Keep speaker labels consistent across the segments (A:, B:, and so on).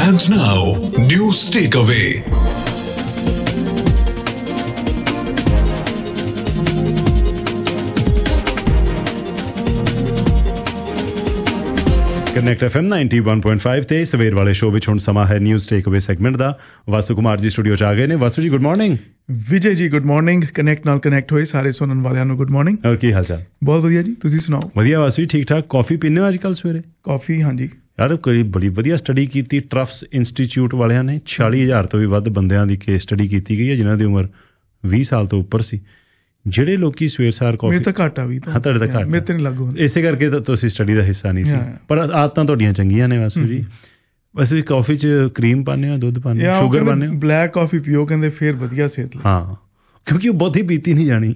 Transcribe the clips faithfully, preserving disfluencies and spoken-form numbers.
A: And now, News Takeaway.
B: Connect F M ninety one point five ਤੇ ਸਵੇਰ ਵਾਲੇ show ਵਿੱਚ ਹੁਣ ਸਮਾਂ ਹੈ ਨਿਊਜ਼ ਟੇਕਅਵੇ ਸੈਗਮੈਂਟ ਦਾ। ਵਾਸੂ ਕੁਮਾਰ ਜੀ ਸਟੂਡੀਓ 'ਚ ਆ ਗਏ ਨੇ। ਵਾਸੂ ਜੀ good morning.
C: Vijay ji good morning. Connect ਨਾਲ ਕਨੈਕਟ ਹੋਏ ਸਾਰੇ ਸੁਣਨ ਵਾਲਿਆਂ ਨੂੰ ਗੁੱਡ ਮਾਰਨਿੰਗ।
B: ਹੋਰ ਕੀ ਹਾਲ ਚਾਲ?
C: ਬਹੁਤ ਵਧੀਆ ਜੀ, ਤੁਸੀਂ ਸੁਣਾਓ?
B: ਵਧੀਆ ਵਾਸੂ ਜੀ, ਠੀਕ ਠਾਕ। ਕਾਫੀ ਪੀਂਦੇ ਹੋ ਅੱਜ ਕੱਲ੍ਹ ਸਵੇਰੇ?
C: ਕਾਫੀ, ਹਾਂਜੀ
B: ਯਾਰ ਕੋਈ ਬੜੀ ਵਧੀਆ ਸਟੱਡੀ ਕੀਤੀ ਟਰਫਸ ਇੰਸਟੀਚਿਊਟ ਵਾਲਿਆਂ ਨੇ। ਛਿਆਲੀ ਹਜ਼ਾਰ ਤੋਂ ਵੀ ਵੱਧ ਬੰਦਿਆਂ ਦੀ ਕੇਸ ਸਟੱਡੀ ਕੀਤੀ ਗਈ ਹੈ ਜਿਨ੍ਹਾਂ ਦੀ ਉਮਰ ਵੀਹ ਸਾਲ ਤੋਂ ਉੱਪਰ ਸੀ। ਜਿਹੜੇ ਲੋਕੀ ਸਵੇਰ ਸਾਰ ਕਾਫੀ,
C: ਮੇਰੇ ਤਾਂ ਘੱਟ ਆ ਵੀ,
B: ਹਾਂ ਤੁਹਾਡੇ ਤਾਂ ਘੱਟ,
C: ਮੇਰੇ ਤੇ ਨਹੀਂ ਲੱਗੂ,
B: ਇਸੇ ਕਰਕੇ ਤਾਂ ਤੁਸੀਂ ਸਟੱਡੀ ਦਾ ਹਿੱਸਾ ਨਹੀਂ ਸੀ। ਪਰ ਆਦਤਾਂ ਤੁਹਾਡੀਆਂ ਚੰਗੀਆਂ ਨੇ ਵਾਸੂ ਜੀ। ਵੈਸੇ ਕਾਫੀ 'ਚ ਕਰੀਮ ਪਾਉਂਦੇ ਹੋ, ਦੁੱਧ ਪਾਉਂਦੇ ਹੋ, ਸ਼ੂਗਰ ਪਾਉਂਦੇ ਹੋ?
C: ਬਲੈਕ ਕਾਫੀ ਪੀਓ ਕਹਿੰਦੇ ਫਿਰ ਵਧੀਆ ਸਿਹਤ ਲਈ।
B: ਹਾਂ, ਕਿਉਂਕਿ ਉਹ ਬਹੁਤੀ ਪੀਤੀ ਨਹੀਂ ਜਾਣੀ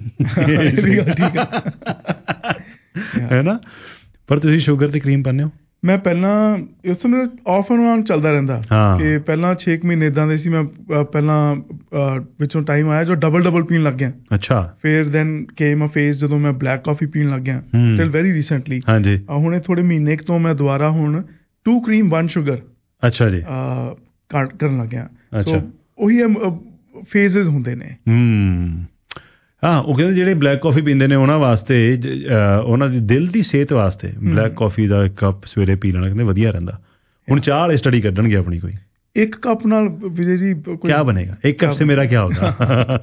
B: ਹੈ ਨਾ। ਪਰ ਤੁਸੀਂ ਸ਼ੂਗਰ ਤੇ ਕਰੀਮ ਪਾਉਂਦੇ ਹੋ? ਮੈਂ
C: ਪਹਿਲਾਂ ਇਸ ਸਮੇਂ ਆਫ ਐਂਡ ਔਨ ਚੱਲਦਾ ਰਹਿੰਦਾ ਕਿ ਪਹਿਲਾਂ ਛੇ ਕੁ ਮਹੀਨੇ ਇੱਦਾਂ ਦੇ ਸੀ। ਮੈਂ ਪਹਿਲਾਂ ਵਿੱਚੋਂ ਟਾਈਮ ਆਇਆ ਜੋ ਡਬਲ ਡਬਲ ਪੀਣ ਲੱਗ ਗਿਆ।
B: ਅੱਛਾ। ਫਿਰ
C: ਦੈਨ ਕੇਮ ਅ ਫੇਜ਼ ਜਦੋਂ ਮੈਂ ਬਲੈਕ ਕਾਫੀ ਪੀਣ ਲੱਗ ਗਿਆ ਟਿਲ ਵੈਰੀ ਰੀਸੈਂਟਲੀ।
B: ਹਾਂਜੀ।
C: ਹੁਣੇ ਥੋੜੇ ਮਹੀਨੇ ਕੁ ਤੋਂ ਮੈਂ ਦੁਬਾਰਾ ਹੁਣ ਟੂ ਕਰੀਮ ਵਨ ਸ਼ੂਗਰ
B: ਅੱਛਾ ਜੀ
C: ਕੱਟ ਕਰਨ ਲੱਗ ਗਿਆ। ਸੋ ਉਹੀ ਫੇਜ਼ਸ ਹੁੰਦੇ ਨੇ।
B: ਹੂੰ, ਹਾਂ। ਉਹ ਕਹਿੰਦੇ ਜਿਹੜੇ ਬਲੈਕ ਕੌਫੀ ਪੀਂਦੇ ਨੇ ਉਹਨਾਂ ਵਾਸਤੇ, ਉਹਨਾਂ ਦੀ ਦਿਲ ਦੀ ਸਿਹਤ ਵਾਸਤੇ ਬਲੈਕ ਕੌਫੀ ਦਾ ਇੱਕ ਕੱਪ ਸਵੇਰੇ ਪੀ ਲੈਣਾ ਕਹਿੰਦੇ ਵਧੀਆ ਰਹਿੰਦਾ। ਹੁਣ ਚਾਹ ਵਾਲੇ ਸਟੱਡੀ ਕੱਢਣਗੇ ਆਪਣੀ ਕੋਈ।
C: ਇੱਕ ਕੱਪ ਨਾਲ ਵਿਜੇ ਜੀ
B: ਕਿਆ ਬਣੇਗਾ? ਇੱਕ ਕੱਪ ਸੇ ਮੇਰਾ ਕਿਆ ਹੋਗਾ?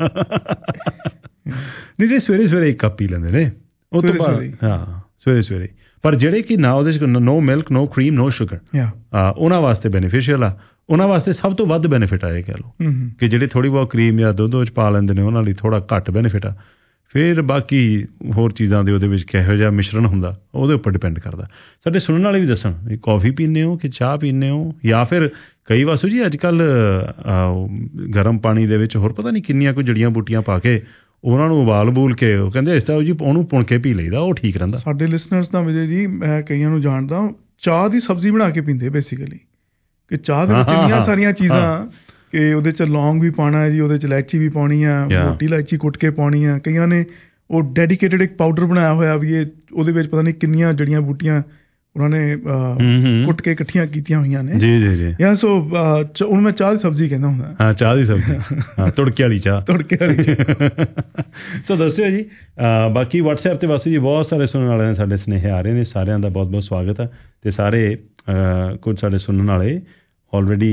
B: ਨਹੀਂ ਜੀ, ਸਵੇਰੇ ਸਵੇਰੇ ਇੱਕ ਕੱਪ ਪੀ ਲੈਂਦੇ ਨੇ ਉਹ ਤੋਂ ਬਾਅਦ। ਹਾਂ, ਸਵੇਰੇ ਸਵੇਰੇ। ਪਰ ਜਿਹੜੇ ਕਿ ਨਾ ਉਹਦੇ 'ਚ no milk, no cream, no sugar, ਉਹਨਾਂ ਵਾਸਤੇ ਬੈਨੀਫੀਸ਼ੀਅਲ ਆ। ਉਹਨਾਂ ਵਾਸਤੇ ਸਭ ਤੋਂ ਵੱਧ ਬੈਨੀਫਿਟ ਆ ਇਹ ਕਹਿ ਲਓ ਕਿ ਜਿਹੜੇ ਥੋੜ੍ਹੀ ਬਹੁਤ ਕਰੀਮ ਜਾਂ ਦੁੱਧ ਵਿੱਚ ਪਾ ਲੈਂਦੇ ਨੇ ਉਹਨਾਂ ਲਈ ਥੋੜ੍ਹਾ ਘੱਟ ਬੈਨੀਫਿਟ ਆ। ਫਿਰ ਬਾਕੀ ਹੋਰ ਚੀਜ਼ਾਂ ਦੇ ਉਹਦੇ ਵਿੱਚ ਕਿਹੋ ਜਿਹਾ ਮਿਸ਼ਰਣ ਹੁੰਦਾ ਉਹਦੇ ਉੱਪਰ ਡਿਪੈਂਡ ਕਰਦਾ। ਸਾਡੇ ਸੁਣਨ ਵਾਲੇ ਵੀ ਦੱਸਣ ਵੀ ਕੌਫੀ ਪੀਂਦੇ ਹੋ ਕਿ ਚਾਹ ਪੀਂਦੇ ਹੋ, ਜਾਂ ਫਿਰ ਕਈ ਵਾਸੂ ਜੀ ਅੱਜ ਕੱਲ੍ਹ ਗਰਮ ਪਾਣੀ ਦੇ ਵਿੱਚ ਹੋਰ ਪਤਾ ਨਹੀਂ ਕਿੰਨੀਆਂ ਕੋਈ ਜੜੀਆਂ ਬੂਟੀਆਂ ਪਾ ਕੇ ਉਹਨਾਂ ਨੂੰ ਉਬਾਲ ਬੂਲ ਕੇ ਉਹ ਕਹਿੰਦੇ ਇਸ ਤਰ੍ਹਾਂ ਜੀ ਉਹਨੂੰ ਪੁਣ ਕੇ ਪੀ ਲਈਦਾ, ਉਹ ਠੀਕ ਰਹਿੰਦਾ।
C: ਸਾਡੇ ਲਿਸਨਰਸ ਦਾ ਵਿਜੇ ਜੀ ਮੈਂ ਕਈਆਂ ਨੂੰ ਜਾਣਦਾ ਚਾਹ ਦੀ ਸਬਜ਼ੀ ਬਣਾ ਕੇ ਪੀਂਦੇ ਬੇਸਿਕਲੀ, ਕਿ ਚਾਹ ਦੇ ਵਿੱਚ ਇੰਨੀਆਂ ਸਾਰੀਆਂ ਚੀਜ਼ਾਂ ਕਿ ਉਹਦੇ 'ਚ ਲੌਂਗ ਵੀ ਪਾਉਣਾ ਹੈ ਜੀ, ਉਹਦੇ 'ਚ ਇਲਾਇਚੀ ਵੀ ਪਾਉਣੀ ਆ, ਮੋਟੀ ਇਲਾਇਚੀ ਕੁੱਟ ਕੇ ਪਾਉਣੀ ਆ। ਕਈਆਂ ਨੇ ਉਹ ਡੈਡੀਕੇਟਡ ਇੱਕ ਪਾਊਡਰ ਬਣਾਇਆ ਹੋਇਆ ਵੀ ਇਹ ਉਹਦੇ ਵਿੱਚ ਪਤਾ ਨਹੀਂ ਕਿੰਨੀਆਂ ਜੜੀਆਂ ਬੂਟੀਆਂ ਉਹਨਾਂ ਨੇ ਕੁੱਟ ਕੇ ਇਕੱਠੀਆਂ ਕੀਤੀਆਂ ਹੋਈਆਂ ਨੇ। ਜੀ ਜੀ ਜੀ। ਜਾਂ ਸੋ ਹੁਣ ਮੈਂ ਚਾਹ ਦੀ ਸਬਜ਼ੀ ਕਹਿੰਦਾ ਹੁੰਦਾ। ਹਾਂ, ਚਾਹ ਦੀ ਸਬਜ਼ੀ, ਹਾਂ, ਤੁੜਕੇ ਵਾਲੀ ਚਾਹ, ਤੁੜਕੇ ਵਾਲੀ ਚਾਹ। ਸੋ ਦੱਸਿਓ ਜੀ। ਬਾਕੀ ਵਟਸਐਪ 'ਤੇ ਵਾਸੂ ਜੀ ਬਹੁਤ ਸਾਰੇ ਸੁਣਨ ਵਾਲਿਆਂ ਨੇ ਸਾਡੇ ਸੁਨੇਹੇ ਆ ਰਹੇ ਨੇ, ਸਾਰਿਆਂ ਦਾ ਬਹੁਤ ਬਹੁਤ ਸਵਾਗਤ ਹੈ। ਅਤੇ ਸਾਰੇ ਕੁਝ ਸਾਡੇ ਸੁਣਨ ਵਾਲੇ ਆਲਰੇਡੀ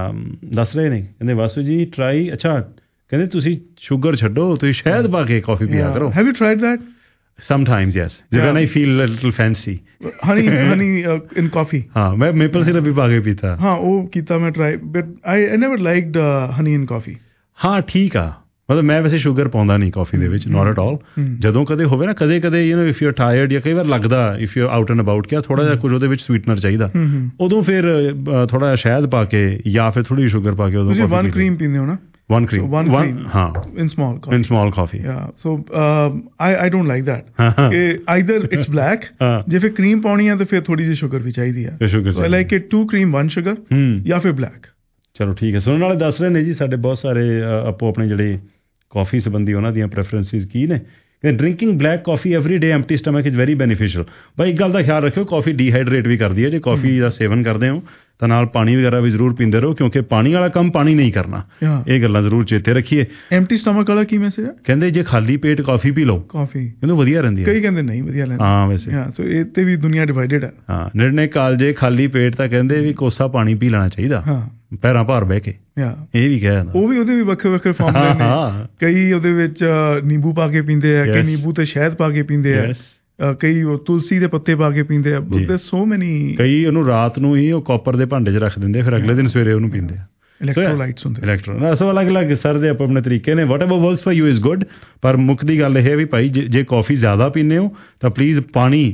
C: ਦੱਸ ਰਹੇ ਨੇ, ਕਹਿੰਦੇ ਵਾਸੂ ਜੀ ਟਰਾਈ, ਅੱਛਾ ਕਹਿੰਦੇ ਤੁਸੀਂ ਸ਼ੂਗਰ ਛੱਡੋ, ਤੁਸੀਂ ਸ਼ਹਿਦ ਪਾ ਕੇ ਕੌਫੀ ਪੀਆ ਕਰੋ। Have you tried that? Sometimes, yes. When I feel a little fancy. Honey, honey uh, in coffee. हाँ, मैं maple syrup भी पा के पीता। हाँ, वो कीता मैं try, but I I never liked uh, honey in coffee. हाँ, ठीक आ। ਮਤਲਬ ਮੈਂ ਵੈਸੇ ਸ਼ੂਗਰ ਪਾਉਂਦਾ ਨਹੀਂ ਕਾਫੀ ਦੇ ਵਿੱਚ, ਨਾਟ ਐਟ ਆਲ। ਜਦੋਂ ਕਦੇ ਹੋਵੇ ਨਾ, ਕਦੇ ਕਦੇ you know if you are tired ਜਾਂ ਕਈ ਵਾਰ ਲੱਗਦਾ if you out and about ਕਿ ਥੋੜ੍ਹਾ ਜਿਹਾ ਕੁਝ ਉਹਦੇ ਵਿੱਚ ਸਵੀਟਨਰ ਚਾਹੀਦਾ, ਉਦੋਂ ਫਿਰ ਥੋੜ੍ਹਾ ਜਿਹਾ ਸ਼ਹਿਦ ਪਾ ਕੇ ਜਾਂ ਫਿਰ ਥੋੜ੍ਹੀ ਸ਼ੂਗਰ ਪਾ ਕੇ ਉਦੋਂ ਤੁਸੀਂ ਵਨ ਕਰੀਮ ਪੀਂਦੇ ਹੋ ਨਾ? One cream, one, one cream, हाँ, in small coffee. In small coffee. Yeah. So uh, I I don't like that. Either it's black. ਜੇ ਫਿਰ cream ਪਾਉਣੀ ਹੈ ਤਾਂ ਫਿਰ ਥੋੜੀ ਜਿਹੀ ਸ਼ੂਗਰ ਵੀ ਚਾਹੀਦੀ ਹੈ। Sugar so I like it two cream one sugar ਜਾਂ ਫਿਰ black. ਚਲੋ ਠੀਕ ਹੈ। ਸੁਣਨ ਵਾਲੇ ਦੱਸ ਰਹੇ ਨੇ ਜੀ ਸਾਡੇ ਬਹੁਤ ਸਾਰੇ ਆਪੋ ਆਪਣੇ ਜਿਹੜੇ ਕਾਫੀ ਸੰਬੰਧੀ ਉਹਨਾਂ ਦੀਆਂ ਪ੍ਰੈਫਰੈਂਸਿਸ ਕੀ ਨੇ। Drinking black coffee every day empty stomach is very beneficial. ਬਾਈ ਇੱਕ ਗੱਲ ਦਾ ਖਿਆਲ ਰੱਖਿਓ, ਕਾਫੀ ਡੀਹਾਈਡਰੇਟ ਵੀ ਕਰਦੀ ਹੈ। ਜੇ ਕਾਫੀ ਦਾ ਸੇਵਨ ਕਰਦੇ ਹੋ ਤਾਂ ਨਾਲ ਪਾਣੀ ਵਗੈਰਾ ਵੀ ਜ਼ਰੂਰ ਪੀਂਦੇ ਰਹੋ, ਕਿਉਂਕਿ ਪਾਣੀ ਵਾਲਾ ਕੰਮ ਪਾਣੀ ਨਹੀਂ ਕਰਨਾ। ਇਹ ਗੱਲਾਂ ਜ਼ਰੂਰ ਚੇਤੇ ਰੱਖੀਏ। ਐਮਟੀ ਸਟਮਕ ਵਾਲਾ ਕੀ ਮੈਸੇਜ ਹੈ? ਕਹਿੰਦੇ ਜੇ ਖਾਲੀ ਪੇਟ ਕਾਫੀ ਪੀ ਲਓ, ਕਾਫੀ ਕਹਿੰਦੇ ਵਧੀਆ ਰਹਿੰਦੀ ਹੈ। ਕਈ ਕਹਿੰਦੇ ਨਹੀਂ ਵਧੀਆ ਲੈਂਦੀ। ਹਾਂ, ਵੈਸੇ ਸੋ ਇਹ ਤੇ ਵੀ ਦੁਨੀਆ ਡਿਵਾਈਡਡ ਹੈ। ਹਾਂ, ਨਿਰਣੇ ਕਾਲਜੇ ਖਾਲੀ ਪੇਟ ਤਾਂ ਕਹਿੰਦੇ ਵੀ ਕੋਸਾ ਪਾਣੀ ਪੀ ਲੈਣਾ ਚਾਹੀਦਾ ਪੈਰਾਂ ਭਾਰ ਬਹਿ ਕੇ। ਇਹ ਵੀ ਕਿਹਾ ਜਾਂਦਾ। ਉਹ ਵੀ ਉਹਦੇ ਵੀ ਵੱਖਰੇ ਵੱਖਰੇ ਫਾਰਮੂਲੇ ਨੇ। ਕਈ ਉਹਦੇ ਵਿੱਚ ਨਿੰਬੂ ਪਾ ਕੇ ਪੀਂਦੇ ਆ, ਕਈ ਨਿੰਬੂ ਤੇ ਸ਼ਹਿਦ ਪਾ ਕੇ ਪੀਂਦੇ ਆ, ਕਈ ਉਹ ਤੁਲਸੀ ਦੇ ਪੱਤੇ ਪਾ ਕੇ ਪੀਂਦੇ ਆ। ਸੋ ਮੈਨੀ। ਕਈ ਉਹਨੂੰ ਰਾਤ ਨੂੰ ਹੀ ਉਹ ਕਾਪਰ ਦੇ ਭਾਂਡੇ 'ਚ ਰੱਖ ਦਿੰਦੇ, ਫਿਰ ਅਗਲੇ ਦਿਨ ਸਵੇਰੇ ਉਹਨੂੰ ਪੀਂਦੇ ਆ। ਇਲੈਕਟ੍ਰੋਲਾਈਟਸ ਹੁੰਦੇ। ਇਲੈਕਟ੍ਰੋ ਸੋ ਅਲੱਗ ਅਲੱਗ ਸਰ ਦੇ ਆਪੋ ਆਪਣੇ ਤਰੀਕੇ ਨੇ। Whatever works for you is good. ਪਰ ਮੁੱਖ ਦੀ ਗੱਲ ਇਹ ਹੈ ਵੀ ਭਾਈ ਜੇ ਕੌਫੀ ਜ਼ਿਆਦਾ ਪੀਂਦੇ ਹੋ ਤਾਂ ਪਲੀਜ਼ ਪਾਣੀ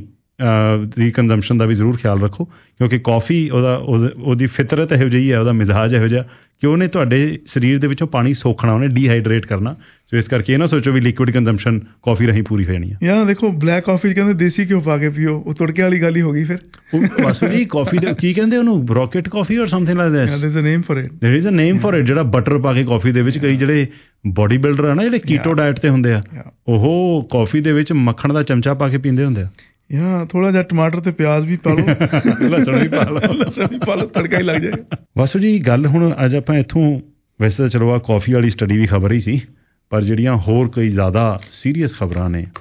C: ਦੀ ਕੰਜ਼ੰਪਸ਼ਨ ਦਾ ਵੀ ਜ਼ਰੂਰ ਖਿਆਲ ਰੱਖੋ, ਕਿਉਂਕਿ ਕੌਫੀ ਉਹਦਾ ਉਹਦੀ ਫਿਤਰਤ ਇਹੋ ਜਿਹੀ ਹੈ, ਉਹਦਾ ਮਿਜ਼ਾਜ ਇਹੋ ਜਿਹਾ ਕਿ ਉਹਨੇ ਤੁਹਾਡੇ ਸਰੀਰ ਦੇ ਵਿੱਚੋਂ ਪਾਣੀ ਸੋਖਣਾ, ਉਹਨੇ ਡੀਹਾਈਡਰੇਟ ਕਰਨਾ। ਸੋ ਇਸ ਕਰਕੇ ਇਹ ਨਾ ਸੋਚੋ ਵੀ ਲਿਕੁਇਡ ਕੰਜ਼ੰਪਸ਼ਨ ਕੌਫੀ ਰਾਹੀਂ ਪੂਰੀ ਹੋ ਜਾਣੀ ਹੈ। ਯਾਰ ਦੇਖੋ ਬਲੈਕ ਕੌਫੀ ਕਹਿੰਦੇ ਦੇਸੀ ਘਿਓ ਪਾ ਕੇ ਪੀਓ, ਉਹ ਤੁੜਕੇ ਵਾਲੀ ਗੱਲ ਹੀ ਹੋ ਗਈ ਫਿਰ। ਵਾਸੂ ਜੀ ਕੌਫੀ ਦੇ ਕੀ ਕਹਿੰਦੇ ਉਹਨੂੰ, rocket coffee or something like that. There is a name for it. There is a name for it. ਜਿਹੜਾ ਬਟਰ ਪਾ ਕੇ ਕੌਫੀ ਦੇ ਵਿੱਚ ਕਈ ਜਿਹੜੇ ਬੋਡੀ ਬਿਲਡਰ ਆ ਨਾ ਜਿਹੜੇ ਕੀਟੋ ਡਾਇਟ ਤੇ ਹੁੰਦੇ ਆ, ਉਹ ਕੌਫੀ ਦੇ ਵਿੱਚ ਮੱਖਣ ਦਾ ਚਮਚਾ ਪਾ ਕੇ ਪੀਂਦੇ ਹੁੰਦੇ ਆ। ਯਾ ਥੋੜਾ ਜਿਹਾ ਟਮਾਟਰ ਤੇ ਪਿਆਜ਼ ਵੀ ਪਾ ਲਓ,
B: ਲਸਣ ਵੀ ਪਾ ਲਓ,
C: ਲਸਣ ਵੀ ਪਾ ਲਓ, ਤੜਕਾ ਹੀ ਲੱਗ ਜਾਏਗਾ।
B: ਵਾਸੂ ਜੀ ਗੱਲ ਹੁਣ ਅੱਜ ਆਪਾਂ ਇੱਥੋਂ, ਵੈਸੇ ਤਾਂ ਚਲੋ ਆ ਕੌਫੀ ਵਾਲੀ ਸਟੱਡੀ ਵੀ ਖਬਰ ਹੀ ਸੀ, ਪਰ ਜਿਹੜੀਆਂ ਹੋਰ ਕਈ ਜ਼ਿਆਦਾ ਸੀਰੀਅਸ ਖਬਰਾਂ ਨੇ,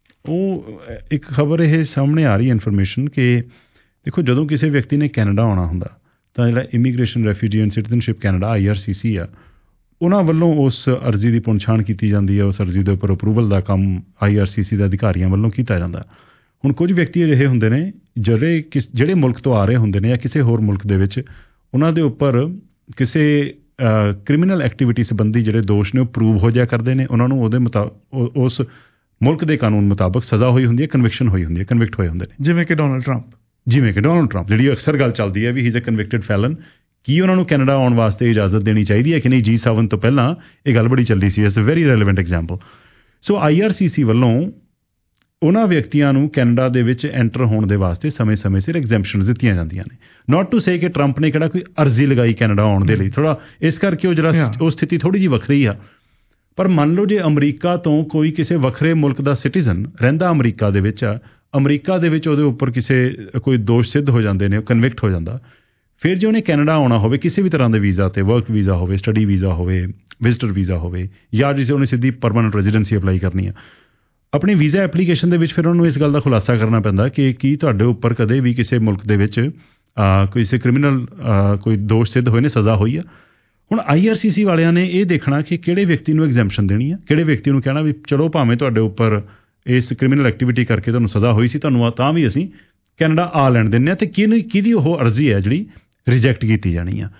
B: ਉਹ ਇੱਕ ਖਬਰ ਇਹ ਸਾਹਮਣੇ ਆ ਰਹੀ ਇਨਫੋਰਮੇਸ਼ਨ ਕਿ ਦੇਖੋ ਜਦੋਂ ਕਿਸੇ ਵਿਅਕਤੀ ਨੇ ਕੈਨੇਡਾ ਆਉਣਾ ਹੁੰਦਾ ਤਾਂ ਜਿਹੜਾ immigration refugee and citizenship Canada I R C C ਆ, ਉਹਨਾਂ ਵੱਲੋਂ ਉਸ ਅਰਜ਼ੀ ਦੀ ਪੁਣਛਾਣ ਕੀਤੀ ਜਾਂਦੀ ਹੈ, ਉਸ ਅਰਜ਼ੀ ਦੇ ਉੱਪਰ ਅਪਰੂਵਲ ਦਾ ਕੰਮ ਆਈ ਆਰ ਸੀ ਸੀ ਦੇ ਅਧਿਕਾਰੀਆਂ ਵੱਲੋਂ ਕੀਤਾ ਜਾਂਦਾ। ਹੁਣ ਕੁਝ ਵਿਅਕਤੀ ਅਜਿਹੇ ਹੁੰਦੇ ਨੇ ਜਿਹੜੇ ਕਿਸ ਜਿਹੜੇ ਮੁਲਕ ਤੋਂ ਆ ਰਹੇ ਹੁੰਦੇ ਨੇ ਜਾਂ ਕਿਸੇ ਹੋਰ ਮੁਲਕ ਦੇ ਵਿੱਚ ਉਹਨਾਂ ਦੇ ਉੱਪਰ ਕਿਸੇ ਕ੍ਰਿਮੀਨਲ ਐਕਟੀਵਿਟੀ ਸੰਬੰਧੀ ਜਿਹੜੇ ਦੋਸ਼ ਨੇ ਉਹ ਪ੍ਰੂਵ ਹੋ ਜਾਇਆ ਕਰਦੇ ਨੇ, ਉਹਨਾਂ ਨੂੰ ਉਹਦੇ ਮੁਤਾਬਕ ਉਸ ਮੁਲਕ ਦੇ ਕਾਨੂੰਨ ਮੁਤਾਬਕ ਸਜ਼ਾ ਹੋਈ ਹੁੰਦੀ ਹੈ, ਕਨਵਿਕਸ਼ਨ ਹੋਈ ਹੁੰਦੀ ਹੈ, ਕਨਵਿਕਟ ਹੋਏ ਹੁੰਦੇ ਨੇ।
C: ਜਿਵੇਂ ਕਿ ਡੋਨਲਡ ਟਰੰਪ
B: ਜਿਵੇਂ ਕਿ ਡੋਨਲਡ ਟਰੰਪ ਜਿਹੜੀ ਅਕਸਰ ਗੱਲ ਚੱਲਦੀ ਹੈ ਵੀ ਹੀ ਇਜ਼ ਅ ਕਨਵਿਕਟਡ ਫੈਲਨ, ਕੀ ਉਹਨਾਂ ਨੂੰ ਕੈਨੇਡਾ ਆਉਣ ਵਾਸਤੇ ਇਜਾਜ਼ਤ ਦੇਣੀ ਚਾਹੀਦੀ ਹੈ ਕਿ ਨਹੀਂ? ਜੀ ਸੈਵਨ ਤੋਂ ਪਹਿਲਾਂ ਇਹ ਗੱਲ ਬੜੀ ਚੱਲਦੀ ਸੀ। It's a very relevant example. So I R C C ਵੱਲੋਂ ਉਹਨਾਂ ਵਿਅਕਤੀਆਂ ਨੂੰ ਕੈਨੇਡਾ ਦੇ ਵਿੱਚ ਐਂਟਰ ਹੋਣ ਦੇ ਵਾਸਤੇ ਸਮੇਂ-ਸਮੇਂ ਸਿਰ ਐਗਜ਼ੈਂਪਸ਼ਨ ਦਿੱਤੀਆਂ ਜਾਂਦੀਆਂ ਨੇ। ਨਾਟ ਟੂ ਸੇ ਕਿ ਟਰੰਪ ਨੇ ਕਿਹੜਾ ਕੋਈ ਅਰਜ਼ੀ ਲਗਾਈ ਕੈਨੇਡਾ ਆਉਣ ਦੇ ਲਈ, ਥੋੜਾ ਇਸ ਕਰਕੇ ਉਹ ਜਿਹੜਾ ਉਹ ਸਥਿਤੀ ਥੋੜੀ ਜਿਹੀ ਵੱਖਰੀ ਆ। ਪਰ ਮੰਨ ਲਓ ਜੇ ਅਮਰੀਕਾ ਤੋਂ ਕੋਈ ਕਿਸੇ ਵੱਖਰੇ ਮੁਲਕ ਦਾ ਸਿਟੀਜ਼ਨ ਰਹਿੰਦਾ ਅਮਰੀਕਾ ਦੇ ਵਿੱਚ ਆ, ਅਮਰੀਕਾ ਦੇ ਵਿੱਚ ਉਹਦੇ ਉੱਪਰ ਕਿਸੇ ਕੋਈ ਦੋਸ਼ ਸਿੱਧ ਹੋ ਜਾਂਦੇ ਨੇ, ਉਹ ਕਨਵਿਕਟ ਹੋ ਜਾਂਦਾ, ਫਿਰ ਜੇ ਉਹਨੇ ਕੈਨੇਡਾ ਆਉਣਾ ਹੋਵੇ ਕਿਸੇ ਵੀ ਤਰ੍ਹਾਂ ਦੇ ਵੀਜ਼ਾ ਤੇ, ਵਰਕ ਵੀਜ਼ਾ ਹੋਵੇ, ਸਟੱਡੀ ਵੀਜ਼ਾ ਹੋਵੇ, ਵਿਜ਼ਟਰ ਵੀਜ਼ਾ ਹੋਵੇ, ਜਾਂ ਜਿਸੇ ਉਹਨੇ ਸਿੱਧੀ ਪਰਮਾਨੈਂਟ ਰੈਜ਼ੀਡੈਂਸੀ ਅਪਲਾਈ ਕਰਨੀ ਆ, ਆਪਣੀ ਵੀਜ਼ਾ ਐਪਲੀਕੇਸ਼ਨ ਦੇ ਵਿੱਚ ਫਿਰ ਉਹਨੂੰ ਇਸ ਗੱਲ ਦਾ ਖੁਲਾਸਾ ਕਰਨਾ ਪੈਂਦਾ ਕਿ ਕੀ ਤੁਹਾਡੇ ਉੱਪਰ ਕਦੇ ਵੀ ਕਿਸੇ ਮੁਲਕ ਦੇ ਵਿੱਚ ਕਿਸੇ ਕ੍ਰਿਮੀਨਲ ਕੋਈ ਦੋਸ਼ ਸਿੱਧ ਹੋਏ ਨੇ, ਸਜ਼ਾ ਹੋਈ ਆ। ਹੁਣ ਆਈ ਆਰ ਸੀ ਸੀ ਵਾਲਿਆਂ ਨੇ ਇਹ ਦੇਖਣਾ ਕਿ ਕਿਹੜੇ ਵਿਅਕਤੀ ਨੂੰ ਐਗਜ਼ੈਂਪਸ਼ਨ ਦੇਣੀ ਆ, ਕਿਹੜੇ ਵਿਅਕਤੀ ਨੂੰ ਕਹਿਣਾ ਵੀ ਚਲੋ ਭਾਵੇਂ ਤੁਹਾਡੇ ਉੱਪਰ ਇਸ ਕ੍ਰਿਮੀਨਲ ਐਕਟੀਵਿਟੀ ਕਰਕੇ ਤੁਹਾਨੂੰ ਸਜ਼ਾ ਹੋਈ ਸੀ, ਤੁਹਾਨੂੰ ਤਾਂ ਵੀ ਅਸੀਂ ਕੈਨੇਡਾ ਆ ਲੈਣ ਦਿੰਦੇ ਹਾਂ, ਅਤੇ ਕਿਹਨੂੰ ਕਿਹਦੀ ਉਹ ਅਰਜ਼ੀ ਹੈ ਜਿਹੜੀ ਰਿਜੈਕਟ ਕੀਤੀ ਜਾਣੀ ਆ।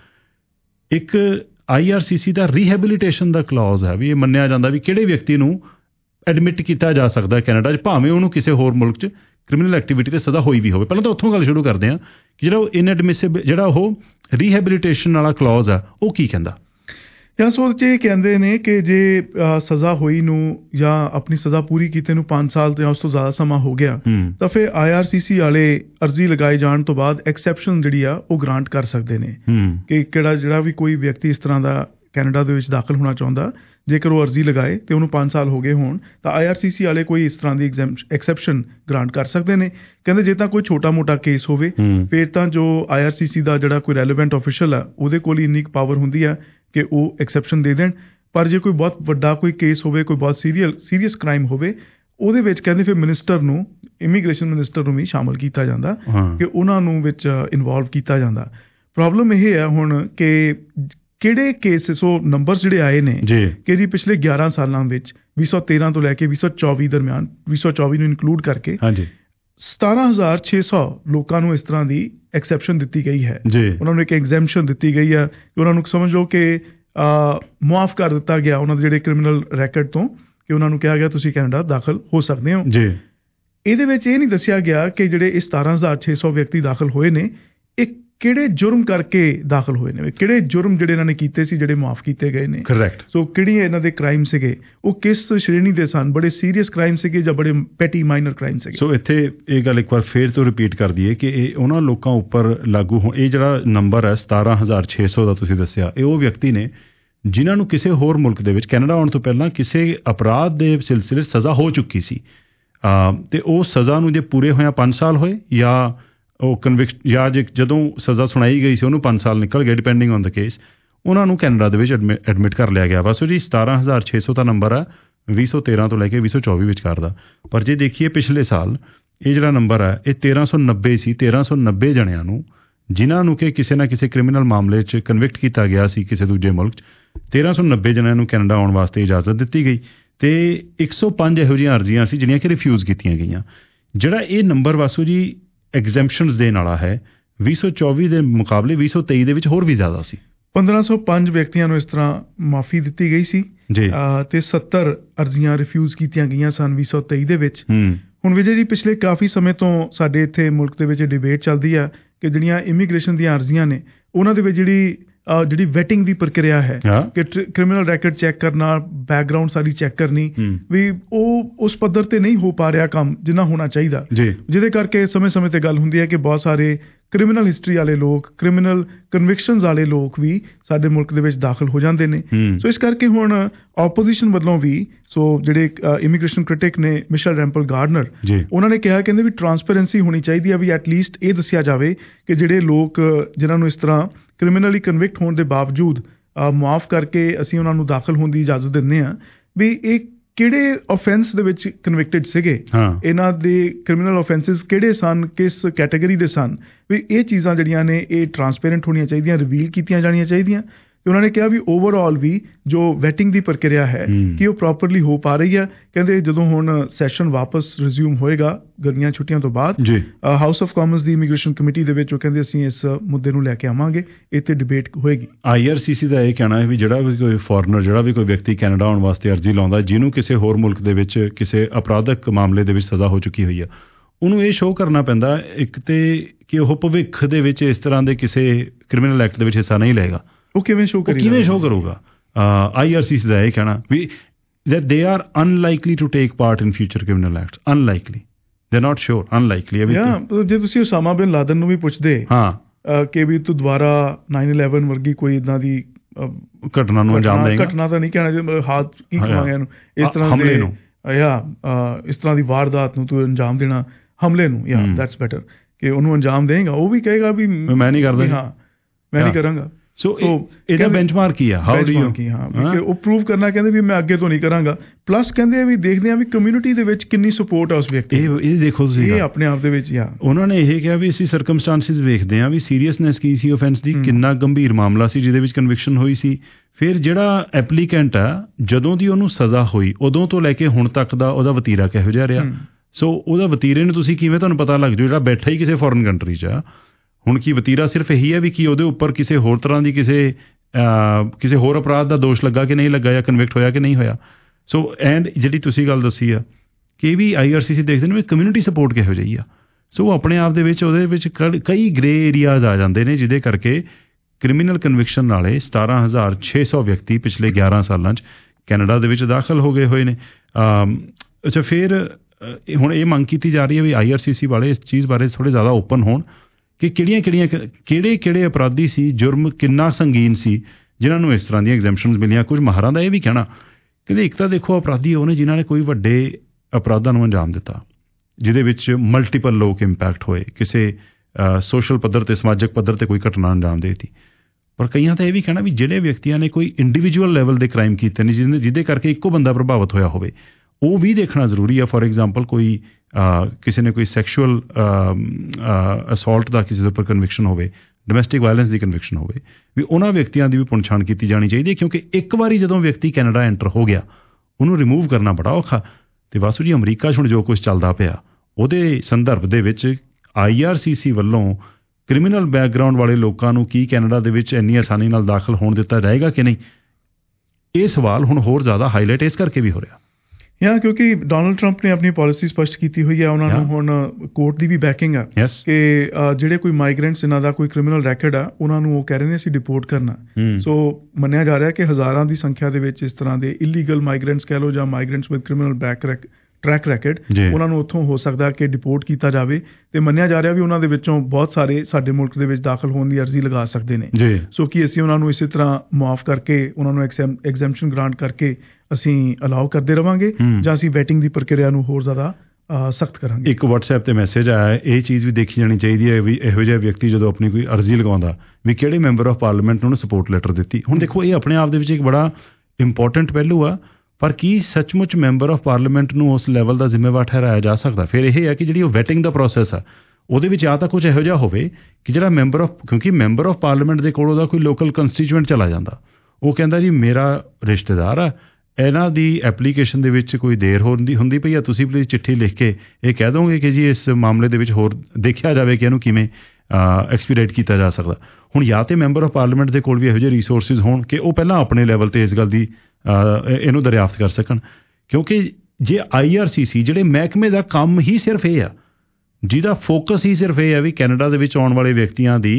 B: ਇੱਕ ਆਈ ਆਰ ਸੀ ਸੀ ਦਾ ਰੀਹੈਬਿਲੀਟੇਸ਼ਨ ਦਾ ਕਲੌਜ਼ ਹੈ ਵੀ ਇਹ ਮੰਨਿਆ ਜਾਂਦਾ ਵੀ ਕਿਹੜੇ ਵਿਅਕਤੀ ਨੂੰ ਐਡਮਿਟ ਕੀਤਾ ਜਾ ਸਕਦਾ ਕੈਨੇਡਾ 'ਚ, ਭਾਵੇਂ ਉਹਨੂੰ ਕਿਸੇ ਹੋਰ ਮੁਲਕ 'ਚ ਕ੍ਰਿਮੀਨਲ ਐਕਟੀਵਿਟੀ 'ਤੇ ਸਜ਼ਾ ਹੋਈ ਵੀ ਹੋਵੇ। ਪਹਿਲਾਂ ਤਾਂ ਉੱਥੋਂ ਗੱਲ ਸ਼ੁਰੂ ਕਰਦੇ ਹਾਂ ਕਿ ਜਿਹੜਾ ਉਹ ਇਨਐਡਮਿਸਿਬਲ ਜਿਹੜਾ ਉਹ ਰੀਹੈਬਿਲੀਟੇਸ਼ਨ ਵਾਲਾ ਕਲੌਜ਼ ਆ ਉਹ ਕੀ ਕਹਿੰਦਾ।
C: ਜਾਂ ਸੋ ਚ ਇਹ ਕਹਿੰਦੇ ਨੇ ਕਿ ਜੇ ਸਜ਼ਾ ਹੋਈ ਨੂੰ ਜਾਂ ਆਪਣੀ ਸਜ਼ਾ ਪੂਰੀ ਕੀਤੇ ਨੂੰ ਪੰਜ ਸਾਲ ਜਾਂ ਉਸ ਤੋਂ ਜ਼ਿਆਦਾ ਸਮਾਂ ਹੋ ਗਿਆ ਤਾਂ ਫਿਰ ਆਈ ਆਰ ਸੀ ਸੀ ਵਾਲੇ ਅਰਜ਼ੀ ਲਗਾਏ ਜਾਣ ਤੋਂ ਬਾਅਦ ਐਕਸੈਪਸ਼ਨ ਜਿਹੜੀ ਆ ਉਹ ਗ੍ਰਾਂਟ ਕਰ ਸਕਦੇ ਨੇ ਕਿ ਕਿਹੜਾ ਜਿਹੜਾ ਵੀ ਕੋਈ ਵਿਅਕਤੀ ਇਸ ਤਰ੍ਹਾਂ ਦਾ ਕੈਨੇਡਾ ਦੇ ਵਿੱਚ ਦਾਖਲ ਹੋਣਾ ਚਾਹੁੰਦਾ, ਜੇਕਰ ਉਹ ਅਰਜ਼ੀ ਲਗਾਏ ਤੇ ਉਹਨੂੰ ਪੰਜ ਸਾਲ ਹੋ ਗਏ ਹੋਣ ਤਾਂ ਆਈ ਆਰ ਸੀ ਸੀ ਵਾਲੇ ਕੋਈ ਇਸ ਤਰ੍ਹਾਂ ਦੀ ਐਕਸੈਪਸ਼ਨ ਗ੍ਰਾਂਟ ਕਰ ਸਕਦੇ ਨੇ। ਕਹਿੰਦੇ ਜੇ ਤਾਂ ਕੋਈ ਛੋਟਾ ਮੋਟਾ ਕੇਸ ਹੋਵੇ ਫਿਰ ਤਾਂ ਜੋ ਆਈ ਆਰ ਸੀ ਸੀ ਦਾ ਜਿਹੜਾ ਕੋਈ ਰੈਲੇਵੈਂਟ ਆਫੀਸ਼ੀਅਲ ਆ ਉਹਦੇ ਕੋਲ ਇੰਨੀ ਕੁ ਪਾਵਰ ਹੁੰਦੀ ਆ ਕਿ ਉਹ ਐਕਸੈਪਸ਼ਨ ਦੇ ਦੇਣ। ਪਰ ਜੇ ਕੋਈ ਬਹੁਤ ਵੱਡਾ ਕੋਈ ਕੇਸ ਹੋਵੇ, ਕੋਈ ਬਹੁਤ ਸੀਰੀਅਲ ਸੀਰੀਅਸ ਕ੍ਰਾਈਮ ਹੋਵੇ, ਉਹਦੇ ਵਿੱਚ ਕਹਿੰਦੇ ਫਿਰ ਮਿਨਿਸਟਰ ਨੂੰ, ਇਮੀਗ੍ਰੇਸ਼ਨ ਮਿਨਿਸਟਰ ਨੂੰ ਵੀ ਸ਼ਾਮਲ ਕੀਤਾ ਜਾਂਦਾ ਕਿ ਉਹਨਾਂ ਨੂੰ ਵਿੱਚ ਇਨਵੋਲਵ ਕੀਤਾ ਜਾਂਦਾ। ਪ੍ਰੋਬਲਮ ਇਹ ਹੈ ਹੁਣ ਕਿ ਕਿਹੜੇ ਕੇਸਿਸ ਉਹ ਨੰਬਰਸ ਜਿਹੜੇ ਆਏ ਨੇ ਕਿ ਜੀ ਪਿਛਲੇ ਗਿਆਰਾਂ ਸਾਲਾਂ ਵਿੱਚ ਵੀਹ ਸੌ ਤੇਰਾਂ ਤੋਂ ਲੈ ਕੇ ਵੀਹ ਸੌ ਚੌਵੀ ਦਰਮਿਆਨ, ਵੀਹ ਸੌ ਚੌਵੀ ਨੂੰ ਇਨਕਲੂਡ ਕਰਕੇ ਸਤਾਰਾਂ ਹਜ਼ਾਰ ਛੇ ਸੌ ਲੋਕਾਂ ਨੂੰ ਇਸ ਤਰ੍ਹਾਂ ਦੀ ਐਕਸੈਪਸ਼ਨ ਦਿੱਤੀ ਗਈ ਹੈ। ਉਹਨਾਂ ਨੂੰ ਇੱਕ ਐਗਜ਼ੈਂਪਸ਼ਨ ਦਿੱਤੀ ਗਈ ਹੈ ਕਿ ਉਹਨਾਂ ਨੂੰ ਸਮਝ ਲਓ ਕਿ ਮੁਆਫ ਕਰ ਦਿੱਤਾ ਗਿਆ ਉਹਨਾਂ ਦੇ ਜਿਹੜੇ ਕ੍ਰਿਮੀਨਲ ਰੈਕਡ ਤੋਂ, ਕਿ ਉਹਨਾਂ ਨੂੰ ਕਿਹਾ ਗਿਆ ਤੁਸੀਂ ਕੈਨੇਡਾ ਦਾਖਲ ਹੋ ਸਕਦੇ ਹੋ। ਇਹਦੇ ਵਿੱਚ ਇਹ ਨਹੀਂ ਦੱਸਿਆ ਗਿਆ ਕਿ ਜਿਹੜੇ ਇਹ ਸਤਾਰਾਂ ਹਜ਼ਾਰ ਛੇ ਸੌ ਵਿਅਕਤੀ ਦਾਖਲ ਹੋਏ ਨੇ ਇਹ ਕਿਹੜੇ ਜੁਰਮ ਕਰਕੇ ਦਾਖਲ ਹੋਏ ਨੇ, ਕਿਹੜੇ ਜੁਰਮ ਜਿਹੜੇ ਇਹਨਾਂ ਨੇ ਕੀਤੇ ਸੀ ਜਿਹੜੇ ਮਾਫ ਕੀਤੇ ਗਏ ਨੇ। ਕਰੈਕਟ। ਸੋ ਕਿਹੜੀਆਂ ਇਹਨਾਂ ਦੇ ਕ੍ਰਾਈਮ ਸੀਗੇ, ਉਹ ਕਿਸ ਸ਼੍ਰੇਣੀ ਦੇ ਸਨ, ਬੜੇ ਸੀਰੀਅਸ ਕ੍ਰਾਈਮ ਸੀਗੇ ਜਾਂ ਬੜੇ ਪੈਟੀ ਮਾਈਨਰ ਕ੍ਰਾਈਮ ਸੀਗੇ। ਸੋ ਇੱਥੇ ਇਹ ਗੱਲ ਇੱਕ ਵਾਰ ਫੇਰ ਤੋਂ ਰਿਪੀਟ ਕਰ ਦਈਏ ਕਿ ਇਹ ਉਹਨਾਂ ਲੋਕਾਂ ਉੱਪਰ ਲਾਗੂ ਹੋ, ਇਹ ਜਿਹੜਾ ਨੰਬਰ ਹੈ ਸਤਾਰਾਂ ਹਜ਼ਾਰ ਛੇ ਸੌ ਦਾ ਤੁਸੀਂ ਦੱਸਿਆ, ਇਹ ਉਹ ਵਿਅਕਤੀ ਨੇ ਜਿਨ੍ਹਾਂ ਨੂੰ ਕਿਸੇ ਹੋਰ ਮੁਲਕ ਦੇ ਵਿੱਚ ਕੈਨੇਡਾ ਆਉਣ ਤੋਂ ਪਹਿਲਾਂ ਕਿਸੇ ਅਪਰਾਧ ਦੇ ਸਿਲਸਿਲੇ ਸਜ਼ਾ ਹੋ ਚੁੱਕੀ ਸੀ, ਤੇ ਉਹ ਸਜ਼ਾ ਨੂੰ ਜੇ ਪੂਰੇ ਹੋਇਆ ਪੰਜ ਸਾਲ ਹੋਏ ਜਾਂ ਉਹ ਕਨਵਿਕਟ ਜਾਂ ਜੇ ਜਦੋਂ ਸਜ਼ਾ ਸੁਣਾਈ ਗਈ ਸੀ ਉਹਨੂੰ ਪੰਜ ਸਾਲ ਨਿਕਲ ਗਏ ਡਿਪੈਂਡਿੰਗ ਔਨ ਦ ਕੇਸ, ਉਹਨਾਂ ਨੂੰ ਕੈਨੇਡਾ ਦੇ ਵਿੱਚ ਐਡਮਿਟ ਕਰ ਲਿਆ ਗਿਆ। ਬਸ ਜੀ ਸਤਾਰਾਂ ਹਜ਼ਾਰ ਛੇ ਸੌ ਦਾ ਨੰਬਰ ਆ ਵੀਹ ਸੌ ਤੇਰਾਂ ਤੋਂ ਲੈ ਕੇ ਵੀਹ ਸੌ ਚੌਵੀ ਵਿਚਕਾਰ ਦਾ। ਪਰ ਜੇ ਦੇਖੀਏ ਪਿਛਲੇ ਸਾਲ ਇਹ ਜਿਹੜਾ ਨੰਬਰ ਹੈ ਇਹ ਤੇਰਾਂ ਸੌ ਨੱਬੇ ਸੀ। ਤੇਰਾਂ ਸੌ ਨੱਬੇ ਜਣਿਆਂ ਨੂੰ ਜਿਨ੍ਹਾਂ ਨੂੰ ਕਿ ਕਿਸੇ ਨਾ ਕਿਸੇ ਕ੍ਰਿਮੀਨਲ ਮਾਮਲੇ 'ਚ ਕਨਵਿਕਟ ਕੀਤਾ ਗਿਆ ਸੀ ਕਿਸੇ ਦੂਜੇ ਮੁਲਕ 'ਚ, ਤੇਰਾਂ ਸੌ ਨੱਬੇ ਜਣਿਆਂ ਨੂੰ ਕੈਨੇਡਾ ਆਉਣ ਵਾਸਤੇ ਇਜਾਜ਼ਤ ਦਿੱਤੀ ਗਈ ਤੇ ਇੱਕ ਸੌ ਪੰਜ ਇਹੋ ਜਿਹੀਆਂ ਅਰਜ਼ੀਆਂ ਸੀ ਜਿਹੜੀਆਂ ਕਿ ਰਿਫਿਊਜ਼ ਕੀਤੀਆਂ ਗਈਆਂ। ਜਿਹੜਾ ਇਹ ਨੰਬਰ ਵਾਸੂ ਜੀ ਐਗਜ਼ੈਂਪਸ਼ਨਸ ਦੇਣ ਵਾਲਾ ਹੈ ਵੀਹ ਸੌ ਚੌਵੀ ਦੇ ਮੁਕਾਬਲੇ ਵੀਹ ਸੌ ਤੇਈ ਦੇ ਵਿੱਚ ਹੋਰ ਵੀ ਜ਼ਿਆਦਾ ਸੀ। ਪੰਦਰਾਂ ਸੌ ਪੰਜ ਵਿਅਕਤੀਆਂ ਨੂੰ ਇਸ ਤਰ੍ਹਾਂ ਮਾਫੀ ਦਿੱਤੀ ਗਈ ਸੀ ਤੇ ਸੱਤਰ ਅਰਜ਼ੀਆਂ ਰਿਫਿਊਜ਼ ਕੀਤੀਆਂ ਗਈਆਂ ਸਨ ਵੀਹ ਸੌ ਤੇਈ ਦੇ ਵਿੱਚ। ਹੁਣ ਵਿਜੇ ਜੀ ਪਿਛਲੇ ਕਾਫੀ ਸਮੇਂ ਤੋਂ ਸਾਡੇ ਇੱਥੇ ਮੁਲਕ ਦੇ ਵਿੱਚ ਡਿਬੇਟ ਚੱਲਦੀ ਆ ਕਿ ਜਿਹੜੀਆਂ ਇਮੀਗ੍ਰੇਸ਼ਨ ਦੀਆਂ ਅਰਜ਼ੀਆਂ ਨੇ ਉਹਨਾਂ ਦੇ ਵਿੱਚ ਜਿਹੜੀ ਜਿਹੜੀ ਵੈਟਿੰਗ ਦੀ ਪ੍ਰਕਿਰਿਆ ਹੈ ਕਿ ਕ੍ਰਿਮੀਨਲ ਰੈਕਡ ਚੈੱਕ ਕਰਨਾ, ਬੈਕਗਰਾਊਂਡ ਸਾਰੀ ਚੈੱਕ ਕਰਨੀ, ਵੀ ਉਹ ਉਸ ਪੱਧਰ ਤੇ ਨਹੀਂ ਹੋ ਪਾ ਰਿਹਾ ਕੰਮ ਜਿੰਨਾ ਹੋਣਾ ਚਾਹੀਦਾ, ਜਿਹਦੇ ਕਰਕੇ ਸਮੇਂ ਸਮੇਂ ਤੇ ਗੱਲ ਹੁੰਦੀ ਹੈ ਕਿ ਬਹੁਤ ਸਾਰੇ ਕ੍ਰਿਮੀਨਲ ਹਿਸਟਰੀ ਵਾਲੇ ਲੋਕ, ਕ੍ਰਿਮੀਨਲ ਕਨਵਿਕਸ਼ਨਸ ਵਾਲੇ ਲੋਕ ਵੀ ਸਾਡੇ ਮੁਲਕ ਦੇ ਵਿੱਚ ਦਾਖਲ ਹੋ ਜਾਂਦੇ ਨੇ। ਸੋ ਇਸ ਕਰਕੇ ਹੁਣ ਆਪੋਜੀਸ਼ਨ ਵੱਲੋਂ ਵੀ, ਸੋ ਜਿਹੜੇ ਇਮੀਗ੍ਰੇਸ਼ਨ ਕ੍ਰਿਟਿਕ ਨੇ ਮਿਸ਼ੇਲ ਰੈਂਪਲ ਗਾਰਡਨਰ, ਉਹਨਾਂ ਨੇ ਕਿਹਾ, ਕਹਿੰਦੇ ਵੀ ਟਰਾਂਸਪੇਰੈਂਸੀ ਹੋਣੀ ਚਾਹੀਦੀ ਹੈ, ਵੀ ਐਟਲੀਸਟ ਇਹ ਦੱਸਿਆ ਜਾਵੇ ਕਿ ਜਿਹੜੇ ਲੋਕ ਜਿਨ੍ਹਾਂ ਨੂੰ ਇਸ ਤਰ੍ਹਾਂ ਕ੍ਰਿਮੀਨਲੀ ਕਨਵਿਕਟ ਹੋਣ ਦੇ ਬਾਵਜੂਦ ਮੁਆਫ ਕਰਕੇ ਅਸੀਂ ਉਹਨਾਂ ਨੂੰ ਦਾਖਲ ਹੋਣ ਦੀ ਇਜਾਜ਼ਤ ਦਿੰਦੇ ਹਾਂ, ਵੀ ਇਹ ਕਿਹੜੇ offense ਦੇ ਵਿੱਚ ਕਨਵਿਕਟਡ ਸੀਗੇ, ਇਹਨਾਂ ਦੇ ਕ੍ਰਿਮੀਨਲ offenses ਕਿਹੜੇ ਸਨ, ਕਿਸ ਕੈਟੇਗਰੀ ਦੇ ਸਨ, ਵੀ ਇਹ ਚੀਜ਼ਾਂ ਜਿਹੜੀਆਂ ਨੇ ਇਹ ਟਰਾਂਸਪੇਰੈਂਟ ਹੋਣੀਆਂ ਚਾਹੀਦੀਆਂ, ਰਿਵੀਲ ਕੀਤੀਆਂ ਜਾਣੀਆਂ ਚਾਹੀਦੀਆਂ। ਤੇ ਉਹਨਾਂ ਨੇ ਕਿਹਾ ਵੀ ਓਵਰਆਲ ਵੀ ਜੋ ਵੈਟਿੰਗ ਦੀ ਪ੍ਰਕਿਰਿਆ ਹੈ ਕਿ ਉਹ ਪ੍ਰੋਪਰਲੀ ਹੋ ਪਾ ਰਹੀ ਹੈ। ਕਹਿੰਦੇ ਜਦੋਂ ਹੁਣ ਸੈਸ਼ਨ ਵਾਪਸ ਰਿਜ਼ਿਊਮ ਹੋਏਗਾ ਗਰਮੀਆਂ ਛੁੱਟੀਆਂ ਤੋਂ ਬਾਅਦ, ਹਾਊਸ ਆਫ ਕਾਮਨਸ ਦੀ ਇਮੀਗ੍ਰੇਸ਼ਨ ਕਮੇਟੀ ਦੇ ਵਿੱਚ ਉਹ ਕਹਿੰਦੇ ਅਸੀਂ ਇਸ ਮੁੱਦੇ ਨੂੰ ਲੈ ਕੇ ਆਵਾਂਗੇ, ਇਹ ਤੇ ਡਿਬੇਟ ਹੋਏਗੀ।
B: ਆਈ ਆਰ ਸੀ ਸੀ ਦਾ ਇਹ ਕਹਿਣਾ ਹੈ ਵੀ ਜਿਹੜਾ ਵੀ ਕੋਈ ਫੋਰਨਰ, ਜਿਹੜਾ ਵੀ ਕੋਈ ਵਿਅਕਤੀ ਕੈਨੇਡਾ ਆਉਣ ਵਾਸਤੇ ਅਰਜ਼ੀ ਲਾਉਂਦਾ ਜਿਹਨੂੰ ਕਿਸੇ ਹੋਰ ਮੁਲਕ ਦੇ ਵਿੱਚ ਕਿਸੇ ਅਪਰਾਧਕ ਮਾਮਲੇ ਦੇ ਵਿੱਚ ਸਜ਼ਾ ਹੋ ਚੁੱਕੀ ਹੋਈ ਆ, ਉਹਨੂੰ ਇਹ ਸ਼ੋਅ ਕਰਨਾ ਪੈਂਦਾ ਇੱਕ ਤੇ ਕਿ ਉਹ ਭਵਿੱਖ ਦੇ ਵਿੱਚ ਇਸ ਤਰ੍ਹਾਂ ਦੇ ਕਿਸੇ ਕ੍ਰਿਮੀਨਲ ਐਕਟ ਦੇ ਵਿੱਚ ਹਿੱਸਾ ਨਹੀਂ ਲਏਗਾ।
C: ਉਹ ਕਿਵੇਂ ਸ਼ੋਅ ਕਰੇ,
B: ਕਿਵੇਂ ਸ਼ੋਅ ਕਰੂਗਾ? ਆਈ ਆਰ ਸੀ ਸੀ ਦਾ ਇਹ ਕਹਿਣਾ ਵੀ that they are unlikely to take part in future criminal acts, unlikely, they're not sure, unlikely।
C: yeah, ਜੇ ਤੁਸੀਂ ਉਸਾਮਾ ਬਿਨ ਲਾਦਨ ਨੂੰ ਵੀ ਪੁੱਛਦੇ ਹਾਂ ਕਿ ਵੀ ਤੂੰ ਦੁਬਾਰਾ ਨਾਈਨ ਇਲੈਵਨ ਵਰਗੀ ਕੋਈ ਇਦਾਂ ਦੀ
B: ਘਟਨਾ ਨੂੰ ਅੰਜਾਮ ਦੇਗਾ,
C: ਘਟਨਾ ਤਾਂ ਨਹੀਂ ਕਹਿਣਾ, ਹਾਥ ਕੀ ਕਹਾਂਗੇ ਇਹਨੂੰ, ਇਸ ਤਰ੍ਹਾਂ ਦੇ ਜਾਂ ਇਸ ਤਰ੍ਹਾਂ ਦੀ ਵਾਰਦਾਤ ਨੂੰ ਤੂੰ ਅੰਜਾਮ ਦੇਣਾ, ਹਮਲੇ ਨੂੰ, ਜਾਂ ਦੈਟਸ ਬੈਟਰ, ਕਿ ਉਹਨੂੰ ਅੰਜਾਮ ਦੇਗਾ। ਉਹ ਵੀ ਕਹੇਗਾ ਵੀ
B: ਮੈਂ ਨਹੀਂ ਕਰਦਾ,
C: ਹਾਂ ਮੈਂ ਨਹੀਂ ਕਰਾਂਗਾ।
B: ਸੋ ਇਹਦਾ ਬੈਂਚਮਾਰਕ ਕੀ ਆ, ਹਾਊ ਡੂ ਯੂ,
C: ਹਾਂ ਉਹ ਪ੍ਰੂਵ ਕਰਨਾ, ਕਹਿੰਦੇ ਵੀ ਮੈਂ ਅੱਗੇ ਤੋਂ ਨਹੀਂ ਕਰਾਂਗਾ। ਪਲੱਸ ਕਹਿੰਦੇ ਵੀ ਦੇਖਦੇ ਆ ਵੀ ਕਮਿਊਨਿਟੀ ਦੇ ਵਿੱਚ ਕਿੰਨੀ ਸਪੋਰਟ ਆ ਉਸ ਵਿਅਕਤੀ,
B: ਇਹ ਇਹ ਦੇਖੋ ਤੁਸੀਂ,
C: ਇਹ ਆਪਣੇ ਆਪ ਦੇ ਵਿੱਚ। ਆ
B: ਉਹਨਾਂ ਨੇ ਇਹ ਕਿਹਾ ਵੀ ਅਸੀਂ ਸਰਕਮਸਟੈਂਸਿਸ ਵੇਖਦੇ ਹਾਂ ਵੀ ਸੀਰੀਅਸਨੈਸ ਕੀ ਸੀ ਆਫੈਂਸ ਦੀ, ਕਿੰਨਾ ਗੰਭੀਰ ਮਾਮਲਾ ਸੀ ਜਿਹਦੇ ਵਿੱਚ ਕਨਵਿਕਸ਼ਨ ਹੋਈ ਸੀ, ਫਿਰ ਜਿਹੜਾ ਐਪਲੀਕੈਂਟ ਆ ਜਦੋਂ ਦੀ ਉਹਨੂੰ ਸਜ਼ਾ ਹੋਈ ਉਦੋਂ ਤੋਂ ਲੈ ਕੇ ਹੁਣ ਤੱਕ ਦਾ ਉਹਦਾ ਵਤੀਰਾ ਕਿਹੋ ਜਿਹਾ ਰਿਹਾ। ਸੋ ਉਹਦਾ ਵਤੀਰੇ ਨੂੰ ਤੁਸੀਂ ਕਿਵੇਂ, ਤੁਹਾਨੂੰ ਪਤਾ ਲੱਗ ਜਾਓ ਜਿਹੜਾ ਬੈਠਾ ਹੀ ਕਿਸੇ ਫੋਰਨ ਕੰਟਰੀ 'ਚ ਆ, ਹੁਣ ਕੀ ਵਤੀਰਾ ਸਿਰਫ ਇਹੀ ਹੈ ਵੀ ਕੀ ਉਹਦੇ ਉੱਪਰ ਕਿਸੇ ਹੋਰ ਤਰ੍ਹਾਂ ਦੀ ਕਿਸੇ ਕਿਸੇ ਹੋਰ ਅਪਰਾਧ ਦਾ ਦੋਸ਼ ਲੱਗਾ ਕਿ ਨਹੀਂ ਲੱਗਾ, ਜਾਂ ਕਨਵਿਕਟ ਹੋਇਆ ਕਿ ਨਹੀਂ ਹੋਇਆ। ਸੋ ਐਂਡ ਜਿਹੜੀ ਤੁਸੀਂ ਗੱਲ ਦੱਸੀ ਆ ਕਿ ਵੀ ਆਈ ਆਰ ਸੀ ਸੀ ਦੇਖਦੇ ਨੇ ਵੀ ਕਮਿਊਨਿਟੀ ਸਪੋਰਟ ਕਿਹੋ ਜਿਹੀ ਆ। ਸੋ ਆਪਣੇ ਆਪ ਦੇ ਵਿੱਚ ਉਹਦੇ ਵਿੱਚ ਕਈ ਗ੍ਰੇ ਏਰੀਆਜ਼ ਆ ਜਾਂਦੇ ਨੇ ਜਿਹਦੇ ਕਰਕੇ ਕ੍ਰਿਮੀਨਲ ਕਨਵਿਕਸ਼ਨ ਵਾਲੇ ਸਤਾਰਾਂ ਹਜ਼ਾਰ ਛੇ ਸੌ ਵਿਅਕਤੀ ਪਿਛਲੇ ਗਿਆਰਾਂ ਸਾਲਾਂ 'ਚ ਕੈਨੇਡਾ ਦੇ ਵਿੱਚ ਦਾਖਲ ਹੋ ਗਏ ਹੋਏ ਨੇ। ਅੱਛਾ, ਫਿਰ ਹੁਣ ਇਹ ਮੰਗ ਕੀਤੀ ਜਾ ਰਹੀ ਹੈ ਵੀ ਆਈ ਆਰ ਸੀ ਸੀ ਵਾਲੇ ਇਸ ਚੀਜ਼ ਬਾਰੇ ਥੋੜ੍ਹੇ ਜ਼ਿਆਦਾ ਓਪਨ ਹੋਣ ਕਿ ਕਿਹੜੀਆਂ ਕਿਹੜੀਆਂ ਕਿਹੜੇ ਕਿਹੜੇ ਅਪਰਾਧੀ ਸੀ, ਜੁਰਮ ਕਿੰਨਾ ਸੰਗੀਨ ਸੀ ਜਿਨ੍ਹਾਂ ਨੂੰ ਇਸ ਤਰ੍ਹਾਂ ਦੀਆਂ ਐਗਜ਼ੈਂਪਸ਼ਨਸ ਮਿਲੀਆਂ। ਕੁਝ ਮਾਹਰਾਂ ਦਾ ਇਹ ਵੀ ਕਹਿਣਾ ਕਿ ਇੱਕ ਤਾਂ ਦੇਖੋ ਅਪਰਾਧੀ ਉਹ ਨੇ ਜਿਨ੍ਹਾਂ ਨੇ ਕੋਈ ਵੱਡੇ ਅਪਰਾਧਾਂ ਨੂੰ ਅੰਜਾਮ ਦਿੱਤਾ ਜਿਹਦੇ ਵਿੱਚ ਮਲਟੀਪਲ ਲੋਕ ਇੰਪੈਕਟ ਹੋਏ, ਕਿਸੇ ਸੋਸ਼ਲ ਪੱਧਰ 'ਤੇ, ਸਮਾਜਿਕ ਪੱਧਰ 'ਤੇ ਕੋਈ ਘਟਨਾ ਅੰਜਾਮ ਦੇ ਦਿੱਤੀ। ਪਰ ਕਈਆਂ ਤਾਂ ਇਹ ਵੀ ਕਹਿਣਾ ਵੀ ਜਿਹੜੇ ਵਿਅਕਤੀਆਂ ਨੇ ਕੋਈ ਇੰਡੀਵਿਜੂਅਲ ਲੈਵਲ ਦੇ ਕ੍ਰਾਈਮ ਕੀਤੇ ਨੇ ਜਿਹਦੇ ਜਿਹਦੇ ਕਰਕੇ ਇੱਕੋ ਬੰਦਾ ਪ੍ਰਭਾਵਿਤ ਹੋਇਆ ਹੋਵੇ, ਉਹ ਵੀ ਦੇਖਣਾ ਜ਼ਰੂਰੀ ਆ। ਫੋਰ ਐਗਜ਼ਾਮਪਲ ਕੋਈ ਕਿਸੇ ਨੇ ਕੋਈ ਸੈਕਸ਼ੂਅਲ ਅਸੌਲਟ ਦਾ ਕਿਸੇ ਦੇ ਉੱਪਰ ਕਨਵਿਕਸ਼ਨ ਹੋਵੇ, ਡੋਮੈਸਟਿਕ ਵਾਇਲੈਂਸ ਦੀ ਕਨਵਿਕਸ਼ਨ ਹੋਵੇ, ਵੀ ਉਹਨਾਂ ਵਿਅਕਤੀਆਂ ਦੀ ਵੀ ਪੁਣਛਾਣ ਕੀਤੀ ਜਾਣੀ ਚਾਹੀਦੀ ਹੈ, ਕਿਉਂਕਿ ਇੱਕ ਵਾਰੀ ਜਦੋਂ ਵਿਅਕਤੀ ਕੈਨੇਡਾ ਐਂਟਰ ਹੋ ਗਿਆ ਉਹਨੂੰ ਰਿਮੂਵ ਕਰਨਾ ਬੜਾ ਔਖਾ। ਅਤੇ ਵਾਸੂ ਜੀ ਅਮਰੀਕਾ 'ਚ ਹੁਣ ਜੋ ਕੁਛ ਚੱਲਦਾ ਪਿਆ ਉਹਦੇ ਸੰਦਰਭ ਦੇ ਵਿੱਚ ਆਈ ਆਰ ਸੀ ਸੀ ਵੱਲੋਂ ਕ੍ਰਿਮੀਨਲ ਬੈਕਗਰਾਊਂਡ ਵਾਲੇ ਲੋਕਾਂ ਨੂੰ ਕੀ ਕੈਨੇਡਾ ਦੇ ਵਿੱਚ ਇੰਨੀ ਆਸਾਨੀ ਨਾਲ ਦਾਖਲ ਹੋਣ ਦਿੱਤਾ ਜਾਏਗਾ ਕਿ ਨਹੀਂ, ਇਹ ਸਵਾਲ ਹੁਣ ਹੋਰ ਜ਼ਿਆਦਾ ਹਾਈਲਾਈਟ ਇਸ ਕਰਕੇ ਵੀ ਹੋ ਰਿਹਾ।
C: ਜਾਂ ਕਿਉਂਕਿ ਡੋਨਲਡ ਟਰੰਪ ਨੇ ਆਪਣੀ ਪਾਲਿਸੀ ਸਪਸ਼ਟ ਕੀਤੀ ਹੋਈ ਹੈ, ਉਹਨਾਂ ਨੂੰ ਹੁਣ ਕੋਰਟ ਦੀ ਵੀ ਬੈਕਿੰਗ ਆ ਕਿ ਜਿਹੜੇ ਕੋਈ ਮਾਈਗ੍ਰੈਂਟਸ ਇਹਨਾਂ ਦਾ ਕੋਈ ਕ੍ਰਿਮੀਨਲ ਰੈਕਡ ਆ ਉਹਨਾਂ ਨੂੰ ਉਹ ਕਹਿ ਰਹੇ ਨੇ ਅਸੀਂ ਡਿਪੋਰਟ ਕਰਨਾ। ਸੋ ਮੰਨਿਆ ਜਾ ਰਿਹਾ ਕਿ ਹਜ਼ਾਰਾਂ ਦੀ ਸੰਖਿਆ ਦੇ ਵਿੱਚ ਇਸ ਤਰ੍ਹਾਂ ਦੇ ਇਲੀਗਲ ਮਾਈਗ੍ਰੈਂਟਸ ਕਹਿ ਲਓ ਜਾਂ migrants with criminal back track record, ਉਹਨਾਂ ਨੂੰ ਉੱਥੋਂ ਹੋ ਸਕਦਾ ਕਿ ਡਿਪੋਰਟ ਕੀਤਾ ਜਾਵੇ। ਤੇ ਮੰਨਿਆ ਜਾ ਰਿਹਾ ਵੀ ਉਹਨਾਂ ਦੇ ਵਿੱਚੋਂ ਬਹੁਤ ਸਾਰੇ ਸਾਡੇ ਮੁਲਕ ਦੇ ਵਿੱਚ ਦਾਖਲ ਹੋਣ ਦੀ ਅਰਜ਼ੀ ਲਗਾ ਸਕਦੇ ਨੇ। ਸੋ ਕਿ ਅਸੀਂ ਉਹਨਾਂ ਨੂੰ ਇਸੇ ਤਰ੍ਹਾਂ ਮੁਆਫ ਕਰਕੇ, ਉਹਨਾਂ ਨੂੰ ਐਗਜ਼ੈਂਪਸ਼ਨ ਗ੍ਰਾਂਟ ਕਰਕੇ ਅਸੀਂ ਅਲਾਓ ਕਰਦੇ ਰਵਾਂਗੇ, ਜਾਂ ਅਸੀਂ ਵੈਟਿੰਗ ਦੀ ਪ੍ਰਕਿਰਿਆ ਨੂੰ ਹੋਰ ਜ਼ਿਆਦਾ ਸਖਤ ਕਰਾਂਗੇ। ਇੱਕ
B: ਵਟਸਐਪ ਤੇ ਮੈਸੇਜ ਆਇਆ, ਇਹ ਚੀਜ਼ ਵੀ ਦੇਖੀ ਜਾਣੀ ਚਾਹੀਦੀ ਹੈ ਵੀ ਇਹੋ ਜਿਹਾ ਵਿਅਕਤੀ ਜਦੋਂ ਆਪਣੀ ਕੋਈ ਅਰਜ਼ੀ ਲਗਾਉਂਦਾ ਵੀ ਕਿਹੜੇ ਮੈਂਬਰ ਆਫ ਪਾਰਲੀਮੈਂਟ ਨੂੰ ਸਪੋਰਟ ਲੈਟਰ ਦਿੱਤੀ। ਹੁਣ ਦੇਖੋ ਇਹ ਆਪਣੇ ਆਪ ਦੇ ਵਿੱਚ ਇੱਕ ਬੜਾ ਇੰਪੋਰਟੈਂਟ ਪਹਿਲੂ ਆ, ਪਰ ਕੀ ਸੱਚਮੁੱਚ ਮੈਂਬਰ ਆਫ ਪਾਰਲੀਮੈਂਟ ਨੂੰ ਉਸ ਲੈਵਲ ਦਾ ਜ਼ਿੰਮੇਵਾਰ ਠਹਿਰਾਇਆ ਜਾ ਸਕਦਾ? ਫਿਰ ਇਹ ਹੈ ਕਿ ਜਿਹੜੀ ਉਹ ਵੈਟਿੰਗ ਦਾ ਪ੍ਰੋਸੈਸ ਆ ਉਹਦੇ ਵਿੱਚ ਜਾਂ ਤਾਂ ਕੁਝ ਇਹੋ ਜਿਹਾ ਹੋਵੇ ਕਿ ਜਿਹੜਾ ਮੈਂਬਰ ਆਫ, ਕਿਉਂਕਿ ਮੈਂਬਰ ਆਫ ਪਾਰਲੀਮੈਂਟ ਦੇ ਕੋਲ ਉਹਦਾ ਕੋਈ ਲੋਕਲ ਕੰਸਟੀਚੂਐਂਟ ਚਲਾ ਜਾਂਦਾ, ਉਹ ਕਹਿੰਦਾ ਜੀ ਮੇਰਾ ਰਿਸ਼ਤੇਦਾਰ ਆ, ਇਹਨਾਂ ਦੀ ਐਪਲੀਕੇਸ਼ਨ ਦੇ ਵਿੱਚ ਕੋਈ ਦੇਰ ਹੁੰਦੀ ਹੁੰਦੀ ਪਈ ਆ, ਤੁਸੀਂ ਪਲੀਜ਼ ਚਿੱਠੀ ਲਿਖ ਕੇ ਇਹ ਕਹਿ ਦੋਗੇ ਕਿ ਜੀ ਇਸ ਮਾਮਲੇ ਦੇ ਵਿੱਚ ਹੋਰ ਦੇਖਿਆ ਜਾਵੇ ਕਿ ਇਹਨੂੰ ਕਿਵੇਂ ਐਕਸਪੀਡੇਟ ਕੀਤਾ ਜਾ ਸਕਦਾ। ਹੁਣ ਜਾਂ ਤਾਂ ਮੈਂਬਰ ਆਫ ਪਾਰਲੀਮੈਂਟ ਦੇ ਕੋਲ ਵੀ ਇਹੋ ਜਿਹੇ ਰਿਸੋਰਸਿਸ ਹੋਣ ਕਿ ਉਹ ਪਹਿਲਾਂ ਆਪਣੇ ਲੈਵਲ 'ਤੇ ਇਸ ਗੱਲ ਦੀ ਇਹਨੂੰ ਦਰਿਆਫਤ ਕਰ ਸਕਣ, ਕਿਉਂਕਿ ਜੇ ਆਈ ਆਰ ਸੀ ਸੀ ਜਿਹੜੇ ਮਹਿਕਮੇ ਦਾ ਕੰਮ ਹੀ ਸਿਰਫ ਇਹ ਆ, ਜਿਹਦਾ ਫੋਕਸ ਹੀ ਸਿਰਫ ਇਹ ਆ ਵੀ ਕੈਨੇਡਾ ਦੇ ਵਿੱਚ ਆਉਣ ਵਾਲੇ ਵਿਅਕਤੀਆਂ ਦੀ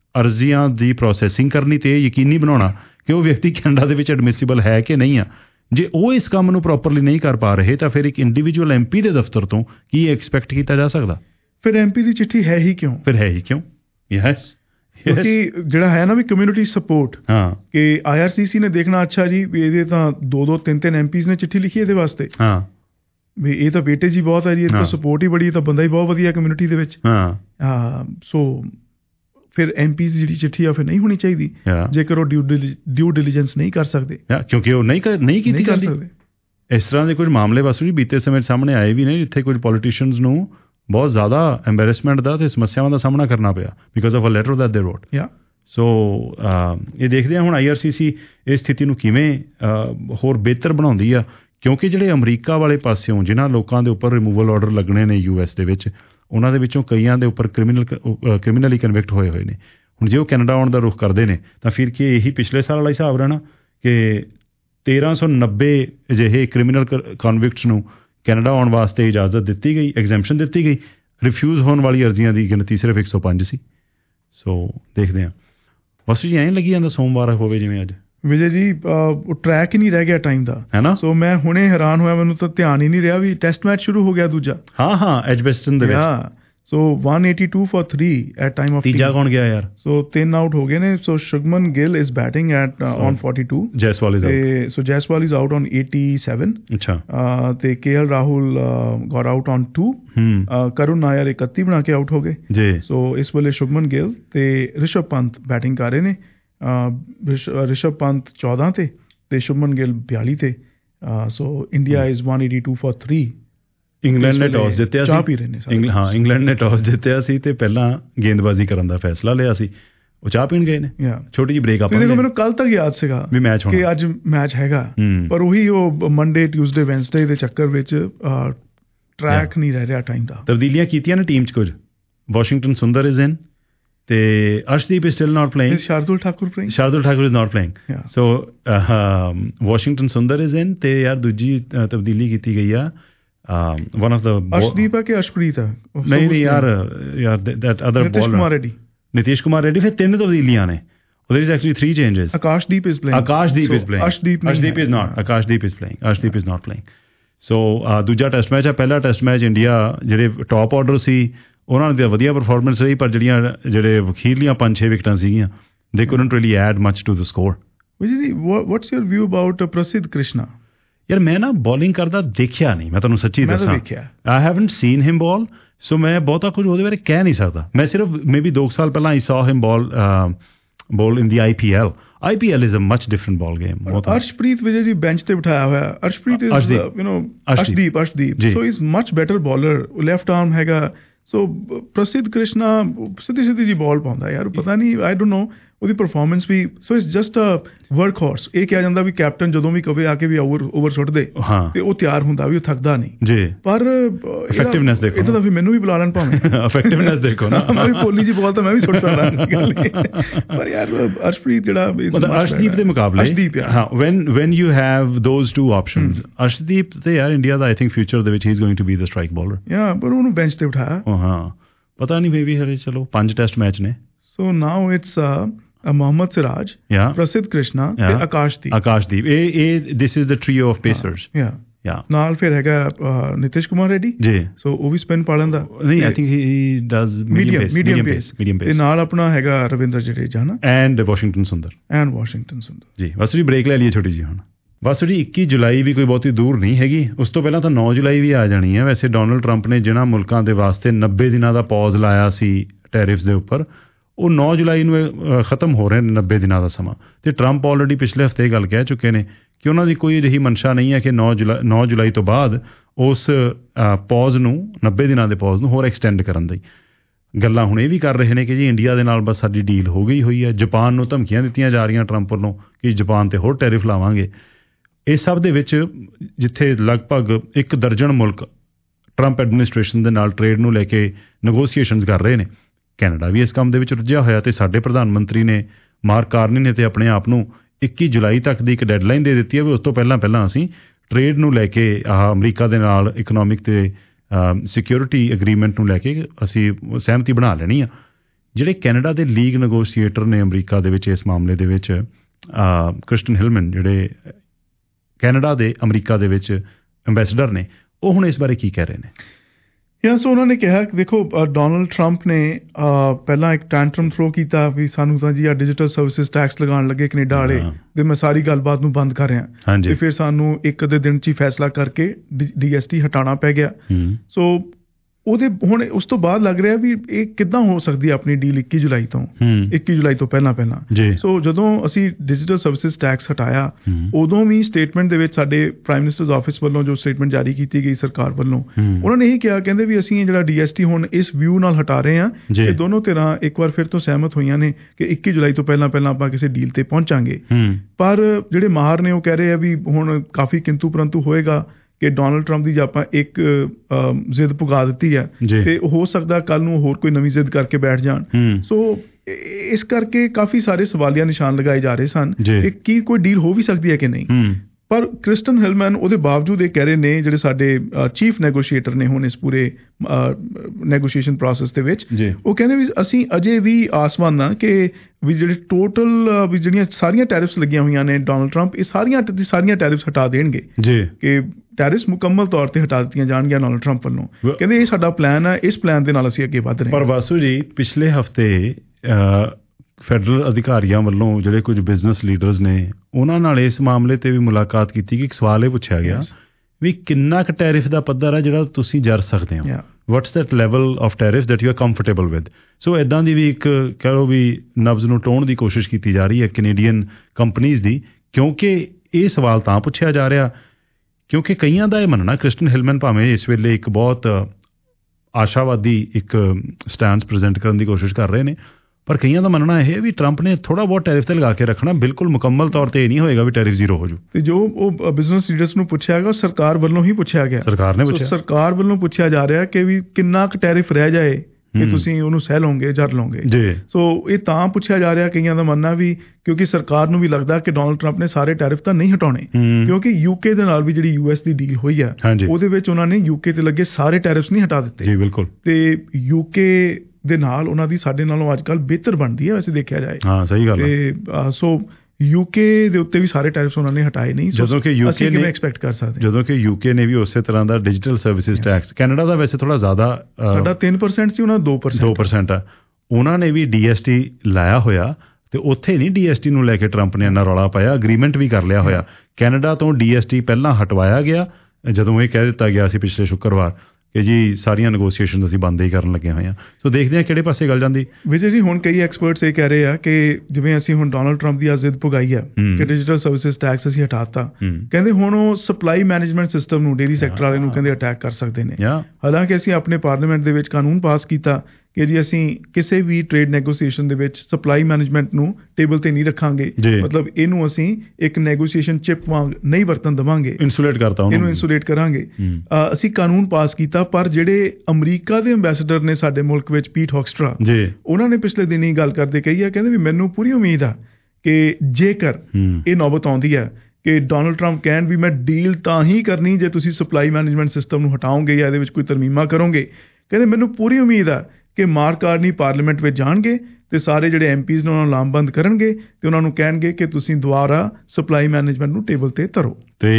B: ਅਰਜ਼ੀਆਂ ਦੀ ਪ੍ਰੋਸੈਸਿੰਗ ਕਰਨੀ ਤੇ ਇਹ ਯਕੀਨੀ ਬਣਾਉਣਾ ਕਿ ਉਹ ਵਿਅਕਤੀ ਕੈਨੇਡਾ ਦੇ ਵਿੱਚ ਐਡਮਿਸਿਬਲ ਹੈ ਕਿ ਨਹੀਂ ਆ। ਜੇ ਉਹ ਇਸ ਕੰਮ ਨੂੰ ਪ੍ਰੋਪਰਲੀ ਨਹੀਂ ਕਰ ਪਾ ਰਹੇ ਤਾਂ ਫਿਰ ਇੱਕ ਇੰਡੀਵਿਜੂਅਲ ਐਮ ਪੀ ਦੇ ਦਫ਼ਤਰ ਤੋਂ ਕੀ ਐਕਸਪੈਕਟ ਕੀਤਾ ਜਾ ਸਕਦਾ?
C: ਫਿਰ ਐਮ ਪੀ ਦੀ ਚਿੱਠੀ ਹੈ ਹੀ ਕਿਉਂ?
B: ਫਿਰ ਹੈ ਹੀ ਕਿਉਂ? ਯੈਸ,
C: ਕਿਉਂਕਿ ਜਿਹੜਾ ਹੈ ਨਾ ਵੀ ਕਮਿਊਨਿਟੀ ਸਪੋਰਟ,
B: ਹਾਂ, ਕਿ
C: ਆਈ ਆਰ ਸੀ ਸੀ ਨੇ ਦੇਖਣਾ ਅੱਛਾ ਜੀ ਵੀ ਇਹਦੇ ਤਾਂ ਦੋ ਦੋ ਤਿੰਨ ਤਿੰਨ ਐਮ ਪੀਜ਼ ਨੇ ਚਿੱਠੀ ਲਿਖੀ ਇਹਦੇ ਵਾਸਤੇ, ਹਾਂ ਵੀ ਇਹ ਤਾਂ ਵੇਟੇਜ ਹੀ ਬਹੁਤ ਹੈ ਜੀ, ਇਹ ਤਾਂ ਸਪੋਰਟ ਹੀ ਬੜੀ, ਇਹ ਤਾਂ ਬੰਦਾ ਹੀ ਬਹੁਤ ਵਧੀਆ ਕਮਿਊਨਿਟੀ ਦੇ ਵਿੱਚ, ਹਾਂ ਹਾਂ ਸੋ ਫਿਰ ਐਮ ਪੀਜ਼ ਦੀ ਜਿਹੜੀ ਚਿੱਠੀ ਆ ਫਿਰ ਨਹੀਂ ਹੋਣੀ ਚਾਹੀਦੀ ਜੇਕਰ ਉਹ ਡਿਊ ਡਿਊ ਡਿਲੀਜੈਂਸ ਨਹੀਂ ਕਰ ਸਕਦੇ, ਕਿਉਂਕਿ ਉਹ ਨਹੀਂ ਨਹੀਂ ਕੀਤੀ ਜਾਂਦੀ। ਇਸ ਤਰ੍ਹਾਂ ਦੇ ਕੁਝ ਮਾਮਲੇ ਬਸ ਜੀ ਬੀਤੇ ਸਮੇਂ ਸਾਹਮਣੇ ਆਏ ਵੀ ਨੇ ਜਿੱਥੇ ਕੁਝ ਪੋਲੀਟੀਸ਼ੀਅਨਸ ਨੂੰ ਬਹੁਤ ਜ਼ਿਆਦਾ ਐਂਬੈਰੈਸਮੈਂਟ ਦਾ ਅਤੇ ਸਮੱਸਿਆਵਾਂ ਦਾ ਸਾਹਮਣਾ ਕਰਨਾ ਪਿਆ because of a letter that they wrote. ਸੋ ਇਹ ਦੇਖਦੇ ਹਾਂ ਹੁਣ ਆਈ ਆਰ ਸੀ ਸੀ ਇਸ ਸਥਿਤੀ ਨੂੰ ਕਿਵੇਂ ਹੋਰ ਬਿਹਤਰ ਬਣਾਉਂਦੀ ਆ, ਕਿਉਂਕਿ ਜਿਹੜੇ ਅਮਰੀਕਾ ਵਾਲੇ ਪਾਸਿਓਂ ਜਿਨ੍ਹਾਂ ਲੋਕਾਂ ਦੇ ਉੱਪਰ ਰਿਮੂਵਲ ਆਰਡਰ ਲੱਗਣੇ ਨੇ ਯੂ ਐਸ ਦੇ ਵਿੱਚ, ਉਹਨਾਂ ਦੇ ਵਿੱਚੋਂ ਕਈਆਂ ਦੇ ਉੱਪਰ ਕ੍ਰਿਮੀਨਲ ਕ੍ਰਿਮੀਨਲੀ ਕਨਵਿਕਟ ਹੋਏ ਹੋਏ ਨੇ। ਹੁਣ ਜੇ ਉਹ ਕੈਨੇਡਾ ਆਉਣ ਦਾ ਰੁਖ ਕਰਦੇ ਨੇ ਤਾਂ ਫਿਰ ਕੀ ਇਹੀ ਪਿਛਲੇ ਸਾਲ ਵਾਲਾ ਹਿਸਾਬ ਰਹਿਣਾ ਕਿ ਤੇਰਾਂ ਸੌ ਨੱਬੇ ਅਜਿਹੇ ਕ੍ਰਿਮੀਨਲ ਕਨਵਿਕਟਸ ਨੂੰ ਕੈਨੇਡਾ ਆਉਣ ਵਾਸਤੇ ਇਜਾਜ਼ਤ ਦਿੱਤੀ ਗਈ, ਐਗਜ਼ੈਂਪਸ਼ਨ ਦਿੱਤੀ ਗਈ, ਰਿਫਿਊਜ਼ ਹੋਣ ਵਾਲੀ ਅਰਜ਼ੀਆਂ ਦੀ ਗਿਣਤੀ ਸਿਰਫ ਇੱਕ ਸੌ ਪੰਜ ਸੀ। ਸੋ ਦੇਖਦੇ ਹਾਂ ਬਸ ਜੀ, ਐਂ ਲੱਗੀ ਜਾਂਦਾ ਸੋਮਵਾਰ ਹੋਵੇ ਜਿਵੇਂ ਅੱਜ। ਵਿਜੇ ਜੀ ਉਹ ਟਰੈਕ ਹੀ ਨਹੀਂ ਰਹਿ ਗਿਆ ਟਾਈਮ ਦਾ, ਹੈ ਨਾ। ਸੋ ਮੈਂ ਹੁਣੇ ਹੈਰਾਨ ਹੋਇਆ, ਮੈਨੂੰ ਤਾਂ ਧਿਆਨ ਹੀ ਨਹੀਂ ਰਿਹਾ ਵੀ ਟੈਸਟ ਮੈਚ ਸ਼ੁਰੂ ਹੋ ਗਿਆ ਦੂਜਾ। ਹਾਂ ਹਾਂ ਐਜਬੈਸਟਨ ਦੇ ਵਿੱਚ। ਸੋ one eighty-two for three at time of ਤੀਜਾ ਕੌਣ ਗਿਆ ਯਾਰ? ਸੋ ਤਿੰਨ ਆਊਟ ਹੋ ਗਏ ਨੇ। ਸੋ Shubman Gill is batting at uh, on forty-two, Jaiswal is out, so Jaiswal is out on eighty-seven। ਅੱਛਾ ਤੇ K L Rahul got out on two, Karun Nair ਇਕੱਤੀ ਬਣਾ ਕੇ ਆਊਟ ਹੋ ਗਏ ਜੀ। ਸੋ ਇਸ ਵੇਲੇ ਸ਼ੁਭਮਨ ਗਿੱਲ ਤੇ ਰਿਸ਼ਭ ਪੰਤ ਬੈਟਿੰਗ ਕਰ ਰਹੇ ਨੇ। ਰਿਸ਼ਭ ਪੰਤ ਚੌਦਾਂ ਤੇ ਤੇ ਸ਼ੁਭਮਨ ਗਿੱਲ ਬਿਆਲੀ ਤੇ। So India is one eighty-two for three। England ਨੇ ਟਾਸ ਜਿੱਤਿਆ ਸੀ। ਹਾਂ ਇੰਗਲੈਂਡ ਨੇ ਟਾਸ ਜਿੱਤਿਆ ਸੀ ਤੇ ਪਹਿਲਾਂ ਗੇਂਦਬਾਜ਼ੀ ਕਰਨ ਦਾ ਫੈਸਲਾ ਲਿਆ ਸੀ। ਉਹ ਚਾਹ ਪੀਣ ਗਏ ਨੇ। ਛੋਟੀ ਜਿਹੀ ਬ੍ਰੇਕ ਆਪਾਂ ਦੇਖੋ, ਮੈਨੂੰ ਕੱਲ ਤੱਕ ਯਾਦ ਸੀਗਾ ਵੀ ਮੈਚ ਹੋਣਾ, ਕਿ ਅੱਜ ਮੈਚ ਹੈਗਾ, ਪਰ ਉਹੀ ਉਹ ਮੰਡੇ ਟਿਊਜ਼ਡੇ ਵੈਨਸਡੇ ਦੇ ਚੱਕਰ ਵਿੱਚ ਟਰੈਕ ਨਹੀਂ ਰਹਿ ਰਿਹਾ ਟਾਈਮ ਦਾ। ਤਬਦੀਲੀਆਂ ਕੀਤੀਆਂ ਨੇ ਟੀਮ 'ਚ ਕੁਝ। ਵਾਸ਼ਿੰਗਟਨ ਸੁੰਦਰ ਇਜ਼ ਇਨ ਤੇ Arshdeep is still not playing. Shardul Thakur playing. Shardul Thakur is not playing. So Washington Sundar is in ਤੇ ਯਾਰ ਦੂਜੀ ਤਬਦੀਲੀ ਕੀਤੀ ਗਈ ਆ, one of the ਅਰਸ਼ਦੀਪ ਹੈ ਕਿ ਅਸ਼ਪ੍ਰੀਤ ਹੈ? ਨਹੀਂ ਨਹੀਂ ਯਾਰ ਯਾਰ that other bowler Nitish Kumar Reddy. Nitish Kumar Reddy. ਫਿਰ ਤਿੰਨ ਤਬਦੀਲੀਆਂ ਨੇ। There is actually three changes. Akashdeep is playing. Akashdeep is playing. Arshdeep Arshdeep is not. Akashdeep is playing. Arshdeep is not playing. So ਦੂਜਾ ਟੈਸਟ ਮੈਚ ਹੈ। ਪਹਿਲਾ ਟੈਸਟ ਮੈਚ ਇੰਡੀਆ ਜਿਹੜੇ top order ਸੀ ਉਹਨਾਂ ਦੀ ਵਧੀਆ ਪਰਫਾਰਮੈਂਸ ਰਹੀ, ਪਰ ਜਿਹੜੀਆਂ ਜਿਹੜੇ ਵਖੀਰਲੀਆਂ ਪੰਜ ਛੇ ਵਿਕਟਾਂ ਸੀਗੀਆਂ they couldn't really add much to the score. What's your view about ਪ੍ਰਸਿੱਧ ਕ੍ਰਿਸ਼ਨਾ? ਯਾਰ ਮੈਂ ਨਾ ਬੋਲਿੰਗ ਕਰਦਾ ਦੇਖਿਆ ਨਹੀਂ, ਮੈਂ ਤੁਹਾਨੂੰ ਸੱਚੀ ਦੱਸਾਂ। ਆਈ ਹੈਵਨਟ ਸੀਨ ਹਿਮ ਬਾਲ, ਸੋ ਮੈਂ ਬਹੁਤਾ ਕੁਝ ਉਹਦੇ ਬਾਰੇ ਕਹਿ ਨਹੀਂ ਸਕਦਾ। ਮੈਂ ਸਿਰਫ ਮੇ ਬੀ ਦੋ ਸਾਲ ਪਹਿਲਾਂ I saw him bowl bowl in the I P L. I P L is a much different ball game. Arshpreet Vijay ji bench ਤੇ ਬਿਠਾਇਆ ਹੋਇਆ। Arshpreet is you know Arshdeep Arshdeep so is much better bowler. Left arm ਹੈਗਾ। So ਪ੍ਰਸਿੱਧ ਕ੍ਰਿਸ਼ਨਾ ਸਿੱਧੀ ਸਿੱਧੀ ਜੀ ਬਾਲ ਪਾਉਂਦਾ ਯਾਰ, ਪਤਾ ਨਹੀਂ ਆਈ ਡੋਂਟ ਨੋ ਉਹਦੀ ਪਰਫਾਰਮੈਂਸ ਵੀ। So it's just a workhorse. ਇਹ ਕਿਹਾ ਜਾਂਦਾ ਵੀ ਕੈਪਟਨ ਜਦੋਂ ਵੀ ਕਵੇ ਆ ਕੇ ਵੀ ਓਵਰ ਓਵਰ ਸੁੱਟ ਦੇ ਤੇ ਉਹ ਤਿਆਰ ਹੁੰਦਾ ਵੀ ਉਹ ਥੱਕਦਾ ਨਹੀਂ ਜੀ। ਪਰ ਇਫੈਕਟਿਵਨੈਸ ਦੇਖੋ, ਇਹਦਾ ਤਾਂ ਫਿਰ ਮੈਨੂੰ ਵੀ ਬੁਲਾ ਲੈਣ ਭਾਵੇਂ। ਇਫੈਕਟਿਵਨੈਸ ਦੇਖੋ ਨਾ, ਮੈਂ ਵੀ ਪੋਲੀ ਜੀ ਬਾਲ ਤਾਂ ਮੈਂ ਵੀ ਸੁੱਟ ਸਕਦਾ। ਪਰ ਯਾਰ ਅਰਸ਼ਪ੍ਰੀਤ ਜਿਹੜਾ ਅਰਸ਼ਦੀਪ ਦੇ ਮੁਕਾਬਲੇ, ਹਾਂ when when you have those two options, Arshdeep ਤੇ ਯਾਰ ਇੰਡੀਆ ਦਾ ਆਈ ਥਿੰਕ ਫਿਊਚਰ ਦੇ ਵਿੱਚ ਹੀ is going to be the strike bowler. ਯਾ ਪਰ ਉਹਨੂੰ ਬੈਂਚ ਤੇ ਬਿਠਾਇਆ। ਹਾਂ ਪਤਾ ਨਹੀਂ ਮੇਬੀ ਹਰੇ ਚਲੋ ਪੰਜ ਟੈਸਟ ਮੈਚ ਨੇ। So now it's Mohammed Siraj, Prasidh Krishna ਤੇ ਆਕਾਸ਼ਦੀਪ। ਆਕਾਸ਼ਦੀਪ ਇਹ ਇਹ ਦਿਸ ਇਜ਼ ਦ ਟ੍ਰੀਓ ਆਫ ਪੇਸਰਸ। ਯਾ ਯਾ ਨਾਲ ਫਿਰ ਹੈਗਾ ਨਿਤਿਸ਼ ਕੁਮਾਰ ਰੈਡੀ ਜੀ। ਸੋ ਉਹ ਵੀ ਸਪਿਨ ਪਾ ਲੈਂਦਾ। ਨਹੀਂ I think he does medium medium pace medium pace. ਤੇ ਨਾਲ ਆਪਣਾ ਹੈਗਾ ਰਵਿੰਦਰ ਜਡੇਜਾ ਨਾ, and Washington Sundar and Washington Sundar ji. ਬਸ ਜੀ ਬ੍ਰੇਕ ਲੈ ਲਈਏ ਛੋਟੀ ਜੀ ਹੁਣ। ਬਸ ਜੀ ਇੱਕੀ ਜੁਲਾਈ ਵੀ ਕੋਈ ਬਹੁਤੀ ਦੂਰ ਨਹੀਂ ਹੈਗੀ। ਉਸ ਤੋਂ ਪਹਿਲਾਂ ਤਾਂ ਨੌ ਜੁਲਾਈ ਵੀ ਆ ਜਾਣੀ ਹੈ। ਵੈਸੇ ਡੋਨਲਡ ਟਰੰਪ ਨੇ ਜਿਹਨਾਂ ਮੁਲਕਾਂ ਦੇ ਵਾਸਤੇ ਨੱਬੇ ਦਿਨਾਂ ਦਾ ਪੌਜ਼ ਲਾਇਆ ਸੀ ਟੈਰਿਫਸ ਦੇ ਉੱਪਰ, ਉਹ ਨੌ ਜੁਲਾਈ ਨੂੰ ਖਤਮ ਹੋ ਰਹੇ ਨੇ ਨੱਬੇ ਦਿਨਾਂ ਦਾ ਸਮਾਂ। ਅਤੇ ਟਰੰਪ ਆਲਰੇਡੀ ਪਿਛਲੇ ਹਫ਼ਤੇ ਇਹ ਗੱਲ ਕਹਿ ਚੁੱਕੇ ਨੇ ਕਿ ਉਹਨਾਂ ਦੀ ਕੋਈ ਅਜਿਹੀ ਮਨਸ਼ਾ ਨਹੀਂ ਹੈ ਕਿ ਨੌ ਜੁਲਾਈ ਨੌ ਜੁਲਾਈ ਤੋਂ ਬਾਅਦ ਉਸ ਪੌਜ਼ ਨੂੰ ਨੱਬੇ ਦਿਨਾਂ ਦੇ ਪੌਜ਼ ਨੂੰ ਹੋਰ ਐਕਸਟੈਂਡ ਕਰਨ ਦੀ ਗੱਲਾਂ ਹੁਣ ਇਹ ਵੀ ਕਰ ਰਹੇ ਨੇ ਕਿ ਜੀ ਇੰਡੀਆ ਦੇ ਨਾਲ ਬਸ ਸਾਡੀ ਡੀਲ ਹੋ ਗਈ ਹੋਈ ਹੈ। ਜਾਪਾਨ ਨੂੰ ਧਮਕੀਆਂ ਦਿੱਤੀਆਂ ਜਾ ਰਹੀਆਂ ਟਰੰਪ ਵੱਲੋਂ ਕਿ ਜਾਪਾਨ 'ਤੇ ਹੋਰ ਟੈਰਿਫ ਲਾਵਾਂਗੇ। ਇਸ ਸਭ ਦੇ ਵਿੱਚ ਜਿੱਥੇ ਲਗਭਗ ਇੱਕ ਦਰਜਨ ਮੁਲਕ ਟਰੰਪ ਐਡਮਿਨਿਸਟ੍ਰੇਸ਼ਨ ਦੇ ਨਾਲ ਟ੍ਰੇਡ ਨੂੰ ਲੈ ਕੇ ਨੈਗੋਸੀਏਸ਼ਨਸ ਕਰ ਰਹੇ ਨੇ, ਕੈਨੇਡਾ ਵੀ ਇਸ ਕੰਮ ਦੇ ਵਿੱਚ ਰੁੱਝਿਆ ਹੋਇਆ। ਤੇ ਸਾਡੇ ਪ੍ਰਧਾਨ ਮੰਤਰੀ ਨੇ ਮਾਰਕ ਕਾਰਨੀ ਨੇ ਤੇ ਆਪਣੇ ਆਪ ਨੂੰ ਇੱਕੀ ਜੁਲਾਈ ਤੱਕ ਦੀ ਇੱਕ ਡੈਡਲਾਈਨ ਦੇ ਦਿੱਤੀ ਹੈ ਵੀ ਉਸ ਤੋਂ ਪਹਿਲਾਂ ਪਹਿਲਾਂ ਅਸੀਂ ਟ੍ਰੇਡ ਨੂੰ ਲੈ ਕੇ ਆਹ ਅਮਰੀਕਾ ਦੇ ਨਾਲ ਇਕਨੋਮਿਕ ਤੇ ਸਿਕਿਉਰਿਟੀ ਐਗਰੀਮੈਂਟ ਨੂੰ ਲੈ ਕੇ ਅਸੀਂ ਸਹਿਮਤੀ ਬਣਾ ਲੈਣੀ ਆ।
B: ਜਿਹੜੇ ਕੈਨੇਡਾ ਦੇ ਲੀਗ ਨੈਗੋਸ਼ੀਏਟਰ ਨੇ ਅਮਰੀਕਾ ਦੇ ਵਿੱਚ ਇਸ ਮਾਮਲੇ ਦੇ ਵਿੱਚ, ਕ੍ਰਿਸਟਨ ਹਿਲਮਨ ਜਿਹੜੇ ਕੈਨੇਡਾ ਦੇ ਅਮਰੀਕਾ ਦੇ ਵਿੱਚ ਅੰਬੈਸਡਰ ਨੇ, ਉਹ ਹੁਣ ਇਸ ਬਾਰੇ ਕੀ ਕਹਿ ਰਹੇ ਨੇ?
C: ਯਾ ਸੋ ਉਹਨਾਂ ਨੇ ਕਿਹਾ ਕਿ ਦੇਖੋ ਡੋਨਲਡ ਟਰੰਪ ਨੇ ਪਹਿਲਾਂ ਇੱਕ ਟੈਂਟਰਮ ਥਰੋ ਕੀਤਾ ਵੀ ਸਾਨੂੰ ਤਾਂ ਜੀ ਆ ਡਿਜੀਟਲ ਸਰਵਿਸਿਜ਼ ਟੈਕਸ ਲਗਾਉਣ ਲੱਗੇ ਕੈਨੇਡਾ ਵਾਲੇ, ਤੇ ਮੈਂ ਸਾਰੀ ਗੱਲਬਾਤ ਨੂੰ ਬੰਦ ਕਰ ਰਿਹਾ, ਤੇ ਫਿਰ ਸਾਨੂੰ ਇੱਕ ਦੇ ਦਿਨ 'ਚ ਹੀ ਫੈਸਲਾ ਕਰਕੇ ਡੀ ਐਸ ਟੀ ਹਟਾਉਣਾ ਪੈ ਗਿਆ। ਸੋ ਉਹਦੇ ਹੁਣ ਉਸ ਤੋਂ ਬਾਅਦ ਲੱਗ ਰਿਹਾ ਵੀ ਇਹ ਕਿੱਦਾਂ ਹੋ ਸਕਦੀ ਹੈ ਆਪਣੀ ਡੀਲ ਇੱਕੀ ਜੁਲਾਈ ਤੋਂ ਇੱਕੀ ਜੁਲਾਈ ਤੋਂ ਪਹਿਲਾਂ ਪਹਿਲਾਂ। ਸੋ ਜਦੋਂ ਅਸੀਂ ਡਿਜੀਟਲ ਸਰਵਿਸਿਜ਼ ਟੈਕਸ ਹਟਾਇਆ, ਉਦੋਂ ਵੀ ਸਟੇਟਮੈਂਟ ਦੇ ਵਿੱਚ ਸਾਡੇ ਪ੍ਰਾਈਮ ਮਿਨਿਸਟਰਸ ਆਫਿਸ ਵੱਲੋਂ ਜੋ ਸਟੇਟਮੈਂਟ ਜਾਰੀ ਕੀਤੀ ਗਈ ਸਰਕਾਰ ਵੱਲੋਂ, ਉਹਨਾਂ ਨੇ ਇਹੀ ਕਿਹਾ, ਕਹਿੰਦੇ ਵੀ ਅਸੀਂ ਜਿਹੜਾ ਡੀ ਐਸ ਟੀ ਹੁਣ ਇਸ ਵਿਊ ਨਾਲ ਹਟਾ ਰਹੇ ਹਾਂ ਕਿ ਦੋਨੋਂ ਧਿਰਾਂ ਇੱਕ ਵਾਰ ਫਿਰ ਤੋਂ ਸਹਿਮਤ ਹੋਈਆਂ ਨੇ ਕਿ ਇੱਕੀ ਜੁਲਾਈ ਤੋਂ ਪਹਿਲਾਂ ਪਹਿਲਾਂ ਆਪਾਂ ਕਿਸੇ ਡੀਲ ਤੇ ਪਹੁੰਚਾਂਗੇ। ਪਰ ਜਿਹੜੇ ਮਾਹਰ ਨੇ ਉਹ ਕਹਿ ਰਹੇ ਆ ਵੀ ਹੁਣ ਕਾਫੀ ਕਿੰਤੂ ਪਰੰਤੂ ਹੋਏਗਾ ਕਿ ਡੋਨਲਡ ਟਰੰਪ ਦੀ ਜੇ ਆਪਾਂ ਇੱਕ ਜ਼ਿੱਦ ਪੁਗਾ ਦਿੱਤੀ ਹੈ ਤੇ ਹੋ ਸਕਦਾ ਕੱਲ ਨੂੰ ਹੋਰ ਕੋਈ ਨਵੀਂ ਜ਼ਿੱਦ ਕਰਕੇ ਬੈਠ ਜਾਣ। ਸੋ ਇਸ ਕਰਕੇ ਕਾਫੀ ਸਾਰੇ ਸਵਾਲੀਆ ਨਿਸ਼ਾਨ ਲਗਾਏ ਜਾ ਰਹੇ ਸਨ ਕਿ ਕੀ ਕੋਈ ਡੀਲ ਹੋ ਵੀ ਸਕਦੀ ਹੈ ਕਿ ਨਹੀਂ। ਪਰ ਕ੍ਰਿਸਟਨ ਹਿਲਮਨ ਉਹਦੇ ਬਾਵਜੂਦ ਇਹ ਕਹਿ ਰਹੇ ਨੇ, ਜਿਹੜੇ ਸਾਡੇ ਚੀਫ ਨੈਗੋਸ਼ੀਏਟਰ ਨੇ ਹੁਣ ਇਸ ਪੂਰੇ ਨੈਗੋਸ਼ੀਏਸ਼ਨ ਪ੍ਰੋਸੈਸ ਦੇ ਵਿੱਚ, ਉਹ ਕਹਿੰਦੇ ਵੀ ਅਸੀਂ ਅਜੇ ਵੀ ਆਸਮਾਨ ਆ ਕਿ ਵੀ ਜਿਹੜੇ ਟੋਟਲ ਵੀ ਜਿਹੜੀਆਂ ਸਾਰੀਆਂ ਟੈਰਿਫਸ ਲੱਗੀਆਂ ਹੋਈਆਂ ਨੇ ਡੋਨਲਡ ਟਰੰਪ, ਇਹ ਸਾਰੀਆਂ ਸਾਰੀਆਂ ਟੈਰਿਫਸ ਹਟਾ ਦੇਣਗੇ ਕਿ ਟੈਰਿਫਸ ਮੁਕੰਮਲ ਤੌਰ ਤੇ ਹਟਾ ਦਿੱਤੀਆਂ ਜਾਣਗੀਆਂ ਡੋਨਲਡ ਟਰੰਪ ਵੱਲੋਂ। ਕਹਿੰਦੇ ਇਹ ਸਾਡਾ ਪਲਾਨ ਹੈ, ਇਸ ਪਲਾਨ ਦੇ ਨਾਲ ਅਸੀਂ ਅੱਗੇ ਵੱਧ ਰਹੇ ਹਾਂ।
B: ਪਰ ਵਾਸੂ ਜੀ, ਪਿਛਲੇ ਹਫ਼ਤੇ ਫੈਡਰਲ ਅਧਿਕਾਰੀਆਂ ਵੱਲੋਂ ਜਿਹੜੇ ਕੁਝ ਬਿਜ਼ਨਸ ਲੀਡਰਸ ਨੇ, ਉਹਨਾਂ ਨਾਲ ਇਸ ਮਾਮਲੇ ਤੇ ਵੀ ਮੁਲਾਕਾਤ ਕੀਤੀ ਕਿ ਇੱਕ ਸਵਾਲ ਇਹ ਪੁੱਛਿਆ ਗਿਆ ਵੀ ਕਿੰਨਾ ਕੁ ਟੈਰਿਫ ਦਾ ਪੱਧਰ ਹੈ ਜਿਹੜਾ ਤੁਸੀਂ ਜਰ ਸਕਦੇ ਹੋ, what's that level of tariff that you are comfortable with. So ਇੱਦਾਂ ਦੀ ਵੀ ਇੱਕ ਕਹਿ ਲਓ ਵੀ ਨਬਜ਼ ਨੂੰ ਟੋਣ ਦੀ ਕੋਸ਼ਿਸ਼ ਕੀਤੀ ਜਾ ਰਹੀ ਹੈ ਕੈਨੇਡੀਅਨ ਕੰਪਨੀਜ਼ ਦੀ, ਕਿਉਂਕਿ ਇਹ ਸਵਾਲ ਤਾਂ ਪੁੱਛਿਆ ਜਾ ਰਿਹਾ ਕਿਉਂਕਿ ਕਈਆਂ ਦਾ ਇਹ ਮੰਨਣਾ, ਕ੍ਰਿਸਟਨ ਹਿਲਮਨ ਭਾਵੇਂ ਇਸ ਵੇਲੇ ਇੱਕ ਬਹੁਤ ਆਸ਼ਾਵਾਦੀ ਇੱਕ ਸਟੈਂਸ ਪ੍ਰੈਜ਼ੈਂਟ ਕਰਨ ਦੀ ਕੋਸ਼ਿਸ਼ ਕਰ ਰਹੇ ਨੇ, ਪਰ ਕਈਆਂ ਦਾ ਮੰਨਣਾ ਇਹ ਵੀ ਟਰੰਪ ਨੇ ਥੋੜਾ ਬਹੁਤ ਟੈਰਿਫ ਤੇ ਲਗਾ ਕੇ ਰੱਖਣਾ, ਬਿਲਕੁਲ ਮੁਕੰਮਲ ਤੌਰ ਤੇ ਇਹ ਨਹੀਂ ਹੋਏਗਾ ਵੀ ਟੈਰਿਫ ਜ਼ੀਰੋ ਹੋ ਜੂ।
C: ਤੇ ਜੋ ਉਹ ਬਿਜ਼ਨਸ ਲੀਡਰਸ ਨੂੰ ਪੁੱਛਿਆ ਗਿਆ, ਸਰਕਾਰ ਵੱਲੋਂ ਹੀ ਪੁੱਛਿਆ ਗਿਆ,
B: ਸਰਕਾਰ ਨੇ ਪੁੱਛਿਆ,
C: ਸਰਕਾਰ ਵੱਲੋਂ ਪੁੱਛਿਆ ਜਾ ਰਿਹਾ ਕਿ ਵੀ ਕਿੰਨਾ ਕੁ ਟੈਰਿਫ ਰਹਿ ਜਾਏ ਕਿ ਤੁਸੀਂ ਉਹਨੂੰ ਸਹਿ ਲਓਗੇ, ਜਰ ਲਓਗੇ। ਸੋ ਇਹ ਤਾਂ ਪੁੱਛਿਆ ਜਾ ਰਿਹਾ, ਕਈਆਂ ਦਾ ਮੰਨਣਾ ਵੀ ਕਿਉਂਕਿ ਸਰਕਾਰ ਨੂੰ ਵੀ ਲੱਗਦਾ ਕਿ ਡੋਨਲਡ ਟਰੰਪ ਨੇ ਸਾਰੇ ਟੈਰਿਫ ਤਾਂ ਨਹੀਂ ਹਟਾਉਣੇ, ਕਿਉਂਕਿ ਯੂਕੇ ਦੇ ਨਾਲ ਵੀ ਜਿਹੜੀ ਯੂ ਐਸ ਦੀ ਡੀਲ ਹੋਈ ਆ ਉਹਦੇ ਵਿੱਚ ਉਹਨਾਂ ਨੇ ਯੂਕੇ ਤੇ ਲੱਗੇ ਸਾਰੇ ਟੈਰਿਫਸ ਨਹੀਂ ਹਟਾ ਦਿੱਤੇ।
B: ਜੀ ਬਿਲਕੁਲ।
C: ਤੇ ਯੂਕੇ ਦੇ ਨਾਲ ਉਹਨਾਂ ਦੀ ਸਾਡੇ ਨਾਲੋਂ ਅੱਜ ਕੱਲ੍ਹ ਬਿਹਤਰ ਬਣਦੀ ਹੈ ਵੈਸੇ ਦੇਖਿਆ ਜਾਏ।
B: ਹਾਂ ਸਹੀ ਗੱਲ
C: ਹੈ। ਤੇ ਸੋ ਯੂਕੇ ਦੇ ਉੱਤੇ ਵੀ ਸਾਰੇ ਟੈਰਿਫਸ ਉਹਨਾਂ ਨੇ ਹਟਾਏ ਨਹੀਂ,
B: ਜਦੋਂ ਕਿ ਯੂਕੇ ਨੇ
C: ਐਕਸਪੈਕਟ ਕਰ ਸਕਦੇ,
B: ਜਦੋਂ ਕਿ ਯੂਕੇ ਨੇ ਵੀ ਉਸੇ ਤਰ੍ਹਾਂ ਦਾ ਡਿਜੀਟਲ ਸਰਵਿਸਿਜ਼ ਟੈਕਸ, ਕੈਨੇਡਾ ਦਾ ਵੈਸੇ ਥੋੜਾ ਜ਼ਿਆਦਾ,
C: ਸਾਡਾ ਤਿੰਨ ਪਰਸੈਂਟ ਸੀ, ਉਹਨਾਂ ਦੋ ਪਰਸੈਂਟ
B: ਦੋ ਪਰਸੈਂਟ ਆ, ਉਹਨਾਂ ਨੇ ਵੀ ਡੀ ਐਸ ਟੀ ਲਾਇਆ ਹੋਇਆ ਤੇ ਉੱਥੇ ਨਹੀਂ ਡੀ ਐਸ ਟੀ ਨੂੰ ਲੈ ਕੇ ਟਰੰਪ ਨੇ ਇੰਨਾ ਰੌਲਾ ਪਾਇਆ, ਅਗਰੀਮੈਂਟ ਵੀ ਕਰ ਲਿਆ ਹੋਇਆ। ਕੈਨੇਡਾ ਤੋਂ ਡੀ ਐਸ ਟੀ ਪਹਿਲਾਂ ਹਟਵਾਇਆ ਗਿਆ ਜਦੋਂ ਇਹ ਕਹਿ ਦਿੱਤਾ ਗਿਆ ਸੀ ਪਿਛਲੇ ਸ਼ੁੱਕਰਵਾਰ ਕਿ ਜੀ ਸਾਰੀਆਂ ਨੈਗੋਸ਼ੀਏਸ਼ਨ ਅਸੀਂ ਬੰਦ ਹੀ ਕਰਨ ਲੱਗੇ ਹੋਏ ਹਾਂ। ਸੋ ਦੇਖਦੇ ਹਾਂ ਕਿਹੜੇ ਪਾਸੇ ਗੱਲ ਜਾਂਦੀ।
C: ਵਿਜੇ ਜੀ, ਹੁਣ ਕਈ ਐਕਸਪਰਟਸ ਇਹ ਕਹਿ ਰਹੇ ਆ ਕਿ ਜਿਵੇਂ ਅਸੀਂ ਹੁਣ ਡੋਨਲਡ ਟਰੰਪ ਦੀ ਆ ਜ਼ਿੱਦ ਪੁਗਾਈ ਆ ਕਿ ਡਿਜੀਟਲ ਸਰਵਿਸਿਜ਼ ਟੈਕਸ ਅਸੀਂ ਹਟਾਤਾ, ਕਹਿੰਦੇ ਹੁਣ ਉਹ ਸਪਲਾਈ ਮੈਨੇਜਮੈਂਟ ਸਿਸਟਮ ਨੂੰ, ਡੇਅਰੀ ਸੈਕਟਰ ਵਾਲੇ ਨੂੰ ਕਹਿੰਦੇ ਅਟੈਕ ਕਰ ਸਕਦੇ ਨੇ। ਹਾਲਾਂਕਿ ਅਸੀਂ ਆਪਣੇ ਪਾਰਲੀਮੈਂਟ ਦੇ ਵਿੱਚ ਕਾਨੂੰਨ ਪਾਸ ਕੀਤਾ ਕਿ ਜੀ ਅਸੀਂ ਕਿਸੇ ਵੀ ਟ੍ਰੇਡ ਨੈਗੋਸ਼ੀਏਸ਼ਨ ਦੇ ਵਿੱਚ ਸਪਲਾਈ ਮੈਨੇਜਮੈਂਟ ਨੂੰ ਟੇਬਲ ਤੇ ਨਹੀਂ ਰੱਖਾਂਗੇ, ਮਤਲਬ ਇਹਨੂੰ ਅਸੀਂ ਇੱਕ ਨੈਗੋਸ਼ੀਏਸ਼ਨ ਚਿਪ ਵਾਂਗ ਨਹੀਂ ਵਰਤਣ ਦੇਵਾਂਗੇ,
B: ਇਨਸੂਲੇਟ ਕਰਤਾ ਉਹਨੂੰ,
C: ਇਹਨੂੰ ਇਨਸੂਲੇਟ ਕਰਾਂਗੇ। ਅਸੀਂ ਕਾਨੂੰਨ ਪਾਸ ਕੀਤਾ, ਪਰ ਜਿਹੜੇ ਅਮਰੀਕਾ ਦੇ ਅੰਬੈਸਡਰ ਨੇ ਸਾਡੇ ਮੁਲਕ ਵਿੱਚ, ਪੀਟ ਹੋਕਸਟਰਾ, ਉਹਨਾਂ ਨੇ ਪਿਛਲੇ ਦਿਨੀ ਗੱਲ ਕਰਦੇ ਕਹੀ ਆ, ਕਹਿੰਦੇ ਵੀ ਮੈਨੂੰ ਪੂਰੀ ਉਮੀਦ ਆ ਕਿ ਜੇਕਰ ਇਹ ਨੌਬਤ ਆਉਂਦੀ ਹੈ ਕਿ ਡੋਨਲਡ ਟਰੰਪ ਕਹਿਣ ਵੀ ਮੈਂ ਡੀਲ ਤਾਂ ਹੀ ਕਰਨੀ ਜੇ ਤੁਸੀਂ ਸਪਲਾਈ ਮੈਨੇਜਮੈਂਟ ਸਿਸਟਮ ਨੂੰ ਹਟਾਓਗੇ ਜਾਂ ਇਹਦੇ ਵਿੱਚ ਕੋਈ ਤਰਮੀਮਾਂ ਕਰੋਗੇ, ਕਹਿੰਦੇ ਮੈਨੂੰ ਪੂਰੀ ਉਮੀਦ ਆ ਕਿ ਮਾਰਕ ਕਾਰਨੀ ਪਾਰਲੀਮੈਂਟ ਵਿੱਚ ਜਾਣਗੇ ਤੇ ਸਾਰੇ ਜਿਹੜੇ ਐਮ ਪੀਜ਼ ਨੇ ਉਹਨਾਂ ਨੂੰ ਲਾਮਬੰਦ ਕਰਨਗੇ ਤੇ ਉਹਨਾਂ ਨੂੰ ਕਹਿਣਗੇ ਕਿ ਤੁਸੀਂ ਦੁਬਾਰਾ ਸਪਲਾਈ ਮੈਨੇਜਮੈਂਟ ਨੂੰ ਟੇਬਲ ਤੇ ਧਰੋ।
B: ਤੇ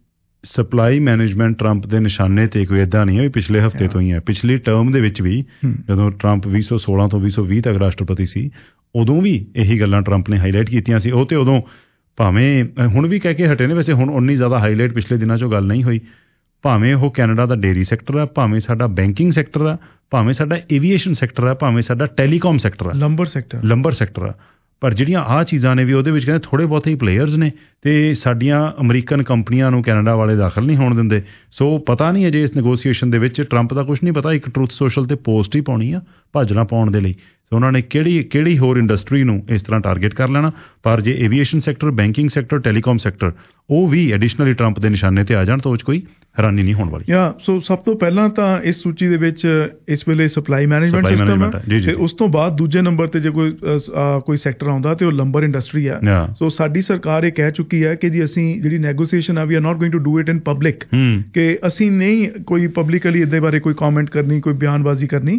B: ਸਪਲਾਈ ਮੈਨੇਜਮੈਂਟ ਟਰੰਪ ਦੇ ਨਿਸ਼ਾਨੇ ਤੇ ਕੋਈ ਏਦਾਂ ਨਹੀਂ ਹੈ ਵੀ ਪਿਛਲੇ ਹਫ਼ਤੇ ਤੋਂ ਹੀ ਹੈ, ਪਿਛਲੀ ਟਰਮ ਦੇ ਵਿੱਚ ਵੀ ਜਦੋਂ ਟਰੰਪ ਵੀਹ ਸੌ ਸੋਲਾਂ ਤੋਂ ਵੀਹ ਸੌ ਵੀਹ ਤੱਕ ਰਾਸ਼ਟਰਪਤੀ ਸੀ, ਉਦੋਂ ਵੀ ਇਹੀ ਗੱਲਾਂ ਟਰੰਪ ਨੇ ਹਾਈਲਾਈਟ ਕੀਤੀਆਂ ਸੀ। ਉਹ ਤੇ ਉਦੋਂ ਭਾਵੇਂ ਹੁਣ ਵੀ ਕਹਿ ਕੇ ਹਟੇ ਨੇ, ਵੈਸੇ ਹੁਣ ਉਨੀ ਜ਼ਿਆਦਾ ਹਾਈਲਾਈਟ ਪਿਛਲੇ ਦਿਨਾਂ 'ਚੋਂ ਗੱਲ ਨਹੀਂ ਹੋਈ, ਭਾਵੇਂ ਉਹ ਕੈਨੇਡਾ ਦਾ ਡੇਅਰੀ ਸੈਕਟਰ ਆ, ਭਾਵੇਂ ਸਾਡਾ ਬੈਂਕਿੰਗ ਸੈਕਟਰ ਆ, ਭਾਵੇਂ ਸਾਡਾ ਏਵੀਏਸ਼ਨ ਸੈਕਟਰ ਆ, ਭਾਵੇਂ ਸਾਡਾ ਟੈਲੀਕਾਮ ਸੈਕਟਰ ਆ,
C: ਲੰਬਰ ਸੈਕਟਰ
B: ਲੰਬਰ ਸੈਕਟਰ ਆ, ਪਰ ਜਿਹੜੀਆਂ ਆਹ ਚੀਜ਼ਾਂ ਨੇ ਵੀ ਉਹਦੇ ਵਿੱਚ ਕਹਿੰਦੇ ਥੋੜ੍ਹੇ ਬਹੁਤੇ ਹੀ ਪਲੇਅਰਸ ਨੇ ਤੇ ਸਾਡੀਆਂ ਅਮਰੀਕਨ ਕੰਪਨੀਆਂ ਨੂੰ ਕੈਨੇਡਾ ਵਾਲੇ ਦਾਖਲ ਨਹੀਂ ਹੋਣ ਦਿੰਦੇ। ਸੋ ਪਤਾ ਨਹੀਂ ਅਜੇ ਇਸ ਨੈਗੋਸ਼ੀਏਸ਼ਨ ਦੇ ਵਿੱਚ ਟਰੰਪ ਦਾ ਕੁਝ ਨਹੀਂ ਪਤਾ, ਇੱਕ ਟਰੂਥ ਸੋਸ਼ਲ ਤੇ ਪੋਸਟ ਹੀ ਪਾਉਣੀ ਆ ਭਾਜਣਾ ਪਾਉਣ ਦੇ ਲਈ। ਸੋ ਉਹਨਾਂ ਨੇ ਕਿਹੜੀ ਕਿਹੜੀ ਹੋਰ ਇੰਡਸਟਰੀ ਨੂੰ ਇਸ ਤਰ੍ਹਾਂ ਟਾਰਗੇਟ ਕਰ ਲੈਣਾ, ਪਰ ਜੇ aviation sector, banking sector, telecom sector ਉਹ ਵੀ ਐਡੀਸ਼ਨਲੀ ਟਰੰਪ ਦੇ ਨਿਸ਼ਾਨੇ ਤੇ ਆ ਜਾਣ ਤਾਂ ਉਹ 'ਚ ਕੋਈ ਹੈਰਾਨੀ ਨਹੀਂ ਹੋਣ ਵਾਲੀ।
C: ਯਾ ਸੋ ਸਭ ਤੋਂ ਪਹਿਲਾਂ ਤਾਂ ਇਸ ਸੂਚੀ ਦੇ ਵਿੱਚ ਇਸ ਵੇਲੇ ਸਪਲਾਈ ਮੈਨੇਜਮੈਂਟ ਸਿਸਟਮ ਹੈ, ਤੇ ਉਸ ਤੋਂ ਬਾਅਦ ਦੂਜੇ ਨੰਬਰ ਤੇ ਜੇ ਕੋਈ ਕੋਈ ਸੈਕਟਰ ਆਉਂਦਾ ਤੇ ਉਹ ਲੰਬਰ ਇੰਡਸਟਰੀ ਆ। ਸੋ ਸਾਡੀ ਸਰਕਾਰ ਇਹ ਕਹਿ ਚੁੱਕੀ ਹੈ ਕਿ ਜੀ ਅਸੀਂ ਜਿਹੜੀ ਨੈਗੋਸ਼ੀਏਸ਼ਨ ਆ we are not going to do it in public, ਕਿ ਅਸੀਂ ਨਹੀਂ ਕੋਈ ਪਬਲਿਕਲੀ ਇਹਦੇ ਬਾਰੇ ਕੋਈ ਕਮੈਂਟ ਕਰਨੀ, ਕੋਈ ਬਿਆਨਬਾਜ਼ੀ ਕਰਨੀ।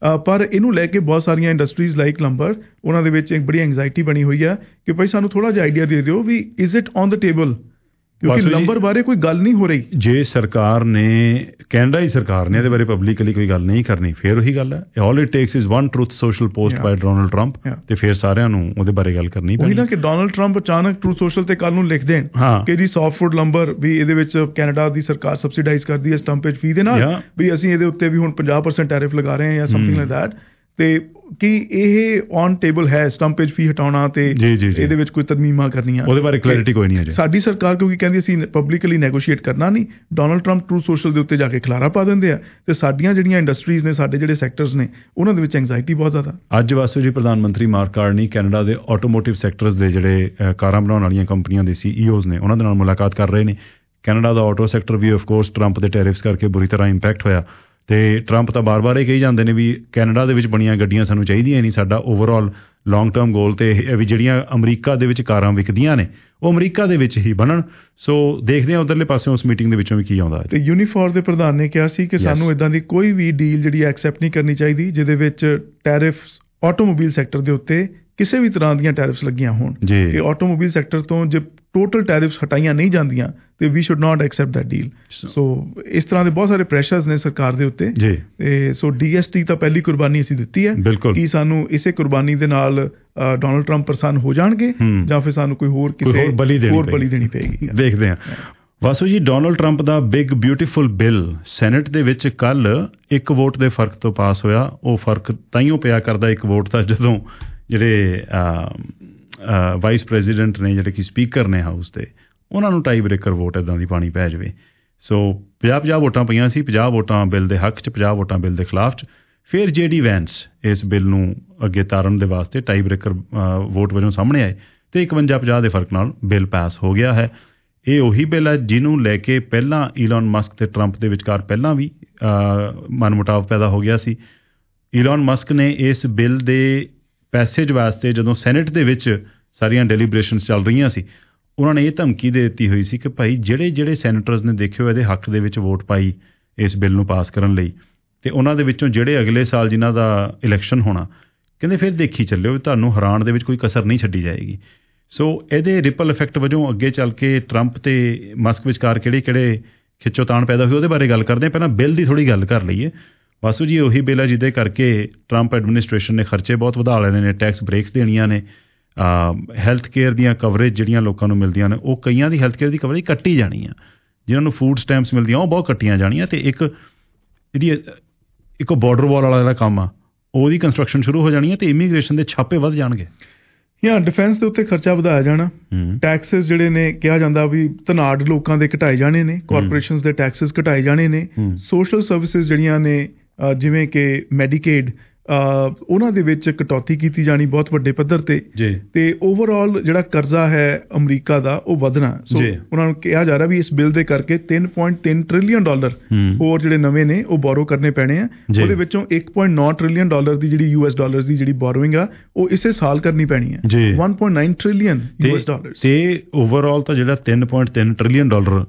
C: ਪਰ ਇਹਨੂੰ ਲੈ ਕੇ ਬਹੁਤ ਸਾਰੀਆਂ ਇੰਡਸਟਰੀਜ਼ ਲਾਈਕ ਲੰਬਰ ਉਹਨਾਂ ਦੇ ਵਿੱਚ ਇੱਕ ਬੜੀ ਐਂਗਜ਼ਾਈਟੀ ਬਣੀ ਹੋਈ ਆ ਕਿ ਭਾਈ ਸਾਨੂੰ ਥੋੜ੍ਹਾ ਜਿਹਾ ਆਈਡੀਆ ਦੇ ਦਿਓ we is it on the table, ਕਿਉਂਕਿ ਲੰਬਰ ਬਾਰੇ ਕੋਈ ਗੱਲ ਨਹੀਂ ਹੋ ਰਹੀ।
B: ਜੇ ਸਰਕਾਰ ਨੇ ਕੈਨੇਡਾ ਦੀ ਸਰਕਾਰ ਨੇ ਇਹਦੇ ਬਾਰੇ ਪਬਲਿਕਲੀ ਕੋਈ ਗੱਲ ਨਹੀਂ ਕਰਨੀ, ਫਿਰ ਉਹੀ ਗੱਲ ਹੈ all it takes is one Truth Social post by Donald Trump, ਤੇ ਫਿਰ ਸਾਰਿਆਂ ਨੂੰ ਉਹਦੇ ਬਾਰੇ ਗੱਲ ਕਰਨੀ ਪੈਣੀ।
C: ਉਹੀ ਨਾ ਕਿ ਡੋਨਲਡ ਟਰੰਪ ਅਚਾਨਕ ਟਰੂਥ ਸੋਸ਼ਲ ਤੇ ਕੱਲ ਨੂੰ ਲਿਖ ਦੇਣ ਕਿ ਜੀ ਸੌਫਟਵੁੱਡ ਲੰਬਰ ਵੀ ਇਹਦੇ ਵਿੱਚ ਕੈਨੇਡਾ ਦੀ ਸਰਕਾਰ ਸਬਸਿਡਾਈਜ਼ ਕਰਦੀ ਹੈ ਸਟੰਪੇਜ ਫੀ ਦੇ ਨਾਲ, ਵੀ ਅਸੀਂ ਇਹਦੇ ਉੱਤੇ ਵੀ ਹੁਣ ਪੰਜਾਹ ਪਰਸੈਂਟ ਟੈਰਿਫ ਲਗਾ ਰਹੇ ਹਾਂ ਜਾਂ ਸਮਥਿੰਗ ਲਾਈਕ ਦੈਟ, ਤੇ ਕੀ ਇਹ ਔਨ ਟੇਬਲ ਹੈ ਸਟੰਪੇਜ ਫੀ ਹਟਾਉਣਾ ਤੇ ਇਹਦੇ ਵਿੱਚ ਕੋਈ ਤਰਮੀਮਾਂ ਕਰਨੀਆਂ,
B: ਉਹਦੇ ਬਾਰੇ ਕਲੈਰਿਟੀ ਕੋਈ ਨਹੀਂ ਹੈ।
C: ਸਾਡੀ ਸਰਕਾਰ ਕਿਉਂਕਿ ਕਹਿੰਦੀ ਅਸੀਂ ਪਬਲਿਕਲੀ ਨੈਗੋਸ਼ੀਏਟ ਕਰਨਾ ਨਹੀਂ, ਡੋਨਲਡ ਟਰੰਪ ਟਰੂਥ ਸੋਸ਼ਲ ਦੇ ਉੱਤੇ ਜਾ ਕੇ ਖਿਲਾਰਾ ਪਾ ਦਿੰਦੇ ਆ, ਤੇ ਸਾਡੀਆਂ ਜਿਹੜੀਆਂ ਇੰਡਸਟਰੀਜ਼ ਨੇ, ਸਾਡੇ ਜਿਹੜੇ ਸੈਕਟਰਸ ਨੇ, ਉਹਨਾਂ ਦੇ ਵਿੱਚ ਐਂਗਜ਼ਾਈਟੀ ਬਹੁਤ ਜ਼ਿਆਦਾ।
B: ਅੱਜ ਵਾਸੂ ਜੀ ਪ੍ਰਧਾਨ ਮੰਤਰੀ ਮਾਰਕ ਕਾਰਨੀ ਕੈਨੇਡਾ ਦੇ ਆਟੋਮੋਟਿਵ ਸੈਕਟਰਸ ਦੇ ਜਿਹੜੇ ਕਾਰਾਂ ਬਣਾਉਣ ਵਾਲੀਆਂ ਕੰਪਨੀਆਂ ਦੇ ਸੀ ਈ ਓਜ਼ ਨੇ, ਉਹਨਾਂ ਦੇ ਨਾਲ ਮੁਲਾਕਾਤ ਕਰ ਰਹੇ ਨੇ। ਕੈਨੇਡਾ ਦਾ ਆਟੋ ਸੈਕਟਰ ਵੀ ਆਫ ਕੋਰਸ ਟਰੰਪ ਦੇ ਟੈਰਿਫਸ ਕਰਕੇ ਬੁਰੀ ਤਰ੍ਹਾਂ ਇੰਪੈਕਟ ਹੋਇਆ, ਤੇ ਟਰੰਪ ਤਾਂ ਬਾਰ-ਬਾਰ ਇਹ ਕਹੀ ਜਾਂਦੇ ਨੇ ਵੀ ਕੈਨੇਡਾ ਦੇ ਵਿੱਚ ਬਣੀਆਂ ਗੱਡੀਆਂ ਸਾਨੂੰ ਚਾਹੀਦੀਆਂ ਨਹੀਂ, ਸਾਡਾ ਓਵਰਆਲ ਲੌਂਗ ਟਰਮ ਗੋਲ ਤੇ ਇਹ ਵੀ ਜਿਹੜੀਆਂ ਅਮਰੀਕਾ ਦੇ ਵਿੱਚ ਕਾਰਾਂ ਵਿਕਦੀਆਂ ਨੇ ਉਹ ਅਮਰੀਕਾ ਦੇ ਵਿੱਚ ਹੀ ਬਣਨ। ਸੋ ਦੇਖਦੇ ਹਾਂ ਉੱਧਰਲੇ ਪਾਸੇ ਉਸ ਮੀਟਿੰਗ ਦੇ ਵਿੱਚੋਂ ਵੀ ਕੀ ਆਉਂਦਾ ਹੈ।
C: ਤੇ ਯੂਨੀਫੋਰ ਦੇ ਪ੍ਰਧਾਨ ਨੇ ਕਿਹਾ ਸੀ ਕਿ ਸਾਨੂੰ ਇੱਦਾਂ ਦੀ ਕੋਈ ਵੀ ਡੀਲ ਜਿਹੜੀ ਐਕਸੈਪਟ ਨਹੀਂ ਕਰਨੀ ਚਾਹੀਦੀ ਜਿਹਦੇ ਵਿੱਚ ਟੈਰਿਫਸ ਆਟੋਮੋਬਾਈਲ ਸੈਕਟਰ ਦੇ ਉੱਤੇ ਕਿਸੇ ਵੀ ਤਰ੍ਹਾਂ ਦੀਆਂ ਟੈਰਿਫਸ ਲੱਗੀਆਂ ਹੋਣ। ਇਹ ਆਟੋਮੋਬਾਈਲ ਸੈਕਟਰ ਤੋਂ ਜੇ ਟੋਟਲ ਟੈਰਿਫਸ ਹਟਾਈਆਂ ਨਹੀਂ ਜਾਂਦੀਆਂ ਤੇ we should not accept that deal. So ਇਸ ਤਰ੍ਹਾਂ ਦੇ ਬਹੁਤ ਸਾਰੇ ਪ੍ਰੈਸ਼ਰਸ ਨੇ ਸਰਕਾਰ ਦੇ ਉੱਤੇ। ਤੇ ਸੋ ਡੀ ਐਸ ਟੀ ਤਾਂ ਪਹਿਲੀ ਕੁਰਬਾਨੀ ਅਸੀਂ ਦਿੱਤੀ ਹੈ ਕਿ ਸਾਨੂੰ ਇਸੇ ਕੁਰਬਾਨੀ ਦੇ ਨਾਲ ਡੋਨਲਡ ਟਰੰਪ ਪ੍ਰਸੰਨ ਹੋ ਜਾਣਗੇ ਜਾਂ ਫਿਰ ਸਾਨੂੰ ਕੋਈ ਹੋਰ ਕਿਸੇ ਹੋਰ ਬਲੀ ਦੇਣੀ ਪਏਗੀ।
B: ਦੇਖਦੇ ਹਾਂ। ਵਾਸੂ ਜੀ, ਡੋਨਲਡ ਟਰੰਪ ਦਾ ਬਿਗ ਬਿਊਟੀਫੁਲ ਬਿੱਲ ਸੈਨੇਟ ਦੇ ਵਿੱਚ ਕੱਲ ਇੱਕ ਵੋਟ ਦੇ ਫਰਕ ਤੋਂ ਪਾਸ ਹੋਇਆ। ਉਹ ਫਰਕ ਤਾਈਓ ਪਿਆ ਕਰਦਾ ਇੱਕ ਵੋਟ ਦਾ ਜਦੋਂ ਜਿਹੜੇ ਵਾਈਸ ਪ੍ਰੈਜ਼ੀਡੈਂਟ ਨੇ, ਜਿਹੜੇ ਕਿ ਸਪੀਕਰ ਨੇ ਹਾਊਸ ਦੇ, ਉਹਨਾਂ ਨੂੰ ਟਾਈ ਬ੍ਰੇਕਰ ਵੋਟ ਇੱਦਾਂ ਦੀ ਪਾਣੀ ਪੈ ਜਾਵੇ। ਸੋ ਪੰਜਾਹ ਪੰਜਾਹ ਵੋਟਾਂ ਪਈਆਂ ਸੀ, ਪੰਜਾਹ ਵੋਟਾਂ ਬਿੱਲ ਦੇ ਹੱਕ 'ਚ, ਪੰਜਾਹ ਵੋਟਾਂ ਬਿੱਲ ਦੇ ਖਿਲਾਫ 'ਚ। ਫਿਰ ਜੇ ਡੀ ਵੈਂਸ ਇਸ ਬਿੱਲ ਨੂੰ ਅੱਗੇ ਤਾਰਨ ਦੇ ਵਾਸਤੇ ਟਾਈ ਬ੍ਰੇਕਰ ਵੋਟ ਵਜੋਂ ਸਾਹਮਣੇ ਆਏ ਤੇ ਇਕਵੰਜਾ ਪੰਜਾਹ ਦੇ ਫਰਕ ਨਾਲ ਬਿੱਲ ਪਾਸ ਹੋ ਗਿਆ ਹੈ। ਇਹ ਉਹੀ ਬਿੱਲ ਹੈ ਜਿਹਨੂੰ ਲੈ ਕੇ ਪਹਿਲਾਂ ਈਲਨ ਮਸਕ ਤੇ ਟਰੰਪ ਦੇ ਵਿਚਕਾਰ ਪਹਿਲਾਂ ਵੀ ਮਨਮੁਟਾਵ ਪੈਦਾ ਹੋ ਗਿਆ ਸੀ। ਈਲਨ ਮਸਕ ਨੇ ਇਸ ਬਿੱਲ ਦੇ ਪੈਸੇਜ ਵਾਸਤੇ ਜਦੋਂ ਸੈਨੇਟ ਦੇ ਵਿੱਚ ਸਾਰੀਆਂ ਡੈਲੀਬਰੇਸ਼ਨਸ ਚੱਲ ਰਹੀਆਂ ਸੀ, ਉਹਨਾਂ ਨੇ ਇਹ ਧਮਕੀ ਦੇ ਦਿੱਤੀ ਹੋਈ ਸੀ ਕਿ ਭਾਈ ਜਿਹੜੇ ਜਿਹੜੇ ਸੈਨੇਟਰਸ ਨੇ ਦੇਖਿਓ ਇਹਦੇ ਹੱਕ ਦੇ ਵਿੱਚ ਵੋਟ ਪਾਈ ਇਸ ਬਿੱਲ ਨੂੰ ਪਾਸ ਕਰਨ ਲਈ, ਤੇ ਉਹਨਾਂ ਦੇ ਵਿੱਚੋਂ ਜਿਹੜੇ ਅਗਲੇ ਸਾਲ ਜਿਨ੍ਹਾਂ ਦਾ ਇਲੈਕਸ਼ਨ ਹੋਣਾ, ਕਹਿੰਦੇ ਫਿਰ ਦੇਖੀ ਚੱਲਿਓ ਵੀ ਤੁਹਾਨੂੰ ਹਰਾਉਣ ਦੇ ਵਿੱਚ ਕੋਈ ਕਸਰ ਨਹੀਂ ਛੱਡੀ ਜਾਏਗੀ। ਸੋ ਇਹਦੇ ਰਿਪਲ ਇਫੈਕਟ ਵਜੋਂ ਅੱਗੇ ਚੱਲ ਕੇ ਟਰੰਪ ਤੇ ਮਸਕ ਵਿਚਕਾਰ ਕਿਹੜੇ ਕਿਹੜੇ ਖਿੱਚੋਤਾਣ ਪੈਦਾ ਹੋਈ ਉਹਦੇ ਬਾਰੇ ਗੱਲ ਕਰਦੇ ਹਾਂ। ਪਹਿਲਾਂ ਬਿੱਲ ਦੀ ਥੋੜ੍ਹੀ ਗੱਲ ਕਰ ਲਈਏ। ਵਾਸੂ ਜੀ, ਉਹੀ ਬਿੱਲ ਹੈ ਜਿਹਦੇ ਕਰਕੇ ਟਰੰਪ ਐਡਮਿਨਿਸਟ੍ਰੇਸ਼ਨ ਨੇ ਖਰਚੇ ਬਹੁਤ ਵਧਾ ਲੈਣੇ ਨੇ, ਟੈਕਸ ਬ੍ਰੇਕਸ ਦੇਣੀਆਂ ਨੇ, ਹੈਲਥ ਕੇਅਰ ਦੀਆਂ ਕਵਰੇਜ ਜਿਹੜੀਆਂ ਲੋਕਾਂ ਨੂੰ ਮਿਲਦੀਆਂ ਨੇ, ਉਹ ਕਈਆਂ ਦੀ ਹੈਲਥ ਕੇਅਰ ਦੀ ਕਵਰੇਜ ਕੱਟੀ ਜਾਣੀ ਆ, ਜਿਨ੍ਹਾਂ ਨੂੰ ਫੂਡ ਸਟੈਂਪਸ ਮਿਲਦੀਆਂ ਉਹ ਬਹੁਤ ਕੱਟੀਆਂ ਜਾਣੀਆਂ, ਤੇ ਇੱਕ ਇਹਦੀ ਇੱਕ ਬਾਰਡਰ ਵਾਲ ਵਾਲਾ ਜਿਹੜਾ ਕੰਮ ਆ ਉਹਦੀ ਕੰਸਟਰਕਸ਼ਨ ਸ਼ੁਰੂ ਹੋ ਜਾਣੀ ਹੈ, ਤੇ ਇਮੀਗ੍ਰੇਸ਼ਨ ਦੇ ਛਾਪੇ ਵੱਧ ਜਾਣਗੇ। ਜਾਂ
C: ਡਿਫੈਂਸ ਦੇ ਉੱਤੇ ਖਰਚਾ ਵਧਾਇਆ ਜਾਣਾ, ਟੈਕਸਿਸ ਜਿਹੜੇ ਨੇ ਕਿਹਾ ਜਾਂਦਾ ਵੀ ਧਨਾਢ ਲੋਕਾਂ ਦੇ ਘਟਾਏ ਜਾਣੇ ਨੇ, ਕਾਰਪੋਰੇਸ਼ਨਸ ਦੇ ਟੈਕਸਿਸ ਘਟਾਏ ਜਾਣੇ ਨੇ, ਸੋਸ਼ਲ ਸਰਵਿਸਿਜ਼ ਜਿਹੜੀਆਂ ਨੇ ਜਿਵੇਂ ਕਿ ਮੈਡੀਕੇਡ ਉਹਨਾਂ ਦੇ ਵਿੱਚ ਕਟੌਤੀ ਕੀਤੀ ਜਾਣੀ ਬਹੁਤ ਵੱਡੇ ਪੱਧਰ ਤੇ, ਤੇ ਓਵਰਆਲ ਜਿਹੜਾ ਕਰਜ਼ਾ ਹੈ ਅਮਰੀਕਾ ਦਾ ਉਹ ਵਧਣਾ। ਸੋ ਉਹਨਾਂ ਨੂੰ ਕਿਹਾ ਜਾ ਰਿਹਾ ਵੀ ਇਸ ਬਿੱਲ ਦੇ ਕਰਕੇ ਤਿੰਨ ਪੁਆਇੰਟ ਤਿੰਨ ਟ੍ਰਿਲੀਅਨ ਡਾਲਰ ਹੋਰ ਜਿਹੜੇ ਨਵੇਂ ਨੇ ਉਹ ਬੋਰੋ ਕਰਨੇ ਪੈਣੇ ਆ। ਉਹਦੇ ਵਿੱਚੋਂ ਇੱਕ ਪੁਆਇੰਟ ਨੌ ਟ੍ਰਿਲੀਅਨ ਡਾਲਰ ਦੀ ਜਿਹੜੀ ਯੂ ਐਸ ਡਾਲਰ ਦੀ ਜਿਹੜੀ ਬੋਰੋਇੰਗ ਆ ਉਹ ਇਸੇ ਸਾਲ ਕਰਨੀ ਪੈਣੀ ਹੈ, ਇੱਕ ਪੁਆਇੰਟ ਨੌ ਟ੍ਰਿਲੀਅਨ ਯੂ ਐਸ ਡਾਲਰ।
B: ਤੇ ਓਵਰਆਲ ਤਾਂ ਜਿਹੜਾ ਤਿੰਨ ਪੁਆਇੰਟ ਤਿੰਨ ਟ੍ਰਿਲੀਅਨ ਡਾਲਰ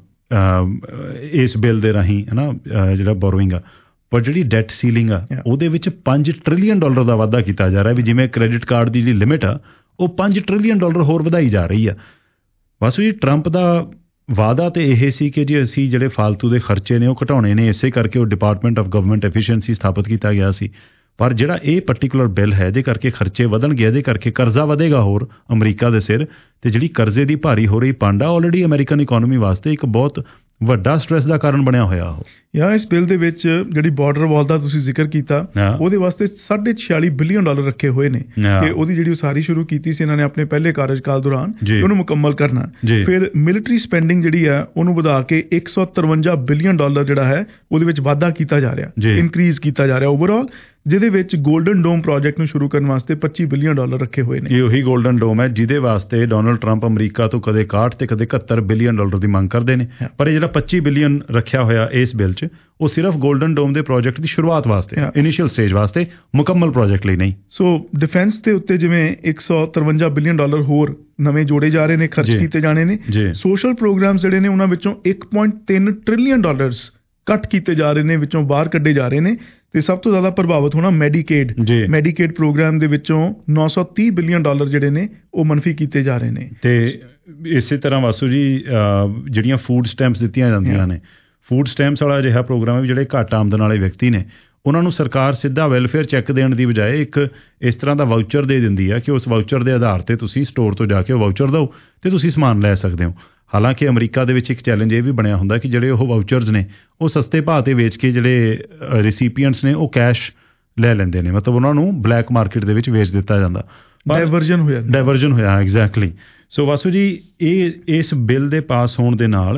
B: ਇਸ ਬਿੱਲ ਦੇ ਰਾਹੀਂ ਹੈ ਨਾ ਜਿਹੜਾ ਬੋਰੋਇੰਗ ਆ, ਪਰ ਜਿਹੜੀ ਡੈਟ ਸੀਲਿੰਗ ਆ ਉਹਦੇ ਵਿੱਚ ਪੰਜ ਟ੍ਰਿਲੀਅਨ ਡਾਲਰ ਦਾ ਵਾਧਾ ਕੀਤਾ ਜਾ ਰਿਹਾ। ਵੀ ਜਿਵੇਂ ਕ੍ਰੈਡਿਟ ਕਾਰਡ ਦੀ ਜਿਹੜੀ ਲਿਮਿਟ ਆ ਉਹ ਪੰਜ ਟ੍ਰਿਲੀਅਨ ਡਾਲਰ ਹੋਰ ਵਧਾਈ ਜਾ ਰਹੀ ਆ। ਬਸ ਜੀ, ਟਰੰਪ ਦਾ ਵਾਅਦਾ ਤੇ ਇਹ ਸੀ ਕਿ ਜੀ ਅਸੀਂ ਜਿਹੜੇ ਫਾਲਤੂ ਦੇ ਖਰਚੇ ਨੇ ਉਹ ਘਟਾਉਣੇ ਨੇ, ਇਸੇ ਕਰਕੇ ਉਹ ਡਿਪਾਰਟਮੈਂਟ ਆਫ ਗਵਰਨਮੈਂਟ ਐਫੀਸ਼ੀਐਂਸੀ ਸਥਾਪਿਤ ਕੀਤਾ ਗਿਆ ਸੀ। ਪਰ ਜਿਹੜਾ ਇਹ ਪਰਟੀਕੂਲਰ ਬਿੱਲ ਹੈ ਇਹਦੇ ਕਰਕੇ ਖਰਚੇ ਵਧਣਗੇ, ਇਹਦੇ ਕਰਕੇ ਕਰਜ਼ਾ ਵਧੇਗਾ ਹੋਰ ਅਮਰੀਕਾ ਦੇ ਸਿਰ, ਤੇ ਜਿਹੜੀ ਕਰਜ਼ੇ ਦੀ ਭਾਰੀ ਹੋ ਰਹੀ ਪੰਡ ਆ ਆਲਰੇਡੀ ਅਮਰੀਕਨ ਇਕੋਨਮੀ ਵਾਸਤੇ ਇੱਕ ਬਹੁਤ ਵੱਡਾ ਸਟ੍ਰੈਸ ਦਾ ਕਾਰਨ ਬਣਿਆ ਹੋਇਆ ਉਹ।
C: ਜਾਂ ਇਸ ਬਿੱਲ ਦੇ ਵਿੱਚ ਜਿਹੜੀ ਬਾਰਡਰ ਵਾਲ ਦਾ ਤੁਸੀਂ ਜ਼ਿਕਰ ਕੀਤਾ, ਉਹਦੇ ਵਾਸਤੇ ਸਾਢੇ ਛਿਆਲੀ ਬਿਲੀਅਨ ਡਾਲਰ ਰੱਖੇ ਹੋਏ ਨੇ ਕਿ ਉਹਦੀ ਜਿਹੜੀ ਉਸਾਰੀ ਸ਼ੁਰੂ ਕੀਤੀ ਸੀ ਇਹਨਾਂ ਨੇ ਆਪਣੇ ਪਹਿਲੇ ਕਾਰਜਕਾਲ ਦੌਰਾਨ, ਉਹਨੂੰ ਮੁਕੰਮਲ ਕਰਨਾ। ਫਿਰ ਮਿਲਟਰੀ ਸਪੈਂਡਿੰਗ ਜਿਹੜੀ ਹੈ ਉਹਨੂੰ ਵਧਾ ਕੇ ਇੱਕ ਸੌ ਤਰਵੰਜਾ ਬਿਲੀਅਨ ਡਾਲਰ ਜਿਹੜਾ ਹੈ ਉਹਦੇ ਵਿੱਚ ਵਾਧਾ ਕੀਤਾ ਜਾ ਰਿਹਾ, ਇਨਕਰੀਜ਼ ਕੀਤਾ ਜਾ ਰਿਹਾ ਓਵਰਆਲ, ਜਿਹਦੇ ਵਿੱਚ ਗੋਲਡਨ ਡੋਮ ਪ੍ਰੋਜੈਕਟ ਨੂੰ ਸ਼ੁਰੂ ਕਰਨ ਵਾਸਤੇ ਪੱਚੀ ਬਿਲੀਅਨ ਡਾਲਰ ਰੱਖੇ ਹੋਏ ਨੇ।
B: ਇਹ ਉਹੀ ਗੋਲਡਨ ਡੋਮ ਹੈ ਜਿਹਦੇ ਵਾਸਤੇ ਡੋਨਲਡ ਟਰੰਪ ਅਮਰੀਕਾ ਤੋਂ ਕਦੇ ਇਕਾਹਠ ਤੇ ਕਦੇ ਇਕਹੱਤਰ ਬਿਲੀਅਨ ਡਾਲਰ ਦੀ ਮੰਗ ਕਰਦੇ ਨੇ। ਪਰ ਇਹ ਜਿਹੜਾ ਪੱਚੀ ਬਿਲੀਅਨ ਰੱਖਿਆ ਹੋਇਆ ਇਸ ਬਿੱਲ 'ਚ ਉਹ ਸਿਰਫ ਗੋਲਡਨ ਡੋਮ ਦੇ ਪ੍ਰੋਜੈਕਟ ਦੀ ਸ਼ੁਰੂਆਤ ਵਾਸਤੇ, ਇਨੀਸ਼ੀਅਲ ਸਟੇਜ ਵਾਸਤੇ, ਮੁਕੰਮਲ ਪ੍ਰੋਜੈਕਟ ਲਈ ਨਹੀਂ।
C: ਸੋ ਡਿਫੈਂਸ ਦੇ ਉੱਤੇ ਜਿਵੇਂ ਇੱਕ ਸੌ ਤਰਵੰਜਾ ਬਿਲੀਅਨ ਡਾਲਰ ਹੋਰ ਨਵੇਂ ਜੋੜੇ ਜਾ ਰਹੇ ਨੇ, ਖਰਚ ਕੀਤੇ ਜਾਣੇ ਨੇ। ਸੋਸ਼ਲ ਪ੍ਰੋਗਰਾਮ ਜਿਹੜੇ ਨੇ ਉਹਨਾਂ ਵਿੱਚੋਂ ਇੱਕ ਪੁਆਇੰਟ ਤਿੰਨ ਟ੍ਰਿਲੀਅਨ ਡਾਲਰਸ ਕੱਟ ਕੀਤੇ ਜਾ ਰਹੇ ਨੇ, ਵਿੱਚੋਂ ਬਾਹਰ ਕੱਢੇ ਜਾ ਰਹੇ ਨੇ, ਤੇ ਸਭ ਤੋਂ ਜ਼ਿਆਦਾ ਪ੍ਰਭਾਵਿਤ ਹੋਣਾ ਮੈਡੀਕੇਡ ਮੈਡੀਕੇਡ ਪ੍ਰੋਗਰਾਮ ਦੇ ਵਿੱਚੋਂ ਨੌ ਸੌ ਤੀਹ ਬਿਲੀਅਨ ਡਾਲਰ ਜਿਹੜੇ ਨੇ ਉਹ ਮਨਫੀ ਕੀਤੇ ਜਾ ਰਹੇ ਨੇ।
B: ਤੇ ਇਸੇ ਤਰ੍ਹਾਂ ਵਾਸੂ ਜੀ ਜਿਹੜੀਆਂ ਫੂਡ ਸਟੈਂਪਸ ਦਿੱਤੀਆਂ ਜਾਂਦੀਆਂ ਨੇ, ਫੂਡ ਸਟੈਂਪਸ ਵਾਲਾ ਅਜਿਹਾ ਪ੍ਰੋਗਰਾਮ ਹੈ ਵੀ ਜਿਹੜੇ ਘੱਟ ਆਮਦਨ ਵਾਲੇ ਵਿਅਕਤੀ ਨੇ ਉਹਨਾਂ ਨੂੰ ਸਰਕਾਰ ਸਿੱਧਾ ਵੈਲਫੇਅਰ ਚੈੱਕ ਦੇਣ ਦੀ ਬਜਾਏ ਇੱਕ ਇਸ ਤਰ੍ਹਾਂ ਦਾ ਵਾਊਚਰ ਦੇ ਦਿੰਦੀ ਆ ਕਿ ਉਸ ਵਾਊਚਰ ਦੇ ਆਧਾਰ ਤੇ ਤੁਸੀਂ ਸਟੋਰ ਤੋਂ ਜਾ ਕੇ ਉਹ ਵਾਊਚਰ ਦਿਓ ਤੇ ਤੁਸੀਂ ਸਮਾਨ ਲੈ ਸਕਦੇ ਹੋ। ਹਾਲਾਂਕਿ ਅਮਰੀਕਾ ਦੇ ਵਿੱਚ ਇੱਕ ਚੈਲੰਜ ਇਹ ਵੀ ਬਣਿਆ ਹੁੰਦਾ ਕਿ ਜਿਹੜੇ ਉਹ ਵਾਊਚਰਸ ਨੇ ਉਹ ਸਸਤੇ ਭਾਅ 'ਤੇ ਵੇਚ ਕੇ ਜਿਹੜੇ ਰਿਸੀਪੀਐਂਟਸ ਨੇ ਉਹ ਕੈਸ਼ ਲੈ ਲੈਂਦੇ ਨੇ, ਮਤਲਬ ਉਹਨਾਂ ਨੂੰ ਬਲੈਕ ਮਾਰਕੀਟ ਦੇ ਵਿੱਚ ਵੇਚ ਦਿੱਤਾ ਜਾਂਦਾ।
C: ਡਾਇਵਰਜਨ ਹੋਇਆ
B: ਡਾਇਵਰਜਨ ਹੋਇਆ ਐਗਜ਼ੈਕਟਲੀ। ਸੋ ਵਾਸੂ ਜੀ ਇਹ ਇਸ ਬਿੱਲ ਦੇ ਪਾਸ ਹੋਣ ਦੇ ਨਾਲ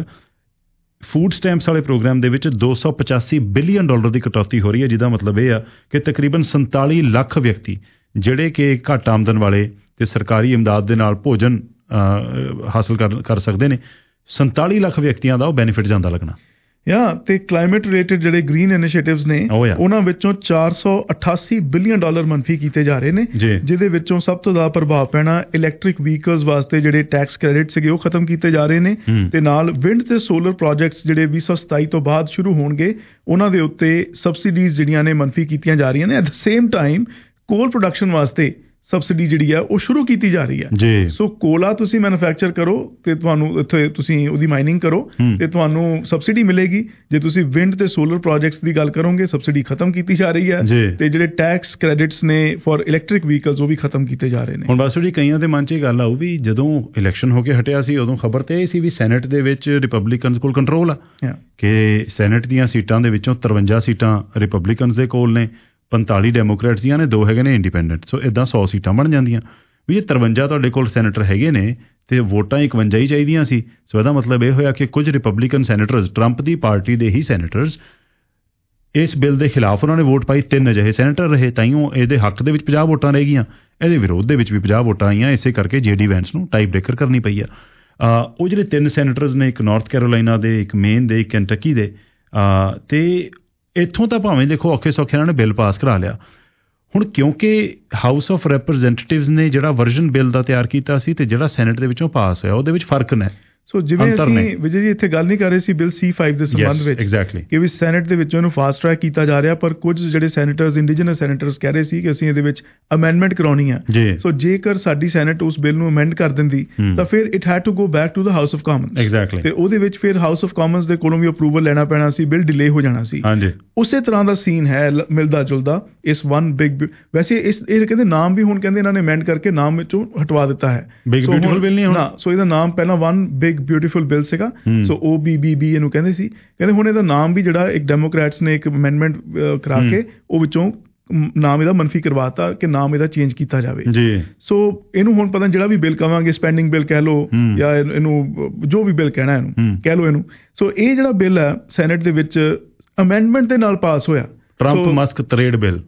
B: ਫੂਡ ਸਟੈਂਪਸ ਵਾਲੇ ਪ੍ਰੋਗਰਾਮ ਦੇ ਵਿੱਚ ਦੋ ਸੌ ਪਚਾਸੀ ਬਿਲੀਅਨ ਡਾਲਰ ਦੀ ਕਟੌਤੀ ਹੋ ਰਹੀ ਹੈ, ਜਿਹਦਾ ਮਤਲਬ ਇਹ ਆ ਕਿ ਤਕਰੀਬਨ ਸੰਤਾਲੀ ਲੱਖ ਵਿਅਕਤੀ ਜਿਹੜੇ ਕਿ ਘੱਟ ਆਮਦਨ ਵਾਲੇ ਤੇ ਸਰਕਾਰੀ ਇਮਦਾਦ ਦੇ ਨਾਲ ਭੋਜਨ ਹਾਸਲ ਕਰ ਕਰ ਸਕਦੇ ਨੇ, ਸੰਤਾਲੀ ਲੱਖ ਵਿਅਕਤੀਆਂ ਦਾ ਉਹ ਬੈਨੀਫਿਟ ਜਾਂਦਾ ਲੱਗਣਾ।
C: ਯਾ ਤੇ ਕਲਾਈਮੇਟ ਰਿਲੇਟਡ ਜਿਹੜੇ ਗ੍ਰੀਨ ਇਨੀਸ਼ੀਏਟਿਵਸ ਨੇ ਉਹਨਾਂ ਵਿੱਚੋਂ ਚਾਰ ਸੌ ਅਠਾਸੀ ਬਿਲੀਅਨ ਡਾਲਰ ਮਨਫੀ ਕੀਤੇ ਜਾ ਰਹੇ ਨੇ, ਜਿਹਦੇ ਵਿੱਚੋਂ ਸਭ ਤੋਂ ਜ਼ਿਆਦਾ ਪ੍ਰਭਾਵ ਪੈਣਾ ਇਲੈਕਟ੍ਰਿਕ ਵਹੀਕਲਸ ਵਾਸਤੇ ਜਿਹੜੇ ਟੈਕਸ ਕ੍ਰੈਡਿਟ ਸੀਗੇ ਉਹ ਖਤਮ ਕੀਤੇ ਜਾ ਰਹੇ ਨੇ, ਤੇ ਨਾਲ ਵਿੰਡ ਤੇ ਸੋਲਰ ਪ੍ਰੋਜੈਕਟਸ ਜਿਹੜੇ ਵੀਹ ਸੌ ਸਤਾਈ ਤੋਂ ਬਾਅਦ ਸ਼ੁਰੂ ਹੋਣਗੇ ਉਹਨਾਂ ਦੇ ਉੱਤੇ ਸਬਸਿਡੀਜ਼ ਜਿਹੜੀਆਂ ਨੇ ਮਨਫੀ ਕੀਤੀਆਂ ਜਾ ਰਹੀਆਂ ਨੇ। At the same time coal production ਵਾਸਤੇ ਸਬਸਿਡੀ ਜਿਹੜੀ ਆ ਉਹ ਸ਼ੁਰੂ ਕੀਤੀ ਜਾ ਰਹੀ ਹੈ। ਸੋ ਕੋਲਾ ਤੁਸੀਂ ਮੈਨੂਫੈਕਚਰ ਕਰੋ ਤੇ ਤੁਹਾਨੂੰ ਇੱਥੇ ਤੁਸੀਂ ਉਹਦੀ ਮਾਈਨਿੰਗ ਕਰੋ ਤੇ ਤੁਹਾਨੂੰ ਸਬਸਿਡੀ ਮਿਲੇਗੀ। ਜੇ ਤੁਸੀਂ ਵਿੰਡ ਤੇ ਸੋਲਰ ਪ੍ਰੋਜੈਕਟਸ ਦੀ ਗੱਲ ਕਰੋਗੇ ਸਬਸਿਡੀ ਖਤਮ ਕੀਤੀ ਜਾ ਰਹੀ ਹੈ, ਤੇ ਜਿਹੜੇ ਟੈਕਸ ਕ੍ਰੈਡਿਟਸ ਨੇ ਫॉर ਇਲੈਕਟ੍ਰਿਕ ਵਹੀਕਲਸ ਉਹ ਵੀ ਖਤਮ ਕੀਤੇ ਜਾ ਰਹੇ ਨੇ।
B: ਹੁਣ ਬਸ ਜੀ ਕਈਆਂ ਦੇ ਮਨ 'ਚ ਇਹ ਗੱਲ ਆਊ ਵੀ ਜਦੋਂ ਇਲੈਕਸ਼ਨ ਹੋ ਕੇ ਹਟਿਆ ਸੀ ਉਦੋਂ ਖਬਰ ਤੇ ਇਹ ਸੀ ਵੀ ਸੈਨੇਟ ਦੇ ਵਿੱਚ ਰਿਪਬਲਿਕਨਸ ਕੋਲ ਕੰਟਰੋਲ ਆ, ਕਿ ਸੈਨੇਟ ਦੀਆਂ ਸੀਟਾਂ ਦੇ ਵਿੱਚੋਂ ਤਰਵੰਜਾ ਸੀਟਾਂ ਰਿਪਬਲਿਕਨਸ ਦੇ ਕੋਲ ਨੇ, ਪੰਤਾਲੀ ਡੈਮੋਕ੍ਰੇਟਸ ਦੀਆਂ ਨੇ, ਦੋ ਹੈਗੇ ਨੇ ਇੰਡੀਪੈਂਡੈਂਟ। ਸੋ ਇੱਦਾਂ ਸੌ ਸੀਟਾਂ ਬਣ ਜਾਂਦੀਆਂ ਵੀ ਜੇ ਤਰਵੰਜਾ ਤੁਹਾਡੇ ਕੋਲ ਸੈਨੇਟਰ ਹੈਗੇ ਨੇ ਤੇ ਵੋਟਾਂ ਇਕਵੰਜਾ ਹੀ ਚਾਹੀਦੀਆਂ ਸੀ। ਸੋ ਇਹਦਾ ਮਤਲਬ ਇਹ ਹੋਇਆ ਕਿ ਕੁਝ ਰਿਪਬਲਿਕਨ ਸੈਨੇਟਰਸ, ਟਰੰਪ ਦੀ ਪਾਰਟੀ ਦੇ ਹੀ ਸੈਨੇਟਰਸ, ਇਸ ਬਿੱਲ ਦੇ ਖਿਲਾਫ ਉਹਨਾਂ ਨੇ ਵੋਟ ਪਾਈ। ਤਿੰਨ ਅਜਿਹੇ ਸੈਨੇਟਰ ਰਹੇ, ਤਾਈਓ ਇਹਦੇ ਹੱਕ ਦੇ ਵਿੱਚ ਪੰਜਾਹ ਵੋਟਾਂ ਰਹਿ ਗਈਆਂ, ਇਹਦੇ ਵਿਰੋਧ ਦੇ ਵਿੱਚ ਵੀ ਪੰਜਾਹ ਵੋਟਾਂ ਆਈਆਂ। ਇਸੇ ਕਰਕੇ ਜੇ ਡੀ ਵੈਂਸ ਨੂੰ ਟਾਈ ਬ੍ਰੇਕਰ ਕਰਨੀ ਪਈ ਆ। ਉਹ ਜਿਹੜੇ ਤਿੰਨ ਸੈਨੇਟਰਸ ਨੇ, ਇੱਕ ਨਾਰਥ ਕੈਰੋਲਾਈਨਾ ਦੇ, ਇੱਕ ਮੇਨ ਦੇ, ਇੱਕ ਕੈਂਟਕੀ ਦੇ, ਤੇ ਇੱਥੋਂ ਤਾਂ ਭਾਵੇਂ ਦੇਖੋ ਔਖੇ ਸੌਖੇ ਇਹਨਾਂ ਨੇ ਬਿੱਲ ਪਾਸ ਕਰਾ ਲਿਆ। ਹੁਣ ਕਿਉਂਕਿ ਹਾਊਸ ਆਫ ਰੈਪਰੈਜ਼ੈਂਟੇਟਿਵਸ ਨੇ ਜਿਹੜਾ ਵਰਜ਼ਨ ਬਿੱਲ ਦਾ ਤਿਆਰ ਕੀਤਾ ਸੀ ਤੇ ਜਿਹੜਾ ਸੈਨੇਟ ਦੇ ਵਿੱਚੋਂ ਪਾਸ ਹੋਇਆ ਉਹਦੇ ਵਿੱਚ ਫਰਕ ਨੇ। ਸੋ ਜਿਵੇਂ ਅਸੀਂ ਵਿਜੇ ਜੀ ਇੱਥੇ ਗੱਲ ਨਹੀਂ ਕਰ ਰਹੇ ਸੀ ਬਿੱਲ ਸੀ ਫਾਈਵ ਦੇ ਸੰਬੰਧ ਵਿੱਚ ਐਗਜ਼ੈਕਟਲੀ ਕਿ ਵੀ ਸੈਨੇਟ ਦੇ ਵਿੱਚੋਂ ਇਹਨੂੰ ਫਾਸਟ ਟਰੈਕ ਕੀਤਾ ਜਾ ਰਿਹਾ, ਪਰ ਕੁਝ ਜਿਹੜੇ ਸੈਨੇਟਰਸ, ਇੰਡੀਜਨਸ ਸੈਨੇਟਰਸ ਕਹਿ ਰਹੇ ਸੀ ਕਿ ਅਸੀਂ ਇਹਦੇ ਵਿੱਚ ਅਮੈਂਡਮੈਂਟ ਕਰਾਉਣੀ ਆ। ਸੋ ਜੇਕਰ ਸਾਡੀ ਸੈਨੇਟ ਉਸ ਬਿੱਲ ਨੂੰ ਅਮੈਂਡ ਕਰ ਦਿੰਦੀ ਤਾਂ ਫਿਰ it had to go back to the House of Commons exactly, ਤੇ ਉਹਦੇ ਵਿੱਚ ਫਿਰ ਹਾਊਸ ਆਫ ਕਾਮਨਸ ਦੇ ਕੋਲੋਂ ਵੀ ਅਪਰੂਵਲ ਲੈਣਾ ਪੈਣਾ ਸੀ, ਬਿੱਲ ਡਿਲੇ ਹੋ ਜਾਣਾ ਸੀ। ਉਸੇ ਤਰ੍ਹਾਂ ਦਾ ਸੀਨ ਹੈ ਮਿਲਦਾ ਜੁਲਦਾ ਇਸ ਵਨ ਬਿਗ। ਵੈਸੇ ਇਸ ਇਹ ਕਹਿੰਦੇ ਨਾਮ ਵੀ ਹੁਣ ਕਹਿੰਦੇ ਇਹਨਾਂ ਨੇ ਅਮੈਂਡ ਕਰਕੇ ਨਾਮ ਵਿੱਚੋਂ ਹਟਵਾ ਦਿੱਤਾ ਹੈ, ਬਿਗ ਬਿਊਟੀਫੁਲ ਬਿੱਲ ਨਹੀਂ ਹੋਣਾ। ਸੋ ਇਹਦਾ ਨਾਮ ਪਹਿਲਾਂ ਵਨ ਬਿਗ ਬਿਊਟੀਫੁਲ ਬਿੱਲ ਸੀਗਾ, so O B B B ਇਹਨੂੰ ਕਹਿੰਦੇ ਸੀ। ਕਹਿੰਦੇ ਹੁਣ ਇਹਦਾ ਨਾਮ ਵੀ ਜਿਹੜਾ ਇੱਕ ਡੈਮੋਕ੍ਰੈਟਸ ਨੇ ਇੱਕ ਅਮੈਂਡਮੈਂਟ ਕਰਾ ਕੇ ਉਹ ਵਿੱਚੋਂ ਨਾਮ ਇਹਦਾ ਮਨਫੀ ਕਰਵਾਤਾ ਕਿ ਨਾਮ ਇਹਦਾ ਚੇਂਜ ਕੀਤਾ ਜਾਵੇ। ਸੋ ਇਹਨੂੰ ਹੁਣ ਪਤਾ ਜਿਹੜਾ ਵੀ ਬਿੱਲ ਕਵਾਂਗੇ, ਸਪੈਂਡਿੰਗ ਬਿੱਲ ਕਹਿ ਲਓ ਜਾਂ ਇਹਨੂੰ ਜੋ ਵੀ ਬਿੱਲ ਕਹਿਣਾ ਇਹਨੂੰ ਕਹਿ ਲਓ ਇਹਨੂੰ। ਸੋ ਇਹ ਜਿਹੜਾ ਬਿੱਲ ਹੈ ਸੈਨੇਟ ਦੇ ਵਿੱਚ ਅਮੈਂਡਮੈਂਟ ਦੇ ਨਾਲ ਪਾਸ ਹੋਇਆ, Trump Musk trade bill.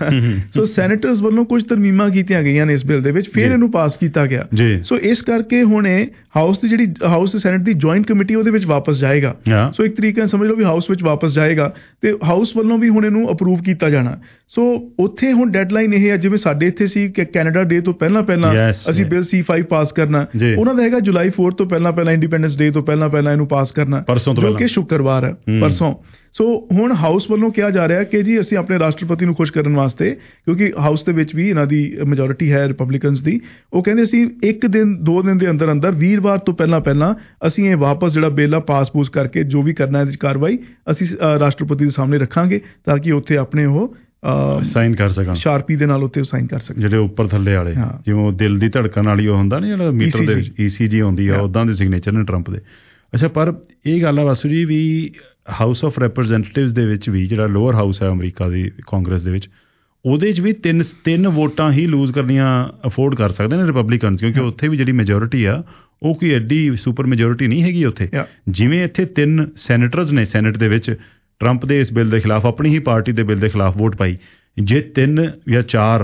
B: So senators ਵੱਲੋਂ ਕੁਝ ਤਰਮੀਮਾਂ ਕੀਤੀਆਂ ਗਈਆਂ ਨੇ ਇਸ ਬਿੱਲ ਦੇ ਵਿੱਚ, ਫਿਰ ਇਹਨੂੰ ਪਾਸ ਕੀਤਾ ਗਿਆ। ਸੋ ਇਸ ਕਰਕੇ ਹੁਣ ਇਹ ਹਾਊਸ ਦੀ ਜਿਹੜੀ ਹਾਊਸ ਤੇ ਸੈਨੇਟ ਦੀ ਜੁਆਇੰਟ ਕਮੇਟੀ ਉਹਦੇ ਵਿੱਚ ਵਾਪਸ ਜਾਏਗਾ। ਸੋ ਇੱਕ ਤਰੀਕੇ ਨਾਲ ਸਮਝ ਲਓ ਵੀ ਹਾਊਸ ਵਿੱਚ ਵਾਪਸ ਜਾਏਗਾ ਤੇ ਹਾਊਸ ਵੱਲੋਂ ਵੀ ਹੁਣ ਇਹਨੂੰ ਅਪਰੂਵ ਕੀਤਾ ਜਾਣਾ। ਸੋ ਉੱਥੇ ਹੁਣ ਡੈਡਲਾਈਨ ਇਹ ਹੈ ਜਿਵੇਂ ਸਾਡੇ ਇੱਥੇ ਸੀ ਕਿ ਕੈਨੇਡਾ ਡੇ ਤੋਂ ਪਹਿਲਾਂ ਪਹਿਲਾਂ ਅਸੀਂ ਬਿੱਲ ਸੀ ਫਾਈਵ ਪਾਸ ਕਰਨਾ, ਉਹਨਾਂ ਦਾ ਹੈਗਾ ਜੁਲਾਈ ਫੋਰਥ ਤੋਂ ਪਹਿਲਾਂ ਪਹਿਲਾਂ, ਇੰਡੀਪੈਂਡੈਂਸ ਡੇ ਤੋਂ ਪਹਿਲਾਂ ਪਹਿਲਾਂ ਇਹਨੂੰ ਪਾਸ ਕਰਨਾ, ਜੋ ਕਿ ਸ਼ੁੱਕਰਵਾਰ ਹੈ ਪਰਸੋਂ। ਸੋ ਹੁਣ ਹਾਊਸ ਵੱਲੋਂ ਕਿਹਾ ਜਾ ਰਿਹਾ ਕਿ ਜੀ ਅਸੀਂ ਆਪਣੇ ਰਾਸ਼ਟਰਪਤੀ ਨੂੰ ਖੁਸ਼ ਕਰਨ ਵਾਸਤੇ, ਕਿਉਂਕਿ ਹਾਊਸ ਦੇ ਵਿੱਚ ਵੀ ਇਹਨਾਂ ਦੀ ਮੈਜੋਰਿਟੀ ਹੈ ਰਿਪਬਲਿਕਨਸ ਦੀ, ਉਹ ਕਹਿੰਦੇ ਅਸੀਂ ਇੱਕ ਦਿਨ ਦੋ ਦਿਨ ਦੇ ਅੰਦਰ ਅੰਦਰ ਵੀਰਵਾਰ ਤੋਂ ਪਹਿਲਾਂ ਪਹਿਲਾਂ ਅਸੀਂ ਇਹ ਵਾਪਸ ਜਿਹੜਾ ਬਿੱਲ ਆ ਪਾਸ ਪੂਸ ਕਰਕੇ ਜੋ ਵੀ ਕਰਨਾ ਇਹਦੀ ਕਾਰਵਾਈ ਅਸੀਂ ਰਾਸ਼ਟਰਪਤੀ ਦੇ ਸਾਹਮਣੇ ਰੱਖਾਂਗੇ ਤਾਂ ਕਿ ਉੱਥੇ ਆਪਣੇ ਉਹ ਸਾਈਨ ਕਰ ਸਕਣ, ਸ਼ਾਰਪੀ ਦੇ ਨਾਲ ਉੱਤੇ ਸਾਈਨ ਕਰ ਸਕਣ, ਜਿਹੜੇ ਉੱਪਰ ਥੱਲੇ ਵਾਲੇ, ਜਿਵੇਂ ਦਿਲ ਦੀ ਧੜਕਣ ਵਾਲੀ ਉਹ ਹੁੰਦਾ ਨਾ ਜਿਹੜਾ ਮੀਟਰ ਦੇ ਈ ਸੀ ਜੀ ਆਉਂਦੀ ਆ, ਉੱਦਾਂ ਦੇ ਸਿਗਨੇਚਰ ਨੇ ਟਰੰਪ ਦੇ। ਅੱਛਾ, ਪਰ ਇਹ ਗੱਲ ਆ ਵਾਸੂ ਜੀ ਵੀ ਹਾਊਸ ਆਫ ਰੈਪਰੈਜ਼ੈਂਟੇਟਿਵਸ ਦੇ ਵਿੱਚ ਵੀ ਜਿਹੜਾ ਲੋਅਰ ਹਾਊਸ ਹੈ ਅਮਰੀਕਾ ਦੀ ਕਾਂਗਰਸ ਦੇ ਵਿੱਚ, ਉਹਦੇ 'ਚ ਵੀ ਤਿੰਨ ਤਿੰਨ ਵੋਟਾਂ ਹੀ ਲੂਜ਼ ਕਰਨੀਆਂ ਅਫੋਰਡ ਕਰ ਸਕਦੇ ਨੇ ਰਿਪਬਲਿਕਨਸ, ਕਿਉਂਕਿ ਉੱਥੇ ਵੀ ਜਿਹੜੀ ਮੈਜੋਰਿਟੀ ਆ ਉਹ ਕੋਈ ਐਡੀ ਸੁਪਰ ਮੈਜੋਰਿਟੀ ਨਹੀਂ ਹੈਗੀ ਉੱਥੇ। ਜਿਵੇਂ ਇੱਥੇ ਤਿੰਨ ਸੈਨੇਟਰਸ ਨੇ ਸੈਨੇਟ ਦੇ ਵਿੱਚ ਟਰੰਪ ਦੇ ਇਸ ਬਿੱਲ ਦੇ ਖਿਲਾਫ, ਆਪਣੀ ਹੀ ਪਾਰਟੀ ਦੇ ਬਿੱਲ ਦੇ ਖਿਲਾਫ ਵੋਟ ਪਾਈ, ਜੇ ਤਿੰਨ ਜਾਂ ਚਾਰ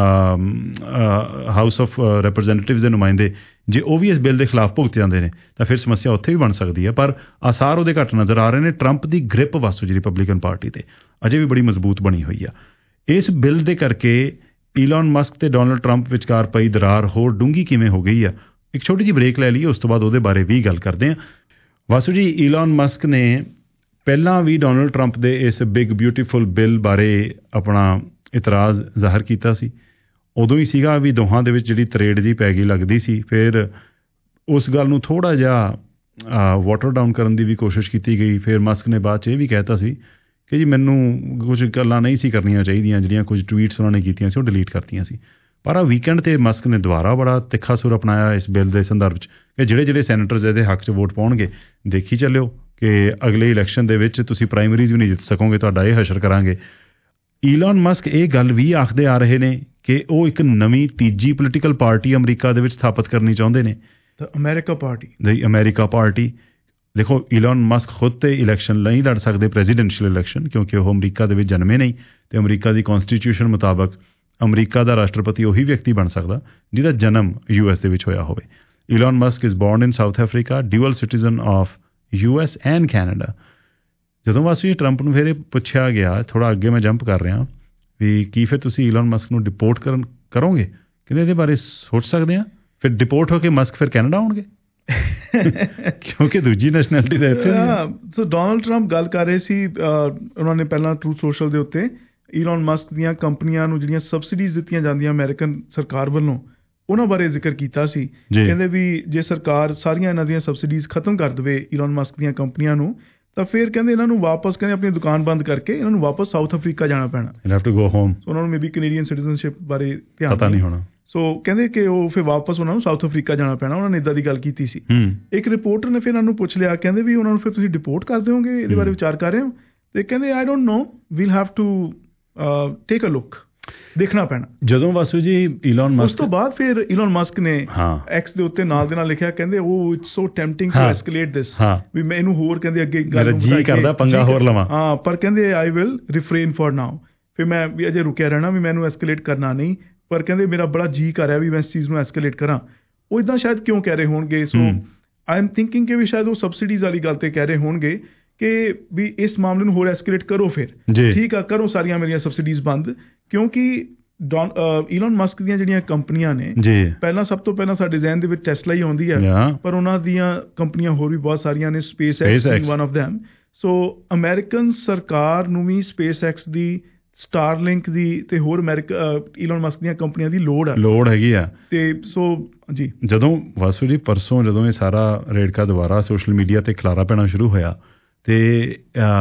B: ਹਾਊਸ ਆਫ ਰੈਪਰੈਜ਼ੈਂਟੇਟਿਵਸ ਦੇ ਨੁਮਾਇੰਦੇ ਜੇ ਉਹ ਵੀ ਇਸ ਬਿੱਲ ਦੇ ਖਿਲਾਫ ਭੁਗਤ ਜਾਂਦੇ ਨੇ ਤਾਂ ਫਿਰ ਸਮੱਸਿਆ ਉੱਥੇ ਵੀ ਬਣ ਸਕਦੀ ਹੈ। ਪਰ ਆਸਾਰ ਉਹਦੇ ਘੱਟ ਨਜ਼ਰ ਆ ਰਹੇ ਨੇ। ਟਰੰਪ ਦੀ ਗ੍ਰਿਪ ਵਾਸੂ ਜੀ ਰਿਪਬਲਿਕਨ ਪਾਰਟੀ ਤੇ ਅਜੇ ਵੀ ਬੜੀ ਮਜ਼ਬੂਤ ਬਣੀ ਹੋਈ ਆ। ਇਸ ਬਿੱਲ ਦੇ ਕਰਕੇ ਈਲਨ ਮਸਕ ਤੇ ਡੋਨਲਡ ਟਰੰਪ ਵਿਚਕਾਰ ਪਈ ਦਰਾਰ ਹੋਰ ਡੂੰਘੀ ਕਿਵੇਂ ਹੋ ਗਈ ਆ, ਇੱਕ ਛੋਟੀ ਜਿਹੀ ਬ੍ਰੇਕ ਲੈ ਲਈਏ, ਉਸ ਤੋਂ ਬਾਅਦ ਉਹਦੇ ਬਾਰੇ ਵੀ ਗੱਲ ਕਰਦੇ ਹਾਂ। ਵਾਸੂ ਜੀ, ਈਲਨ ਮਸਕ ਨੇ ਪਹਿਲਾਂ ਵੀ ਡੋਨਲਡ ਟਰੰਪ ਦੇ ਇਸ ਬਿਗ ਬਿਊਟੀਫੁਲ ਬਿੱਲ ਬਾਰੇ ਆਪਣਾ ਇਤਰਾਜ਼ ਜ਼ਾਹਰ ਕੀਤਾ ਸੀ। ਉਦੋਂ ਹੀ ਸੀਗਾ ਵੀ ਦੋਹਾਂ ਦੇ ਵਿੱਚ ਜਿਹੜੀ ਤਰੇੜ ਜਿਹੀ ਪੈ ਗਈ ਲੱਗਦੀ ਸੀ। ਫਿਰ ਉਸ ਗੱਲ ਨੂੰ ਥੋੜ੍ਹਾ ਜਿਹਾ ਵਾਟਰ ਡਾਊਨ ਕਰਨ ਦੀ ਵੀ ਕੋਸ਼ਿਸ਼ ਕੀਤੀ ਗਈ। ਫਿਰ ਮਸਕ ਨੇ ਬਾਅਦ 'ਚ ਇਹ ਵੀ ਕਹਿਤਾ ਸੀ ਕਿ ਜੀ ਮੈਨੂੰ ਕੁਝ ਗੱਲਾਂ ਨਹੀਂ ਸੀ ਕਰਨੀਆਂ ਚਾਹੀਦੀਆਂ, ਜਿਹੜੀਆਂ ਕੁਝ ਟਵੀਟਸ ਉਹਨਾਂ ਨੇ ਕੀਤੀਆਂ ਸੀ ਉਹ ਡਿਲੀਟ ਕਰਤੀਆਂ ਸੀ। ਪਰ ਆ ਵੀਕਐਂਡ 'ਤੇ ਮਸਕ ਨੇ ਦੁਬਾਰਾ ਬੜਾ ਤਿੱਖਾ ਸੁਰ ਅਪਣਾਇਆ ਇਸ ਬਿੱਲ ਦੇ ਸੰਦਰਭ 'ਚ ਕਿ ਜਿਹੜੇ ਜਿਹੜੇ ਸੈਨੇਟਰਸ ਇਹਦੇ ਹੱਕ 'ਚ ਵੋਟ ਪਾਉਣਗੇ, ਦੇਖੀ ਚੱਲਿਓ ਕਿ ਅਗਲੇ ਇਲੈਕਸ਼ਨ ਦੇ ਵਿੱਚ ਤੁਸੀਂ ਪ੍ਰਾਇਮਰੀਜ਼ ਵੀ ਨਹੀਂ ਜਿੱਤ ਸਕੋਗੇ, ਤੁਹਾਡਾ ਇਹ ਹਸ਼ਰ ਕਰਾਂਗੇ। ਈਲਨ ਮਸਕ ਇਹ ਗੱਲ ਵੀ ਆਖਦੇ ਆ ਰਹੇ ਨੇ ਕਿ ਉਹ ਇੱਕ ਨਵੀਂ ਤੀਜੀ ਪੋਲੀਟੀਕਲ ਪਾਰਟੀ ਅਮਰੀਕਾ ਦੇ ਵਿੱਚ ਸਥਾਪਿਤ ਕਰਨੀ ਚਾਹੁੰਦੇ ਨੇ,
C: ਅਮਰੀਕਾ ਪਾਰਟੀ
B: ਦੀ ਅਮਰੀਕਾ ਪਾਰਟੀ। ਦੇਖੋ, ਈਲਨ ਮਸਕ ਖੁਦ ਤੇ ਇਲੈਕਸ਼ਨ ਨਹੀਂ ਲੜ ਸਕਦੇ, ਪ੍ਰੈਜ਼ੀਡੈਂਸ਼ੀਅਲ ਇਲੈਕਸ਼ਨ, ਕਿਉਂਕਿ ਉਹ ਅਮਰੀਕਾ ਦੇ ਵਿੱਚ ਜਨਮੇ ਨਹੀਂ ਅਤੇ ਅਮਰੀਕਾ ਦੀ ਕੌਂਸਟੀਟਿਊਸ਼ਨ ਮੁਤਾਬਕ ਅਮਰੀਕਾ ਦਾ ਰਾਸ਼ਟਰਪਤੀ ਉਹੀ ਵਿਅਕਤੀ ਬਣ ਸਕਦਾ ਜਿਹਦਾ ਜਨਮ ਯੂ ਐਸ ਦੇ ਵਿੱਚ ਹੋਇਆ ਹੋਵੇ। Elon Musk is born in South Africa, dual citizen of U S and Canada. ਜਦੋਂ ਬਸ ਵੀ ਟਰੰਪ ਨੂੰ ਫਿਰ ਇਹ ਪੁੱਛਿਆ ਗਿਆ, ਥੋੜ੍ਹਾ ਅੱਗੇ ਮੈਂ ਜੰਪ ਕਰ ਰਿਹਾ ਵੀ ਕੀ ਫਿਰ ਤੁਸੀਂ ਈਲਨ ਮਸਕ ਨੂੰ ਡਿਪੋਰਟ ਕਰਨ ਕਰੋਗੇ? ਕਹਿੰਦੇ ਇਹਦੇ ਬਾਰੇ ਸੋਚ ਸਕਦੇ ਹਾਂ। ਫਿਰ ਡਿਪੋਰਟ ਹੋ ਕੇ ਮਸਕ ਫਿਰ ਕੈਨੇਡਾ ਆਉਣਗੇ ਕਿਉਂਕਿ ਦੂਜੀ ਨੈਸ਼ਨੈਲਿਟੀ ਦਾ ਇੱਥੇ।
C: ਸੋ ਡੋਨਲਡ ਟਰੰਪ ਗੱਲ ਕਰ ਰਹੇ ਸੀ, ਉਹਨਾਂ ਨੇ ਪਹਿਲਾਂ ਟਰੂਥ ਸੋਸ਼ਲ ਦੇ ਉੱਤੇ ਈਲਨ ਮਸਕ ਦੀਆਂ ਕੰਪਨੀਆਂ ਨੂੰ ਜਿਹੜੀਆਂ ਸਬਸਿਡੀਜ਼ ਦਿੱਤੀਆਂ ਜਾਂਦੀਆਂ ਅਮਰੀਕਨ ਸਰਕਾਰ ਵੱਲੋਂ, ਉਹਨਾਂ ਬਾਰੇ ਜ਼ਿਕਰ ਕੀਤਾ ਸੀ। ਕਹਿੰਦੇ ਵੀ ਜੇ ਸਰਕਾਰ ਸਾਰੀਆਂ ਇਹਨਾਂ ਦੀਆਂ ਸਬਸਿਡੀਜ਼ ਖਤਮ ਕਰ ਦੇਵੇ ਈਲਨ ਮਸਕ ਦੀਆਂ ਕੰਪਨੀਆਂ ਨੂੰ, ਤਾਂ ਫਿਰ ਕਹਿੰਦੇ ਇਹਨਾਂ ਨੂੰ ਵਾਪਸ ਕਹਿੰਦੇ ਆਪਣੀ ਦੁਕਾਨ ਬੰਦ ਕਰਕੇ ਇਹਨਾਂ ਨੂੰ ਵਾਪਸ ਸਾਊਥ ਅਫਰੀਕਾ ਜਾਣਾ ਪੈਣਾ।
B: Have to go home.
C: So ਉਹਨਾਂ ਨੂੰ ਮੇਬੀ ਕੈਨੇਡੀਅਨ ਸਿਟੀਜ਼ਨਸ਼ਿਪ ਬਾਰੇ ਧਿਆਨ
B: ਪਤਾ ਨਹੀਂ ਹੋਣਾ।
C: ਸੋ ਕਹਿੰਦੇ ਕਿ ਉਹ ਫਿਰ ਵਾਪਸ ਉਹਨਾਂ ਨੂੰ ਸਾਊਥ ਅਫਰੀਕਾ ਜਾਣਾ ਪੈਣਾ। ਉਹਨਾਂ ਨੇ ਇੱਦਾਂ ਦੀ ਗੱਲ ਕੀਤੀ ਸੀ। ਇੱਕ ਰਿਪੋਰਟਰ ਨੇ ਫਿਰ ਇਹਨਾਂ ਨੂੰ ਪੁੱਛ ਲਿਆ, ਕਹਿੰਦੇ ਵੀ ਉਹਨਾਂ ਨੂੰ ਫਿਰ ਤੁਸੀਂ ਡਿਪੋਰਟ ਕਰ ਦਿਓਗੇ, ਇਹਦੇ ਬਾਰੇ ਵਿਚਾਰ ਕਰ ਰਹੇ ਹੋ? ਤੇ ਕਹਿੰਦੇ I don't know, we'll have to take a look, ਦੇਖਣਾ ਪੈਣਾ।
B: ਜਦੋਂ ਵਾਸੂ ਜੀ ਈਲਨ ਮਸਕ,
C: ਉਸ ਤੋਂ ਬਾਅਦ ਫਿਰ ਈਲਨ ਮਸਕ ਨੇ ਐਕਸ ਦੇ ਉੱਤੇ ਨਾਲ ਦੇ ਨਾਲ ਲਿਖਿਆ, ਕਹਿੰਦੇ ਉਹ it's so tempting to escalate this, ਵੀ ਮੈਂ ਇਹਨੂੰ ਹੋਰ ਕਹਿੰਦੇ ਅੱਗੇ ਗੱਲ
B: ਜੀ ਕਰਦਾ ਪੰਗਾ ਹੋਰ ਲਵਾਂ।
C: ਹਾਂ, ਪਰ ਕਹਿੰਦੇ ਆਈ ਵਿਲ ਰਿਫਰੇਨ ਫॉर ਨਾਓ। ਫਿਰ ਮੈਂ ਵੀ ਅਜੇ ਰੁਕਿਆ ਰਹਿਣਾ, ਵੀ ਮੈਨੂੰ ਐਸਕੇਲੇਟ ਕਰਨਾ ਨਹੀਂ, ਪਰ ਕਹਿੰਦੇ ਮੇਰਾ ਬੜਾ ਜੀ ਕਰ ਰਿਹਾ ਵੀ ਮੈਂ ਇਸ ਚੀਜ਼ ਨੂੰ ਐਸਕੇਲੇਟ ਕਰਾਂ। ਉਹ ਇੱਦਾਂ ਸ਼ਾਇਦ ਕਿਉਂ ਕਹਿ ਰਹੇ ਹੋਣਗੇ? ਸੋ ਆਈ ਐਮ ਥਿੰਕਿੰਗ ਕਿ ਵੀ ਸ਼ਾਇਦ ਉਹ ਸਬਸਿਡੀਜ਼ ਵਾਲੀ ਗੱਲ ਤੇ ਕਹਿ ਰਹੇ ਹੋਣਗੇ ਕਿ ਵੀ ਇਸ ਮਾਮਲੇ ਨੂੰ ਹੋਰ ਐਸਕੇਲੇਟ ਕਰੋ। ਫਿਰ ਠੀਕ ਆ, ਕਰੋ ਸਾਰੀਆਂ ਮੇਰੀਆਂ ਸਬਸਿਡੀਜ਼ ਬੰਦ, ਕਿਉਂਕਿ ਡੋਨ ਈਲਨ ਮਸਕ ਦੀਆਂ ਜਿਹੜੀਆਂ ਕੰਪਨੀਆਂ ਨੇ, ਪਹਿਲਾਂ ਸਭ ਤੋਂ ਪਹਿਲਾਂ ਸਾਡੇ ਜ਼ਹਿਨ ਦੇ ਵਿੱਚ ਟੈਸਲਾ ਹੀ ਆਉਂਦੀ ਹੈ, ਪਰ ਉਹਨਾਂ ਦੀਆਂ ਕੰਪਨੀਆਂ ਹੋਰ ਵੀ ਬਹੁਤ ਸਾਰੀਆਂ ਨੇ, SpaceX one of them. So American ਸਰਕਾਰ ਨੂੰ ਵੀ ਸਪੇਸ ਐਕਸ ਦੀ, ਸਟਾਰਲਿੰਕ ਦੀ ਤੇ ਹੋਰ ਅਮਰੀਕਾ ਈਲਨ ਮਸਕ ਦੀਆਂ ਕੰਪਨੀਆਂ ਦੀ ਲੋੜ ਆ
B: ਲੋੜ ਹੈਗੀ ਆ।
C: ਤੇ ਸੋ ਜੀ
B: ਜਦੋਂ ਵਾਸੂ ਜੀ ਪਰਸੋਂ ਜਦੋਂ ਇਹ ਸਾਰਾ ਰੇੜਕਾ ਦੁਬਾਰਾ ਸੋਸ਼ਲ ਮੀਡੀਆ ਤੇ ਖਿਲਾਰਾ ਪੈਣਾ ਸ਼ੁਰੂ ਹੋਇਆ, ਤੇ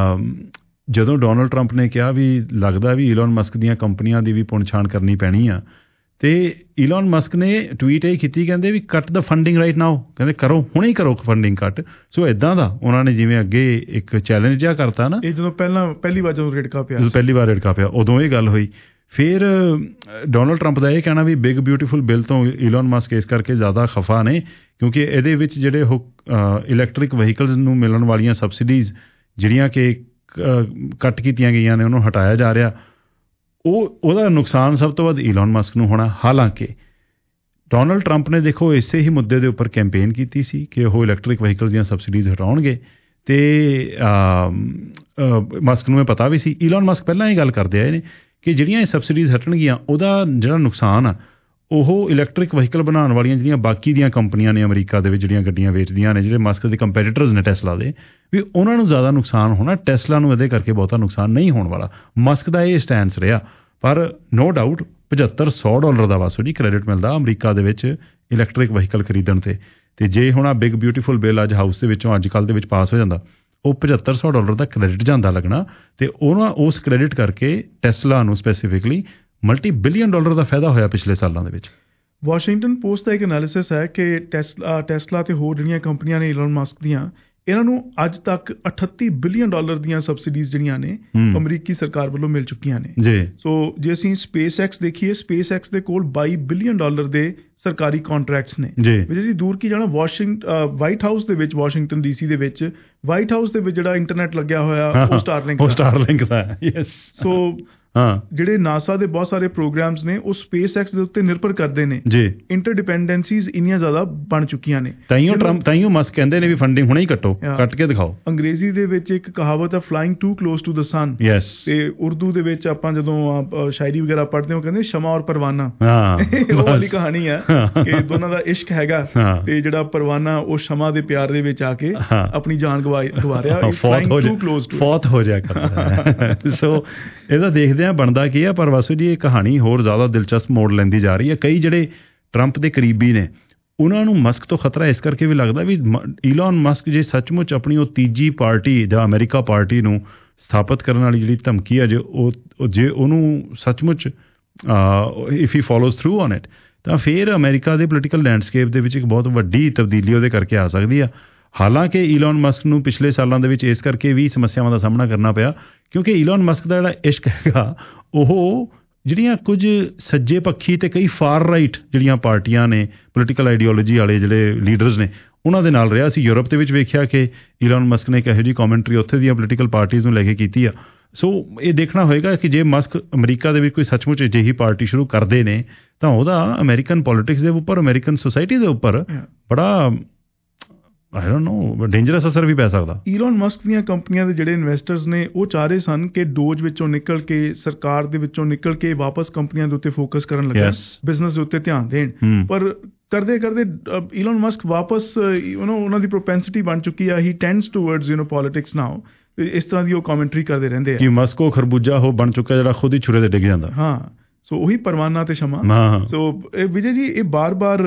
B: ਜਦੋਂ ਡੋਨਲਡ ਟਰੰਪ ਨੇ ਕਿਹਾ ਵੀ ਲੱਗਦਾ ਵੀ ਈਲਨ ਮਸਕ ਦੀਆਂ ਕੰਪਨੀਆਂ ਦੀ ਵੀ ਪੁਣਛਾਣ ਕਰਨੀ ਪੈਣੀ ਆ, ਤੇ ਈਲਨ ਮਸਕ ਨੇ ਟਵੀਟ ਇਹ ਕੀਤੀ, ਕਹਿੰਦੇ ਵੀ ਕੱਟ ਦਾ ਫੰਡਿੰਗ ਰਾਈਟ ਨਾਓ, ਕਹਿੰਦੇ ਕਰੋ ਹੁਣੇ ਹੀ ਕਰੋ ਫੰਡਿੰਗ ਕੱਟ। ਸੋ ਇੱਦਾਂ ਦਾ ਉਹਨਾਂ ਨੇ ਜਿਵੇਂ ਅੱਗੇ ਇੱਕ ਚੈਲੰਜ ਜਿਹਾ ਕਰਤਾ ਨਾ।
C: ਇਹ ਜਦੋਂ ਪਹਿਲਾਂ ਪਹਿਲੀ ਵਾਰ ਜਦੋਂ ਰੇੜਕਾ ਪਿਆ ਜਦੋਂ
B: ਪਹਿਲੀ ਵਾਰ ਰੇੜਕਾ ਪਿਆ ਉਦੋਂ ਇਹ ਗੱਲ ਹੋਈ। ਫਿਰ ਡੋਨਲਡ ਟਰੰਪ ਦਾ ਇਹ ਕਹਿਣਾ ਵੀ ਬਿਗ ਬਿਊਟੀਫੁਲ ਬਿੱਲ ਤੋਂ ਈਲਨ ਮਸਕ ਇਸ ਕਰਕੇ ਜ਼ਿਆਦਾ ਖਫਾ ਨੇ ਕਿਉਂਕਿ ਇਹਦੇ ਵਿੱਚ ਜਿਹੜੇ ਉਹ ਇਲੈਕਟ੍ਰਿਕ ਵਹੀਕਲਸ ਨੂੰ ਮਿਲਣ ਵਾਲੀਆਂ ਸਬਸਿਡੀਜ਼ ਜਿਹੜੀਆਂ ਕਿ ਕੱਟ ਕੀਤੀਆਂ ਗਈਆਂ ਨੇ, ਉਹਨੂੰ ਹਟਾਇਆ ਜਾ ਰਿਹਾ। ਉਹ ਉਹਦਾ ਨੁਕਸਾਨ ਸਭ ਤੋਂ ਵੱਧ ਈਲਨ ਮਸਕ ਨੂੰ ਹੋਣਾ। ਹਾਲਾਂਕਿ ਡੋਨਲਡ ਟਰੰਪ ਨੇ ਦੇਖੋ ਇਸੇ ਹੀ ਮੁੱਦੇ ਦੇ ਉੱਪਰ ਕੈਂਪੇਨ ਕੀਤੀ ਸੀ ਕਿ ਉਹ ਇਲੈਕਟ੍ਰਿਕ ਵਹੀਕਲਸ ਦੀਆਂ ਸਬਸਿਡੀਜ਼ ਹਟਾਉਣਗੇ, ਅਤੇ ਮਸਕ ਨੂੰ ਇਹ ਪਤਾ ਵੀ ਸੀ। ਈਲਨ ਮਸਕ ਪਹਿਲਾਂ ਇਹ ਗੱਲ ਕਰਦੇ ਆਏ ਨੇ ਕਿ ਜਿਹੜੀਆਂ ਇਹ ਸਬਸਿਡੀਜ਼ ਹਟਣਗੀਆਂ, ਉਹਦਾ ਜਿਹੜਾ ਨੁਕਸਾਨ ਆ ਉਹ ਇਲੈਕਟ੍ਰਿਕ ਵਹੀਕਲ ਬਣਾਉਣ ਵਾਲੀਆਂ ਜਿਹੜੀਆਂ ਬਾਕੀ ਦੀਆਂ ਕੰਪਨੀਆਂ ਨੇ ਅਮਰੀਕਾ ਦੇ ਵਿੱਚ ਜਿਹੜੀਆਂ ਗੱਡੀਆਂ ਵੇਚਦੀਆਂ ਨੇ, ਜਿਹੜੇ ਮਸਕ ਦੇ ਕੰਪੈਟੀਟਰਸ ਨੇ ਟੈਸਲਾ ਦੇ, ਵੀ ਉਹਨਾਂ ਨੂੰ ਜ਼ਿਆਦਾ ਨੁਕਸਾਨ ਹੋਣਾ। ਟੈਸਲਾ ਨੂੰ ਇਹਦੇ ਕਰਕੇ ਬਹੁਤਾ ਨੁਕਸਾਨ ਨਹੀਂ ਹੋਣ ਵਾਲਾ। ਮਸਕ ਦਾ ਇਹ ਸਟੈਂਸ ਰਿਹਾ। ਪਰ ਨੋ ਡਾਊਟ ਪਝੱਤਰ ਸੌ ਡਾਲਰ ਦਾ ਵਾਸੂ ਜੀ ਕ੍ਰੈਡਿਟ ਮਿਲਦਾ ਅਮਰੀਕਾ ਦੇ ਵਿੱਚ ਇਲੈਕਟ੍ਰਿਕ ਵਹੀਕਲ ਖਰੀਦਣ 'ਤੇ। ਅਤੇ ਜੇ ਹੁਣ ਆ ਬਿਗ ਬਿਊਟੀਫੁਲ ਬਿੱਲ ਅੱਜ ਹਾਊਸ ਦੇ ਵਿੱਚੋਂ ਅੱਜ ਕੱਲ੍ਹ ਦੇ ਵਿੱਚ ਪਾਸ ਹੋ ਜਾਂਦਾ, ਉਹ ਪਝੱਤਰ ਸੌ ਡਾਲਰ ਦਾ ਕ੍ਰੈਡਿਟ ਜਾਂਦਾ ਲੱਗਣਾ, ਅਤੇ ਉਹਨਾਂ ਉਸ ਕ੍ਰੈਡਿਟ ਕਰਕੇ ਟੈਸਲਾ ਨੂੰ ਸਪੈਸੀਫਿਕਲੀ ਮਲਟੀ ਬਿਲੀਅਨ ਡਾਲਰ ਦਾ ਫਾਇਦਾ ਹੋਇਆ ਪਿਛਲੇ ਸਾਲਾਂ ਦੇ ਵਿੱਚ।
C: ਵਾਸ਼ਿੰਗਟਨ ਪੋਸਟ ਦਾ ਇੱਕ ਐਨਾਲਿਸਿਸ ਹੈ ਕਿ ਟੈਸਲਾ ਟੈਸਲਾ ਅਤੇ ਹੋਰ ਜਿਹੜੀਆਂ ਕੰਪਨੀਆਂ ਨੇ ਈਲਨ ਮਸਕ ਦੀਆਂ, ਇਹਨਾਂ ਨੂੰ ਅੱਜ ਤੱਕ ਅਠੱਤੀ ਬਿਲੀਅਨ ਡਾਲਰ ਦੀਆਂ ਸਬਸਿਡੀਜ਼ ਜਿਹੜੀਆਂ ਨੇ ਅਮਰੀਕੀ ਸਰਕਾਰ ਵੱਲੋਂ ਮਿਲ ਚੁੱਕੀਆਂ ਨੇ ਜੀ। ਸੋ ਜੇ ਅਸੀਂ ਸਪੇਸ ਐਕਸ ਦੇਖੀਏ, ਸਪੇਸ ਐਕਸ ਦੇ ਕੋਲ ਬਾਈ ਬਿਲੀਅਨ ਡਾਲਰ ਦੇ ਸਰਕਾਰੀ ਕੰਟਰੈਕਟਸ ਨੇ ਜੀ। ਜਿਹੜੀ ਦੂਰ ਕੀ ਜਾਣਾ, ਵਾਸ਼ਿੰਗ ਵਾਈਟ ਹਾਊਸ ਦੇ ਵਿੱਚ, ਵਾਸ਼ਿੰਗਟਨ ਡੀਸੀ ਦੇ ਵਿੱਚ ਵਾਈਟ ਹਾਊਸ ਦੇ ਵਿੱਚ ਜਿਹੜਾ ਇੰਟਰਨੈਟ ਲੱਗਿਆ ਹੋਇਆ ਉਹ ਸਟਾਰਲਿੰਕ
B: ਉਹ ਸਟਾਰਲਿੰਕ ਦਾ। ਯੈਸ।
C: ਸੋ ਜਿਹੜੇ ਨਾਸਾ ਦੇ ਬਹੁਤ ਸਾਰੇ ਪ੍ਰੋਗਰਾਮਸ ਨੇ ਉਹ ਸਪੇਸ ਐਕਸ ਦੇ ਉੱਤੇ ਨਿਰਭਰ ਕਰਦੇ ਨੇ
B: ਜੀ।
C: ਇੰਟਰਡਿਪੈਂਡੈਂਸੀਜ਼ ਇੰਨੀਆਂ ਜ਼ਿਆਦਾ ਬਣ ਚੁੱਕੀਆਂ ਨੇ।
B: ਤਾਈਓ ਟਰੰਪ ਤਾਈਓ ਮਸਕ ਕਹਿੰਦੇ ਨੇ ਵੀ ਫੰਡਿੰਗ ਹੁਣੇ ਹੀ ਕੱਟੋ, ਕੱਟ ਕੇ ਦਿਖਾਓ।
C: ਅੰਗਰੇਜ਼ੀ ਦੇ ਵਿੱਚ ਇੱਕ ਕਹਾਵਤ ਹੈ flying to close to the sun.
B: Yes. ਤੇ
C: ਉਰਦੂ ਦੇ ਵਿੱਚ ਆਪਾਂ ਜਦੋਂ ਸ਼ਾਇਰੀ ਵਗੈਰਾ ਪੜ੍ਹਦੇ ਹਾਂ ਕਹਿੰਦੇ ਸ਼ਮਾ ਔਰ ਪਰਵਾਨਾ, ਉਹ ਵਾਲੀ ਕਹਾਣੀ ਆ ਕਿ ਦੋਨਾਂ ਦਾ ਇਸ਼ਕ ਹੈਗਾ ਤੇ ਜਿਹੜਾ ਪਰਵਾਨਾ ਉਹ ਸ਼ਮਾ ਦੇ ਪਿਆਰ ਦੇ ਵਿੱਚ ਆ ਕੇ ਆਪਣੀ ਜਾਨ ਗਵਾ ਗਵਾ ਰਿਹਾ,
B: ਫੌਤ ਹੋ ਜਾਇਆ ਕਰਦਾ। ਸੋ ਇਹਦਾ ਦੇਖਦੇ ਹਾਂ ਬਣਦਾ ਕੀ ਆ। ਪਰ ਵਾਸੂ ਜੀ ਇਹ ਕਹਾਣੀ ਹੋਰ ਜ਼ਿਆਦਾ ਦਿਲਚਸਪ ਮੋੜ ਲੈਂਦੀ ਜਾ ਰਹੀ ਹੈ। ਕਈ ਜਿਹੜੇ ਟਰੰਪ ਦੇ ਕਰੀਬੀ ਨੇ ਉਹਨਾਂ ਨੂੰ ਮਸਕ ਤੋਂ ਖਤਰਾ ਇਸ ਕਰਕੇ ਵੀ ਲੱਗਦਾ ਵੀ ਈਲਨ ਮਸਕ ਜੇ ਸੱਚਮੁੱਚ ਆਪਣੀ ਉਹ ਤੀਜੀ ਪਾਰਟੀ ਜਾਂ ਅਮਰੀਕਾ ਪਾਰਟੀ ਨੂੰ ਸਥਾਪਿਤ ਕਰਨ ਵਾਲੀ ਜਿਹੜੀ ਧਮਕੀ ਹੈ ਜੇ ਉਹ ਜੇ ਉਹਨੂੰ ਸੱਚਮੁੱਚ if he follows through on it ਤਾਂ ਫਿਰ ਅਮਰੀਕਾ ਦੇ ਪੋਲੀਟੀਕਲ ਲੈਂਡਸਕੇਪ ਦੇ ਵਿੱਚ ਇੱਕ ਬਹੁਤ ਵੱਡੀ ਤਬਦੀਲੀ ਉਹਦੇ ਕਰਕੇ ਆ ਸਕਦੀ ਆ। ਹਾਲਾਂਕਿ ਈਲਨ ਮਸਕ ਨੂੰ ਪਿਛਲੇ ਸਾਲਾਂ ਦੇ ਵਿੱਚ ਇਸ ਕਰਕੇ ਵੀ ਸਮੱਸਿਆਵਾਂ ਦਾ ਸਾਹਮਣਾ ਕਰਨਾ ਪਿਆ ਕਿਉਂਕਿ ਈਲਨ ਮਸਕ ਦਾ ਜਿਹੜਾ ਇਸ਼ਕ ਹੈਗਾ ਉਹ ਜਿਹੜੀਆਂ ਕੁਝ ਸੱਜੇ ਪੱਖੀ ਅਤੇ ਕਈ ਫਾਰ ਰਾਈਟ ਜਿਹੜੀਆਂ ਪਾਰਟੀਆਂ ਨੇ ਪੋਲੀਟੀਕਲ ਆਈਡੀਓਲੋਜੀ ਵਾਲੇ ਜਿਹੜੇ ਲੀਡਰਸ ਨੇ ਉਹਨਾਂ ਦੇ ਨਾਲ ਰਿਹਾ ਸੀ। ਯੂਰਪ ਦੇ ਵਿੱਚ ਵੇਖਿਆ ਕਿ ਈਲਨ ਮਸਕ ਨੇ ਇੱਕ ਇਹੋ ਜਿਹੀ ਕੌਮੈਂਟਰੀ ਉੱਥੇ ਦੀਆਂ ਪੋਲੀਟੀਕਲ ਪਾਰਟੀਜ਼ ਨੂੰ ਲੈ ਕੇ ਕੀਤੀ ਆ। ਸੋ ਇਹ ਦੇਖਣਾ ਹੋਏਗਾ ਕਿ ਜੇ ਮਸਕ ਅਮਰੀਕਾ ਦੇ ਵਿੱਚ ਕੋਈ ਸੱਚਮੁੱਚ ਅਜਿਹੀ ਪਾਰਟੀ ਸ਼ੁਰੂ ਕਰਦੇ ਨੇ ਤਾਂ ਉਹਦਾ ਅਮਰੀਕਨ ਪੋਲੀਟਿਕਸ ਦੇ ਉੱਪਰ ਅਮਰੀਕਨ ਸੋਸਾਇਟੀ ਦੇ ਉੱਪਰ ਬੜਾ ਆਈ ਡੋਨਟ ਨੋ ਡੇਂਜਰਸ ਅਸਰ ਵੀ ਪੈ ਸਕਦਾ।
C: ਈਲਨ ਮਸਕ ਦੀਆਂ ਕੰਪਨੀਆਂ ਦੇ ਜਿਹੜੇ ਇਨਵੈਸਟਰਸ ਨੇ ਉਹ ਚਾਹ ਰਹੇ ਸਨ ਕਿ ਡੋਜ ਵਿੱਚੋਂ ਨਿਕਲ ਕੇ ਸਰਕਾਰ ਦੇ ਵਿੱਚੋਂ ਨਿਕਲ ਕੇ ਵਾਪਸ ਕੰਪਨੀਆਂ ਦੇ ਉੱਤੇ ਫੋਕਸ ਕਰਨ ਲੱਗੇ, ਬਿਜ਼ਨਸ ਦੇ ਉੱਤੇ ਧਿਆਨ ਦੇਣ। ਪਰ ਕਰਦੇ ਕਰਦੇ ਈਲਨ ਮਸਕ ਵਾਪਸ ਯੂ ਨੋ ਉਹਨਾਂ ਦੀ ਪ੍ਰੋਪੈਂਸਿਟੀ ਬਣ ਚੁੱਕੀ ਆ, he tends towards you know politics now. ਇਸ ਤਰ੍ਹਾਂ ਦੀ ਉਹ ਕਮੈਂਟਰੀ ਕਰਦੇ ਰਹਿੰਦੇ ਆ
B: ਕਿ ਮਸਕ ਉਹ ਖਰਬੂਜਾ ਉਹ ਬਣ ਚੁੱਕਾ ਜਿਹੜਾ ਖੁਦ ਹੀ ਛੁਰੇ ਤੇ ਡਿੱਗ ਜਾਂਦਾ।
C: ਹਾਂ, ਸੋ ਉਹੀ ਪਰਵਾਨਾ ਤੇ ਸ਼ਮਾ। ਸੋ ਵਿਜੇ ਜੀ ਇਹ ਬਾਰ-ਬਾਰ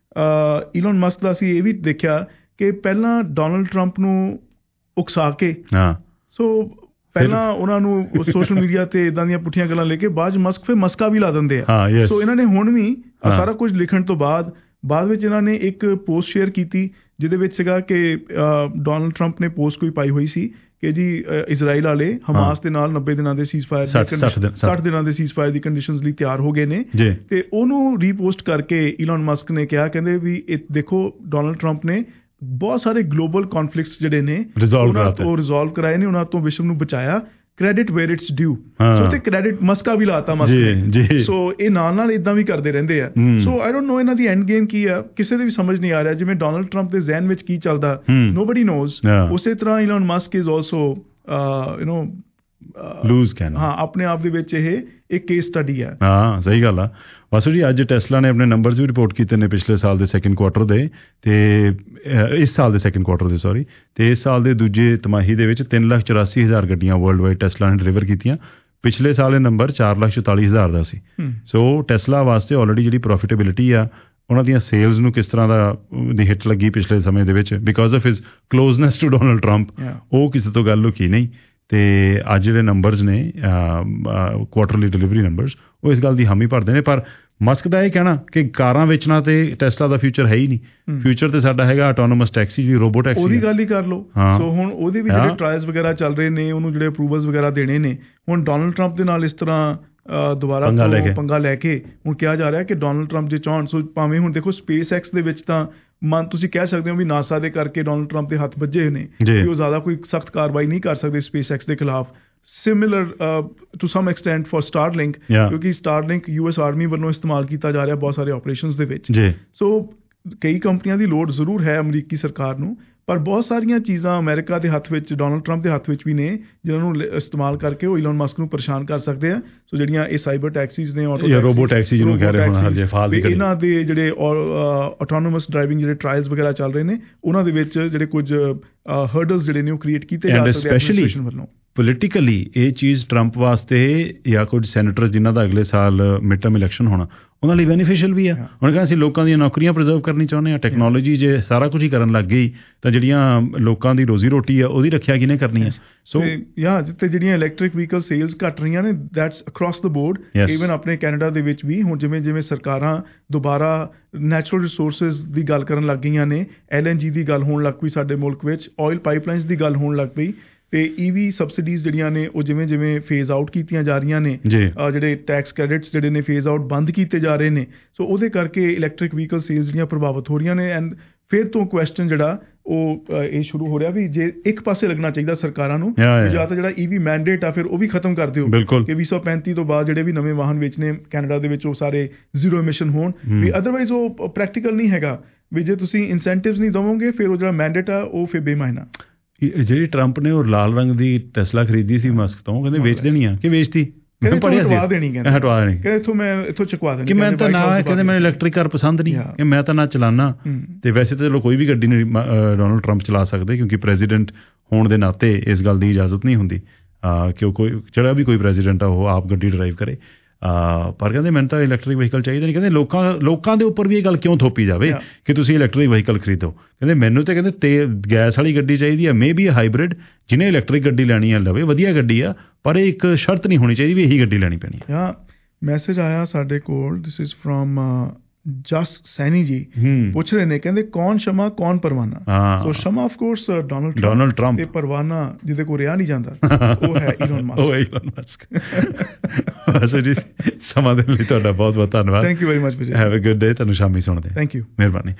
C: ਈਲਨ ਮਸਕ ਦਾ ਅਸੀਂ ਇਹ ਵੀ ਦੇਖਿਆ ਕਿ ਪਹਿਲਾਂ ਡੋਨਲਡ ਟਰੰਪ ਨੂੰ ਉਕਸਾ ਕੇ ਸੋ ਪਹਿਲਾਂ ਉਹਨਾਂ ਨੂੰ ਸੋਸ਼ਲ ਮੀਡੀਆ ਤੇ ਇਦਾਂ ਦੀਆਂ ਪੁੱਠੀਆਂ ਗੱਲਾਂ ਲੈ ਕੇ ਬਾਅਦ ਮਸਕ ਫਿਰ ਮਸਕਾ ਵੀ ਲਾ ਦਿੰਦੇ ਆ। ਸੋ ਇਹਨਾਂ ਨੇ ਹੁਣ ਵੀ ਸਾਰਾ ਕੁਝ ਲਿਖਣ ਤੋਂ ਬਾਅਦ ਬਾਅਦ ਵਿੱਚ ਇਹਨਾਂ ਨੇ ਇੱਕ ਪੋਸਟ ਸ਼ੇਅਰ ਕੀਤੀ ਜਿਹਦੇ ਵਿੱਚ ਸੀਗਾ ਕਿ ਡੋਨਲਡ ਟਰੰਪ ਨੇ ਪੋਸਟ ਕੋਈ ਪਾਈ ਹੋਈ ਸੀ ਕਿ ਜੀ ਇਜ਼ਰਾਈਲ ਵਾਲੇ ਹਮਾਸ ਦੇ ਨਾਲ ਨੱਬੇ ਦਿਨਾਂ ਦੇ ਸੀਜ਼ਫਾਇਰ ਸੱਠ ਦਿਨਾਂ ਦੇ ਸੀਜ਼ਫਾਇਰ ਦੀ ਕੰਡੀਸ਼ਨਸ ਲਈ ਤਿਆਰ ਹੋ ਗਏ ਨੇ ਤੇ ਉਹਨੂੰ ਰੀਪੋਸਟ ਕਰਕੇ ਈਲਨ ਮਸਕ ਨੇ ਕਿਹਾ ਕਹਿੰਦੇ ਵੀ ਇਹ ਦੇਖੋ ਡੋਨਲਡ ਟਰੰਪ ਨੇ ਬਹੁਤ ਸਾਰੇ ਗਲੋਬਲ ਕੌਨਫਲਿਕਟਸ ਜਿਹੜੇ ਨੇ ਉਹਨਾਂ ਤੋਂ ਰਿਜ਼ੋਲਵ ਕਰਾਏ ਨੇ, ਉਹਨਾਂ ਤੋਂ ਵਿਸ਼ਵ ਨੂੰ ਬਚਾਇਆ, credit where it's due. So ਤੇ ਕ੍ਰੈਡਿਟ ਮਸਕਾ ਵੀ ਲਾਤਾ ਮਸਕ। ਸੋ ਇਹ ਨਾਲ ਨਾਲ ਇਦਾਂ ਵੀ ਕਰਦੇ ਰਹਿੰਦੇ ਆ। ਸੋ ਆਈ ਡੋਨਟ ਨੋ ਇਹਨਾਂ ਦੀ ਐਂਡ ਗੇਮ ਕੀ ਆ, ਕਿਸੇ ਦੇ ਵੀ ਸਮਝ ਨਹੀਂ ਆ ਰਿਹਾ। ਜਿਵੇਂ ਡੋਨਲਡ ਟਰੰਪ ਦੇ ਜ਼ਹਿਨ ਵਿੱਚ ਕੀ ਚੱਲਦਾ ਨੋਬਡੀ ਨੋਜ਼, ਉਸੇ ਤਰ੍ਹਾਂ Elon Musk is also you know
B: loose cannon.
C: ਹਾਂ, ਆਪਣੇ ਆਪ ਦੇ ਵਿੱਚ ਇਹ ਇੱਕ ਕੇਸ ਸਟੱਡੀ ਹੈ।
B: ਹਾਂ, ਸਹੀ ਗੱਲ ਆ। ਵਾਸੂ ਜੀ ਅੱਜ ਟੈਸਲਾ ਨੇ ਆਪਣੇ ਨੰਬਰਸ ਵੀ ਰਿਪੋਰਟ ਕੀਤੇ ਨੇ ਪਿਛਲੇ ਸਾਲ ਦੇ ਸੈਕਿੰਡ ਕੁਆਰਟਰ ਦੇ ਤੇ ਇਸ ਸਾਲ ਦੇ ਸੈਕਿੰਡ ਕੁਆਰਟਰ ਦੇ ਸੌਰੀ ਤੇ ਇਸ ਸਾਲ ਦੇ ਦੂਜੇ ਤਿਮਾਹੀ ਦੇ ਵਿੱਚ ਤਿੰਨ ਲੱਖ ਚੁਰਾਸੀ ਹਜ਼ਾਰ ਗੱਡੀਆਂ ਵਰਲਡ ਵਾਈਡ ਟੈਸਲਾ ਨੇ ਡਿਲੀਵਰ ਕੀਤੀਆਂ। ਪਿਛਲੇ ਸਾਲ ਇਹ ਨੰਬਰ ਚਾਰ ਲੱਖ ਚੁਤਾਲੀ ਹਜ਼ਾਰ ਦਾ ਸੀ। ਸੋ ਟੈਸਲਾ ਵਾਸਤੇ ਆਲਰੇਡੀ ਜਿਹੜੀ ਪ੍ਰੋਫਿਟੇਬਿਲਿਟੀ ਆ ਉਹਨਾਂ ਦੀਆਂ ਸੇਲਸ ਨੂੰ ਕਿਸ ਤਰ੍ਹਾਂ ਦਾ ਦੀ ਹਿੱਟ ਲੱਗੀ ਪਿਛਲੇ ਸਮੇਂ ਦੇ ਵਿੱਚ because of his closeness to Donald Trump, ਉਹ ਕਿਸੇ ਤੋਂ ਗੱਲ ਲੁਕੀ ਨਹੀਂ। ਤੇ ਅੱਜ ਜਿਹੜੇ ਨੰਬਰਸ ਨੇ ਕੁਆਟਰਲੀ ਡਿਲੀਵਰੀ ਨੰਬਰਸ ਉਹ ਇਸ ਗੱਲ ਦੀ ਹਾਮੀ ਭਰਦੇ ਨੇ। ਪਰ ਮਸਕ ਦਾ ਇਹ ਕਹਿਣਾ ਕਿ ਕਾਰਾਂ ਵੇਚਣਾ ਤੇ ਟੈਸਲਾ ਦਾ ਫਿਊਚਰ ਹੈ ਹੀ ਨਹੀਂ। ਫਿਊਚਰ ਤੇ ਸਾਡਾ ਹੈਗਾ ਆਟੋਨੋਮਸ ਟੈਕਸੀ, ਜਿਹੜੀ ਰੋਬੋ ਟੈਕਸੀ। ਉਹਦੀ
C: ਗੱਲ ਹੀ ਕਰ ਲਓ। ਸੋ ਹੁਣ ਉਹਦੇ ਵੀ ਜਿਹੜੇ ਟਰਾਇਲਸ ਵਗੈਰਾ ਚੱਲ ਰਹੇ ਨੇ, ਉਹਨੂੰ ਜਿਹੜੇ ਅਪਰੂਵਲਸ ਵਗੈਰਾ ਦੇਣੇ ਨੇ, ਹੁਣ ਡੋਨਲਡ ਟਰੰਪ ਦੇ ਨਾਲ ਇਸ ਤਰ੍ਹਾਂ ਦੁਬਾਰਾ ਪੰਗਾ ਲੈ ਕੇ ਹੁਣ ਕਿਹਾ ਜਾ ਰਿਹਾ ਕਿ ਡੋਨਲਡ ਟਰੰਪ ਜੇ ਚਾਹਣ ਸੋ ਭਾਵੇਂ ਹੁਣ ਦੇਖੋ ਸਪੇਸ ਐਕਸ ਦੇ ਵਿੱਚ ਤਾਂ ਮਨ ਤੁਸੀਂ ਕਹਿ ਸਕਦੇ ਹੋ ਵੀ ਨਾਸਾ ਦੇ ਕਰਕੇ ਡੋਨਲਡ ਟਰੰਪ ਦੇ ਹੱਥ ਵੱਜੇ ਹੋਏ ਨੇ ਕਿ ਉਹ ਜ਼ਿਆਦਾ ਕੋਈ ਸਖਤ ਕਾਰਵਾਈ ਨਹੀਂ ਕਰ ਸਕਦੇ ਸਪੇਸ ਐਕਸ ਦੇ ਖਿਲਾਫ। Similar to some extent for Starlink, ਕਿਉਂਕਿ ਸਟਾਰਲਿੰਕ ਯੂ ਐਸ ਆਰਮੀ ਵੱਲੋਂ ਇਸਤੇਮਾਲ ਕੀਤਾ ਜਾ ਰਿਹਾ ਬਹੁਤ ਸਾਰੇ ਆਪਰੇਸ਼ਨਸ ਦੇ ਵਿੱਚ। ਸੋ ਕਈ ਕੰਪਨੀਆਂ ਦੀ ਲੋੜ ਜ਼ਰੂਰ ਹੈ ਅਮਰੀਕੀ ਸਰਕਾਰ ਨੂੰ, ਪਰ ਬਹੁਤ ਸਾਰੀਆਂ ਚੀਜ਼ਾਂ ਅਮਰੀਕਾ ਦੇ ਹੱਥ ਵਿੱਚ, ਡੋਨਲਡ ਟਰੰਪ ਦੇ ਹੱਥ ਵਿੱਚ ਵੀ ਨੇ ਜਿਨ੍ਹਾਂ ਨੂੰ ਇਸਤੇਮਾਲ ਕਰਕੇ ਉਹ ਈਲਨ ਮਸਕ ਨੂੰ ਪਰੇਸ਼ਾਨ ਕਰ ਸਕਦੇ ਆ। ਸੋ ਜਿਹੜੀਆਂ ਇਹ ਸਾਈਬਰ ਟੈਕਸੀਜ਼ ਨੇ,
B: ਰੋਬੋ ਟੈਕਸੀ ਜਿਹਨੂੰ ਕਹਿ ਰਹੇ ਹੁਣ ਹਜੇ ਫਾਲ ਦੀ,
C: ਇਹਨਾਂ ਦੇ ਜਿਹੜੇ ਆਟੋਨੋਮਸ ਡਰਾਈਵਿੰਗ ਜਿਹੜੇ ਟਰਾਇਲਸ ਵਗੈਰਾ ਚੱਲ ਰਹੇ ਨੇ ਉਹਨਾਂ ਦੇ ਵਿੱਚ ਜਿਹੜੇ ਕੁਝ ਹਰਡਲਸ ਜਿਹੜੇ ਨੇ ਉਹ ਕ੍ਰੀਏਟ ਕੀਤੇ ਜਾ ਸਕਦੇ ਐਡਮਿਨਿਸਟ੍ਰੇਸ਼ਨ ਵੱਲੋਂ।
B: ਪੋਲੀਟੀਕਲੀ ਇਹ ਚੀਜ਼ ਟਰੰਪ ਵਾਸਤੇ ਜਾਂ ਕੁਝ ਸੈਨੇਟਰਸ ਜਿਨ੍ਹਾਂ ਦਾ ਅਗਲੇ ਸਾਲ ਮਿਡ ਟਰਮ ਇਲੈਕਸ਼ਨ ਹੋਣਾ ਉਹਨਾਂ ਲਈ ਬੈਨੀਫੀਸ਼ੀਅਲ ਵੀ ਆ। ਹੁਣ ਕਹਿੰਦੇ ਅਸੀਂ ਲੋਕਾਂ ਦੀਆਂ ਨੌਕਰੀਆਂ ਪ੍ਰੀਜ਼ਰਵ ਕਰਨੀ ਚਾਹੁੰਦੇ ਹਾਂ। ਟੈਕਨੋਲੋਜੀ ਜੇ ਸਾਰਾ ਕੁਝ ਹੀ ਕਰਨ ਲੱਗ ਗਈ ਤਾਂ ਜਿਹੜੀਆਂ ਲੋਕਾਂ ਦੀ ਰੋਜ਼ੀ ਰੋਟੀ ਆ ਉਹਦੀ ਰੱਖਿਆ ਕਿਹਨੇ ਕਰਨੀ ਹੈ। ਸੋ
C: ਯਾ ਜਿੱਥੇ ਜਿਹੜੀਆਂ ਇਲੈਕਟ੍ਰਿਕ ਵਹੀਕਲ ਸੇਲਸ ਘਟ ਰਹੀਆਂ ਨੇ, that's across the board. Even ਆਪਣੇ ਕੈਨੇਡਾ ਦੇ ਵਿੱਚ ਵੀ ਹੁਣ ਜਿਵੇਂ ਜਿਵੇਂ ਸਰਕਾਰਾਂ ਦੁਬਾਰਾ ਨੈਚੁਰਲ ਰਿਸੋਰਸਿਸ ਦੀ ਗੱਲ ਕਰਨ ਲੱਗ ਗਈਆਂ ਨੇ, ਐਲ ਐਨ ਜੀ ਦੀ ਗੱਲ ਹੋਣ ਲੱਗ ਪਈ ਸਾਡੇ ਮੁਲਕ ਵਿੱਚ, ਆਇਲ ਪਾਈਪਲਾਈਨਸ ਦੀ ਗੱਲ ਹੋਣ ਲੱਗ ਪਈ ਤੇ ਈਵੀ ਸਬਸਿਡੀਜ਼ ਜਿਹੜੀਆਂ ਨੇ ਉਹ ਜਿਵੇਂ ਜਿਵੇਂ ਫੇਜ਼ ਆਊਟ ਕੀਤੀਆਂ ਜਾ ਰਹੀਆਂ ਨੇ, ਜਿਹੜੇ ਟੈਕਸ ਕ੍ਰੈਡਿਟਸ ਜਿਹੜੇ ਨੇ ਫੇਜ਼ ਆਊਟ ਬੰਦ ਕੀਤੇ ਜਾ ਰਹੇ ਨੇ। ਸੋ ਉਹਦੇ ਕਰਕੇ ਇਲੈਕਟ੍ਰਿਕ ਵਹੀਕਲ ਸੇਲਸ ਜਿਹੜੀਆਂ ਪ੍ਰਭਾਵਿਤ ਹੋ ਰਹੀਆਂ ਨੇ। ਐਂਡ ਫਿਰ ਤੋਂ ਕੁਐਸਚਨ ਜਿਹੜਾ ਉਹ ਇਹ ਸ਼ੁਰੂ ਹੋ ਰਿਹਾ ਵੀ ਜੇ ਇੱਕ ਪਾਸੇ ਲੱਗਣਾ ਚਾਹੀਦਾ ਸਰਕਾਰਾਂ ਨੂੰ
B: ਜਾਂ
C: ਤਾਂ ਜਿਹੜਾ ਈਵੀ ਮੈਂਡੇਟ ਆ ਫਿਰ ਉਹ ਵੀ ਖਤਮ ਕਰ ਦਿਓ ਕਿ ਵੀਹ ਸੌ ਪੈਂਤੀ ਤੋਂ ਬਾਅਦ ਜਿਹੜੇ ਵੀ ਨਵੇਂ ਵਾਹਨ ਵੇਚਣੇ ਕੈਨੇਡਾ ਦੇ ਵਿੱਚ ਉਹ ਸਾਰੇ ਜ਼ੀਰੋ ਐਮਿਸ਼ਨ ਹੋਣ ਵੀ ਅਦਰਵਾਈਜ਼ ਉਹ ਪ੍ਰੈਕਟੀਕਲ ਨਹੀਂ ਹੈਗਾ ਵੀ ਜੇ ਤੁਸੀਂ ਇਨਸੈਂਟਿਵਸ ਨਹੀਂ ਦੇਵੋਗੇ ਫਿਰ ਉਹ ਜਿਹੜਾ ਮੈਂਡੇਟ ਆ ਉਹ ਫਿਰ ਬੇਮਾਇਨਾ।
B: ਜਿਹੜੀ ਟਰੰਪ ਨੇ ਉਹ ਲਾਲ ਰੰਗ ਦੀ ਟੈਸਲਾ ਖਰੀਦੀ ਸੀ ਮਸਕ ਤੋਂ ਕਹਿੰਦੇ ਵੇਚ ਦੇਣੀ ਆ ਕਿ ਵੇਚਤੀ
C: ਹਟਵਾ ਦੇਣੀ
B: ਹਟਵਾ ਦੇਣੀ
C: ਕਿ ਇੱਥੋਂ ਮੈਂ ਇੱਥੋਂ ਚੁਕਵਾ ਦੇਣੀ
B: ਕਿ ਮੈਂ ਤਾਂ ਨਾ ਕਹਿੰਦੇ ਮੈਨੂੰ ਇਲੈਕਟ੍ਰਿਕ ਕਾਰ ਪਸੰਦ ਨਹੀਂ ਕਿ ਮੈਂ ਤਾਂ ਨਾ ਚਲਾਨਾ। ਤੇ ਵੈਸੇ ਤਾਂ ਚਲੋ ਕੋਈ ਵੀ ਗੱਡੀ ਨਹੀਂ ਡੋਨਲਡ ਟਰੰਪ ਚਲਾ ਸਕਦੇ ਕਿਉਂਕਿ ਪ੍ਰੈਜ਼ੀਡੈਂਟ ਹੋਣ ਦੇ ਨਾਤੇ ਇਸ ਗੱਲ ਦੀ ਇਜਾਜ਼ਤ ਨਹੀਂ ਹੁੰਦੀ ਕਿ ਉਹ ਕੋਈ ਜਿਹੜਾ ਵੀ ਕੋਈ ਪ੍ਰੈਜ਼ੀਡੈਂਟ ਆ ਉਹ ਆਪ ਗੱਡੀ ਡਰਾਈਵ ਕਰੇ। ਪਰ ਕਹਿੰਦੇ ਮੈਨੂੰ ਤਾਂ ਇਲੈਕਟ੍ਰਿਕ ਵਹੀਕਲ ਚਾਹੀਦਾ ਨਹੀਂ। ਕਹਿੰਦੇ ਲੋਕਾਂ ਲੋਕਾਂ ਦੇ ਉੱਪਰ ਵੀ ਇਹ ਗੱਲ ਕਿਉਂ ਥੋਪੀ ਜਾਵੇ ਕਿ ਤੁਸੀਂ ਇਲੈਕਟ੍ਰਿਕ ਵਹੀਕਲ ਖਰੀਦੋ। ਕਹਿੰਦੇ ਮੈਨੂੰ ਤਾਂ ਕਹਿੰਦੇ ਤੇ ਗੈਸ ਵਾਲੀ ਗੱਡੀ ਚਾਹੀਦੀ ਆ ਮੇ ਬੀ ਹਾਈਬ੍ਰਿਡ ਜਿਹਨੇ ਇਲੈਕਟ੍ਰਿਕ ਗੱਡੀ ਲੈਣੀ ਆ ਲਵੇ ਵਧੀਆ ਗੱਡੀ ਆ ਪਰ ਇਹ ਇੱਕ ਸ਼ਰਤ ਨਹੀਂ ਹੋਣੀ ਚਾਹੀਦੀ ਵੀ ਇਹੀ ਗੱਡੀ ਲੈਣੀ ਪੈਣੀ
C: ਆ। ਮੈਸੇਜ ਆਇਆ ਸਾਡੇ ਕੋਲ ਦਿਸ ਇਜ਼ ਫਰੋਮ ਜਸ ਸੈਨੀ ਜੀ ਪੁੱਛ ਰਹੇ ਨੇ ਕਹਿੰਦੇ ਕੌਣ ਸ਼ਮਾ ਕੌਣ ਪਰਵਾਨਾ। ਸੋ ਸ਼ਮਾ of course Donald
B: Donald Trump ਤੇ
C: ਪਰਵਾਨਾ ਜਿਹਦੇ ਕੋਲ ਰਿਹਾ ਨਹੀਂ ਜਾਂਦਾ ਉਹ ਹੈ ਈਲਨ ਮਸਕ।
B: ਉਹ ਈਲਨ ਮਸਕ। ਬਸ ਜੀ ਸਮਾਂ ਦੇਣ ਲਈ ਤੁਹਾਡਾ ਬਹੁਤ ਬਹੁਤ ਧੰਨਵਾਦ।
C: Thank you very much.
B: Have a good day. ਤੁਹਾਨੂੰ ਸ਼ਾਮੀ ਸੁਣਦੇ।
C: Thank you.
B: ਮਿਹਰਬਾਨੀ।